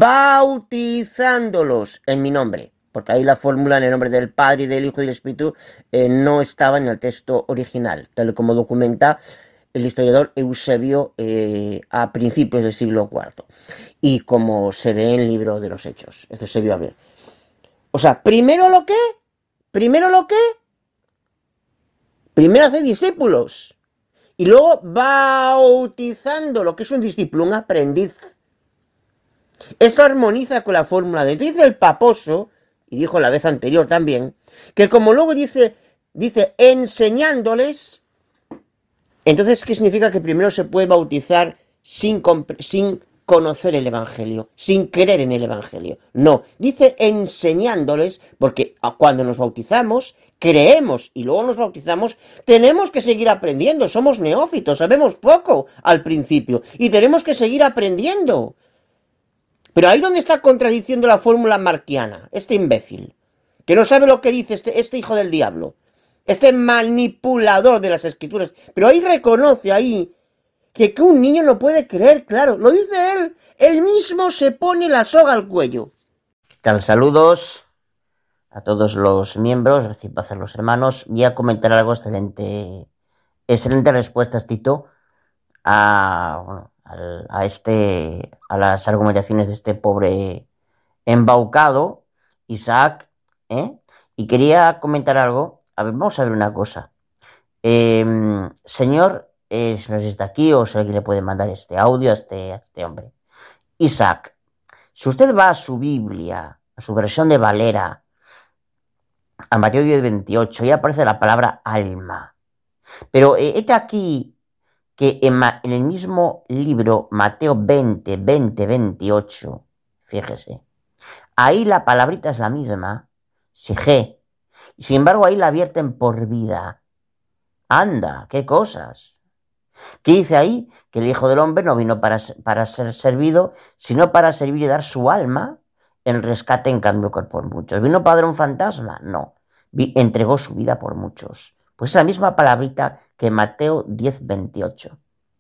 bautizándolos en mi nombre. Porque ahí la fórmula en el nombre del Padre, y del Hijo y del Espíritu eh, no estaba en el texto original, tal como documenta el historiador Eusebio eh, a principios del siglo cuarto. Y como se ve en el libro de los Hechos. Esto se vio a ver. O sea, primero lo que... Primero lo que, primero hacer discípulos y luego bautizando lo que es un discípulo, un aprendiz. Esto armoniza con la fórmula de, dice el paposo, y dijo la vez anterior también, que como luego dice, dice enseñándoles, entonces ¿qué significa? Que primero se puede bautizar sin, sin conocer el Evangelio, sin creer en el Evangelio. No, dice enseñándoles, porque cuando nos bautizamos, creemos y luego nos bautizamos, tenemos que seguir aprendiendo, somos neófitos, sabemos poco al principio y tenemos que seguir aprendiendo. Pero ahí donde está contradiciendo la fórmula marquiana, este imbécil, que no sabe lo que dice este, este hijo del diablo, este manipulador de las escrituras, pero ahí reconoce ahí Que, que un niño no puede creer, claro, lo dice él, él mismo se pone la soga al cuello. ¿Qué tal? Saludos a todos los miembros, recién a los hermanos. Voy a comentar algo excelente, excelente respuestas, Tito, a, bueno, a, a, este, a las argumentaciones de este pobre embaucado, Isaac, ¿eh? Y quería comentar algo. A ver, vamos a ver una cosa. Eh, señor... Eh, si no sé si está aquí o si alguien le puede mandar este audio a este, a este hombre. Isaac, si usted va a su Biblia, a su versión de Valera, a Mateo diez veintiocho, ahí aparece la palabra alma. Pero eh, este aquí, que en, en el mismo libro, Mateo veinte, veinte, veintiocho, fíjese, ahí la palabrita es la misma, sige, y sin embargo ahí la vierten por vida. Anda, qué cosas. ¿Qué dice ahí? Que el Hijo del Hombre no vino para, para ser servido, sino para servir y dar su alma en rescate en cambio por muchos. ¿Vino para dar un fantasma? No. Entregó su vida por muchos. Pues es la misma palabrita que Mateo diez veintiocho.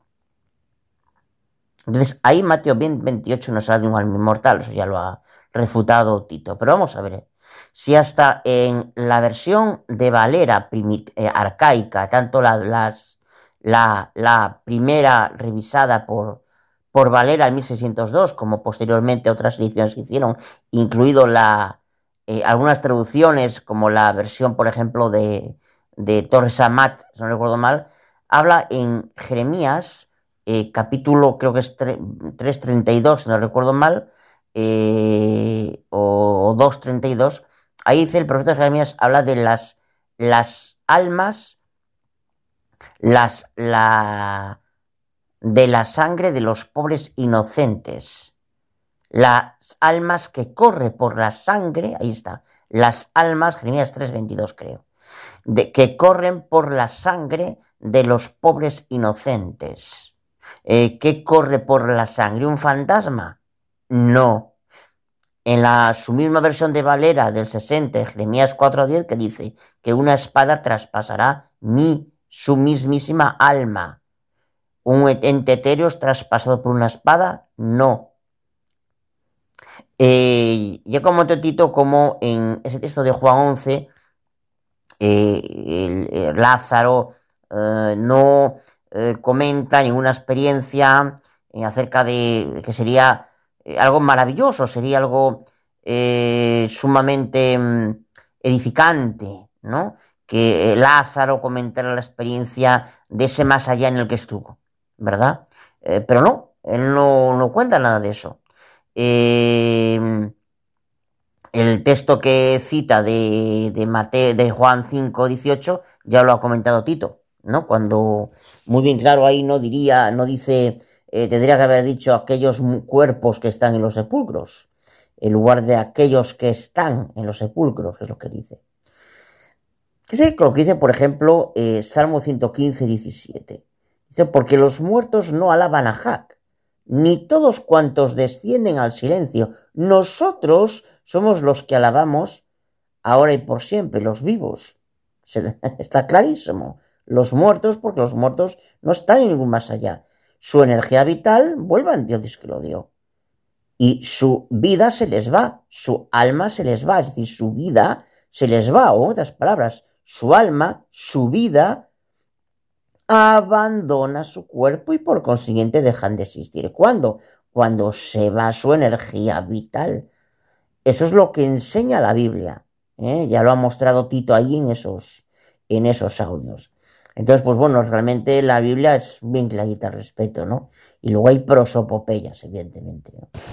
Entonces, ahí Mateo diez veintiocho nos habla de un alma inmortal, eso ya lo ha refutado Tito. Pero vamos a ver, si hasta en la versión de Valera eh, arcaica, tanto la, las... La, la primera revisada por, por Valera en mil seiscientos dos, como posteriormente otras ediciones que hicieron, incluido la, eh, algunas traducciones, como la versión, por ejemplo, de, de Torres Amat, si no recuerdo mal, habla en Jeremías, eh, capítulo, creo que es tres treinta y dos, si no recuerdo mal, eh, o, o dos treinta y dos, ahí dice el profeta Jeremías, habla de las, las almas, Las, la, de la sangre de los pobres inocentes, las almas que corre por la sangre, ahí está, las almas, Jeremías tres veintidós creo, de, que corren por la sangre de los pobres inocentes. Eh, ¿Qué corre por la sangre? ¿Un fantasma? No. En la, su misma versión de Valera del sesenta, Jeremías cuatro diez, que dice que una espada traspasará mi su mismísima alma. ¿Un ente etéreo es traspasado por una espada? No. Eh, yo como Tito, como en ese texto de Juan once, eh, el, el Lázaro eh, no eh, comenta ninguna experiencia eh, acerca de que sería eh, algo maravilloso, sería algo eh, sumamente mm, edificante, ¿no? Que Lázaro comentara la experiencia de ese más allá en el que estuvo, ¿verdad? Eh, pero no, él no, no cuenta nada de eso. Eh, el texto que cita de, de, Mateo, de Juan cinco dieciocho ya lo ha comentado Tito, ¿no? Cuando muy bien claro ahí no diría, no dice, eh, tendría que haber dicho aquellos cuerpos que están en los sepulcros, en lugar de aquellos que están en los sepulcros, es lo que dice. ¿Qué es lo que dice, por ejemplo, eh, Salmo ciento quince, diecisiete? Dice, porque los muertos no alaban a Jac, ni todos cuantos descienden al silencio. Nosotros somos los que alabamos ahora y por siempre, los vivos. Se, está clarísimo. Los muertos, porque los muertos no están en ningún más allá. Su energía vital vuelve a Dios que lo dio. Y su vida se les va, su alma se les va, es decir, su vida se les va, o en otras palabras, su alma, su vida, abandona su cuerpo y por consiguiente dejan de existir. ¿Cuándo? Cuando se va su energía vital. Eso es lo que enseña la Biblia, ¿eh? Ya lo ha mostrado Tito ahí en esos, en esos audios. Entonces, pues bueno, realmente la Biblia es bien clarita al respecto, ¿no? Y luego hay prosopopeyas, evidentemente, ¿no?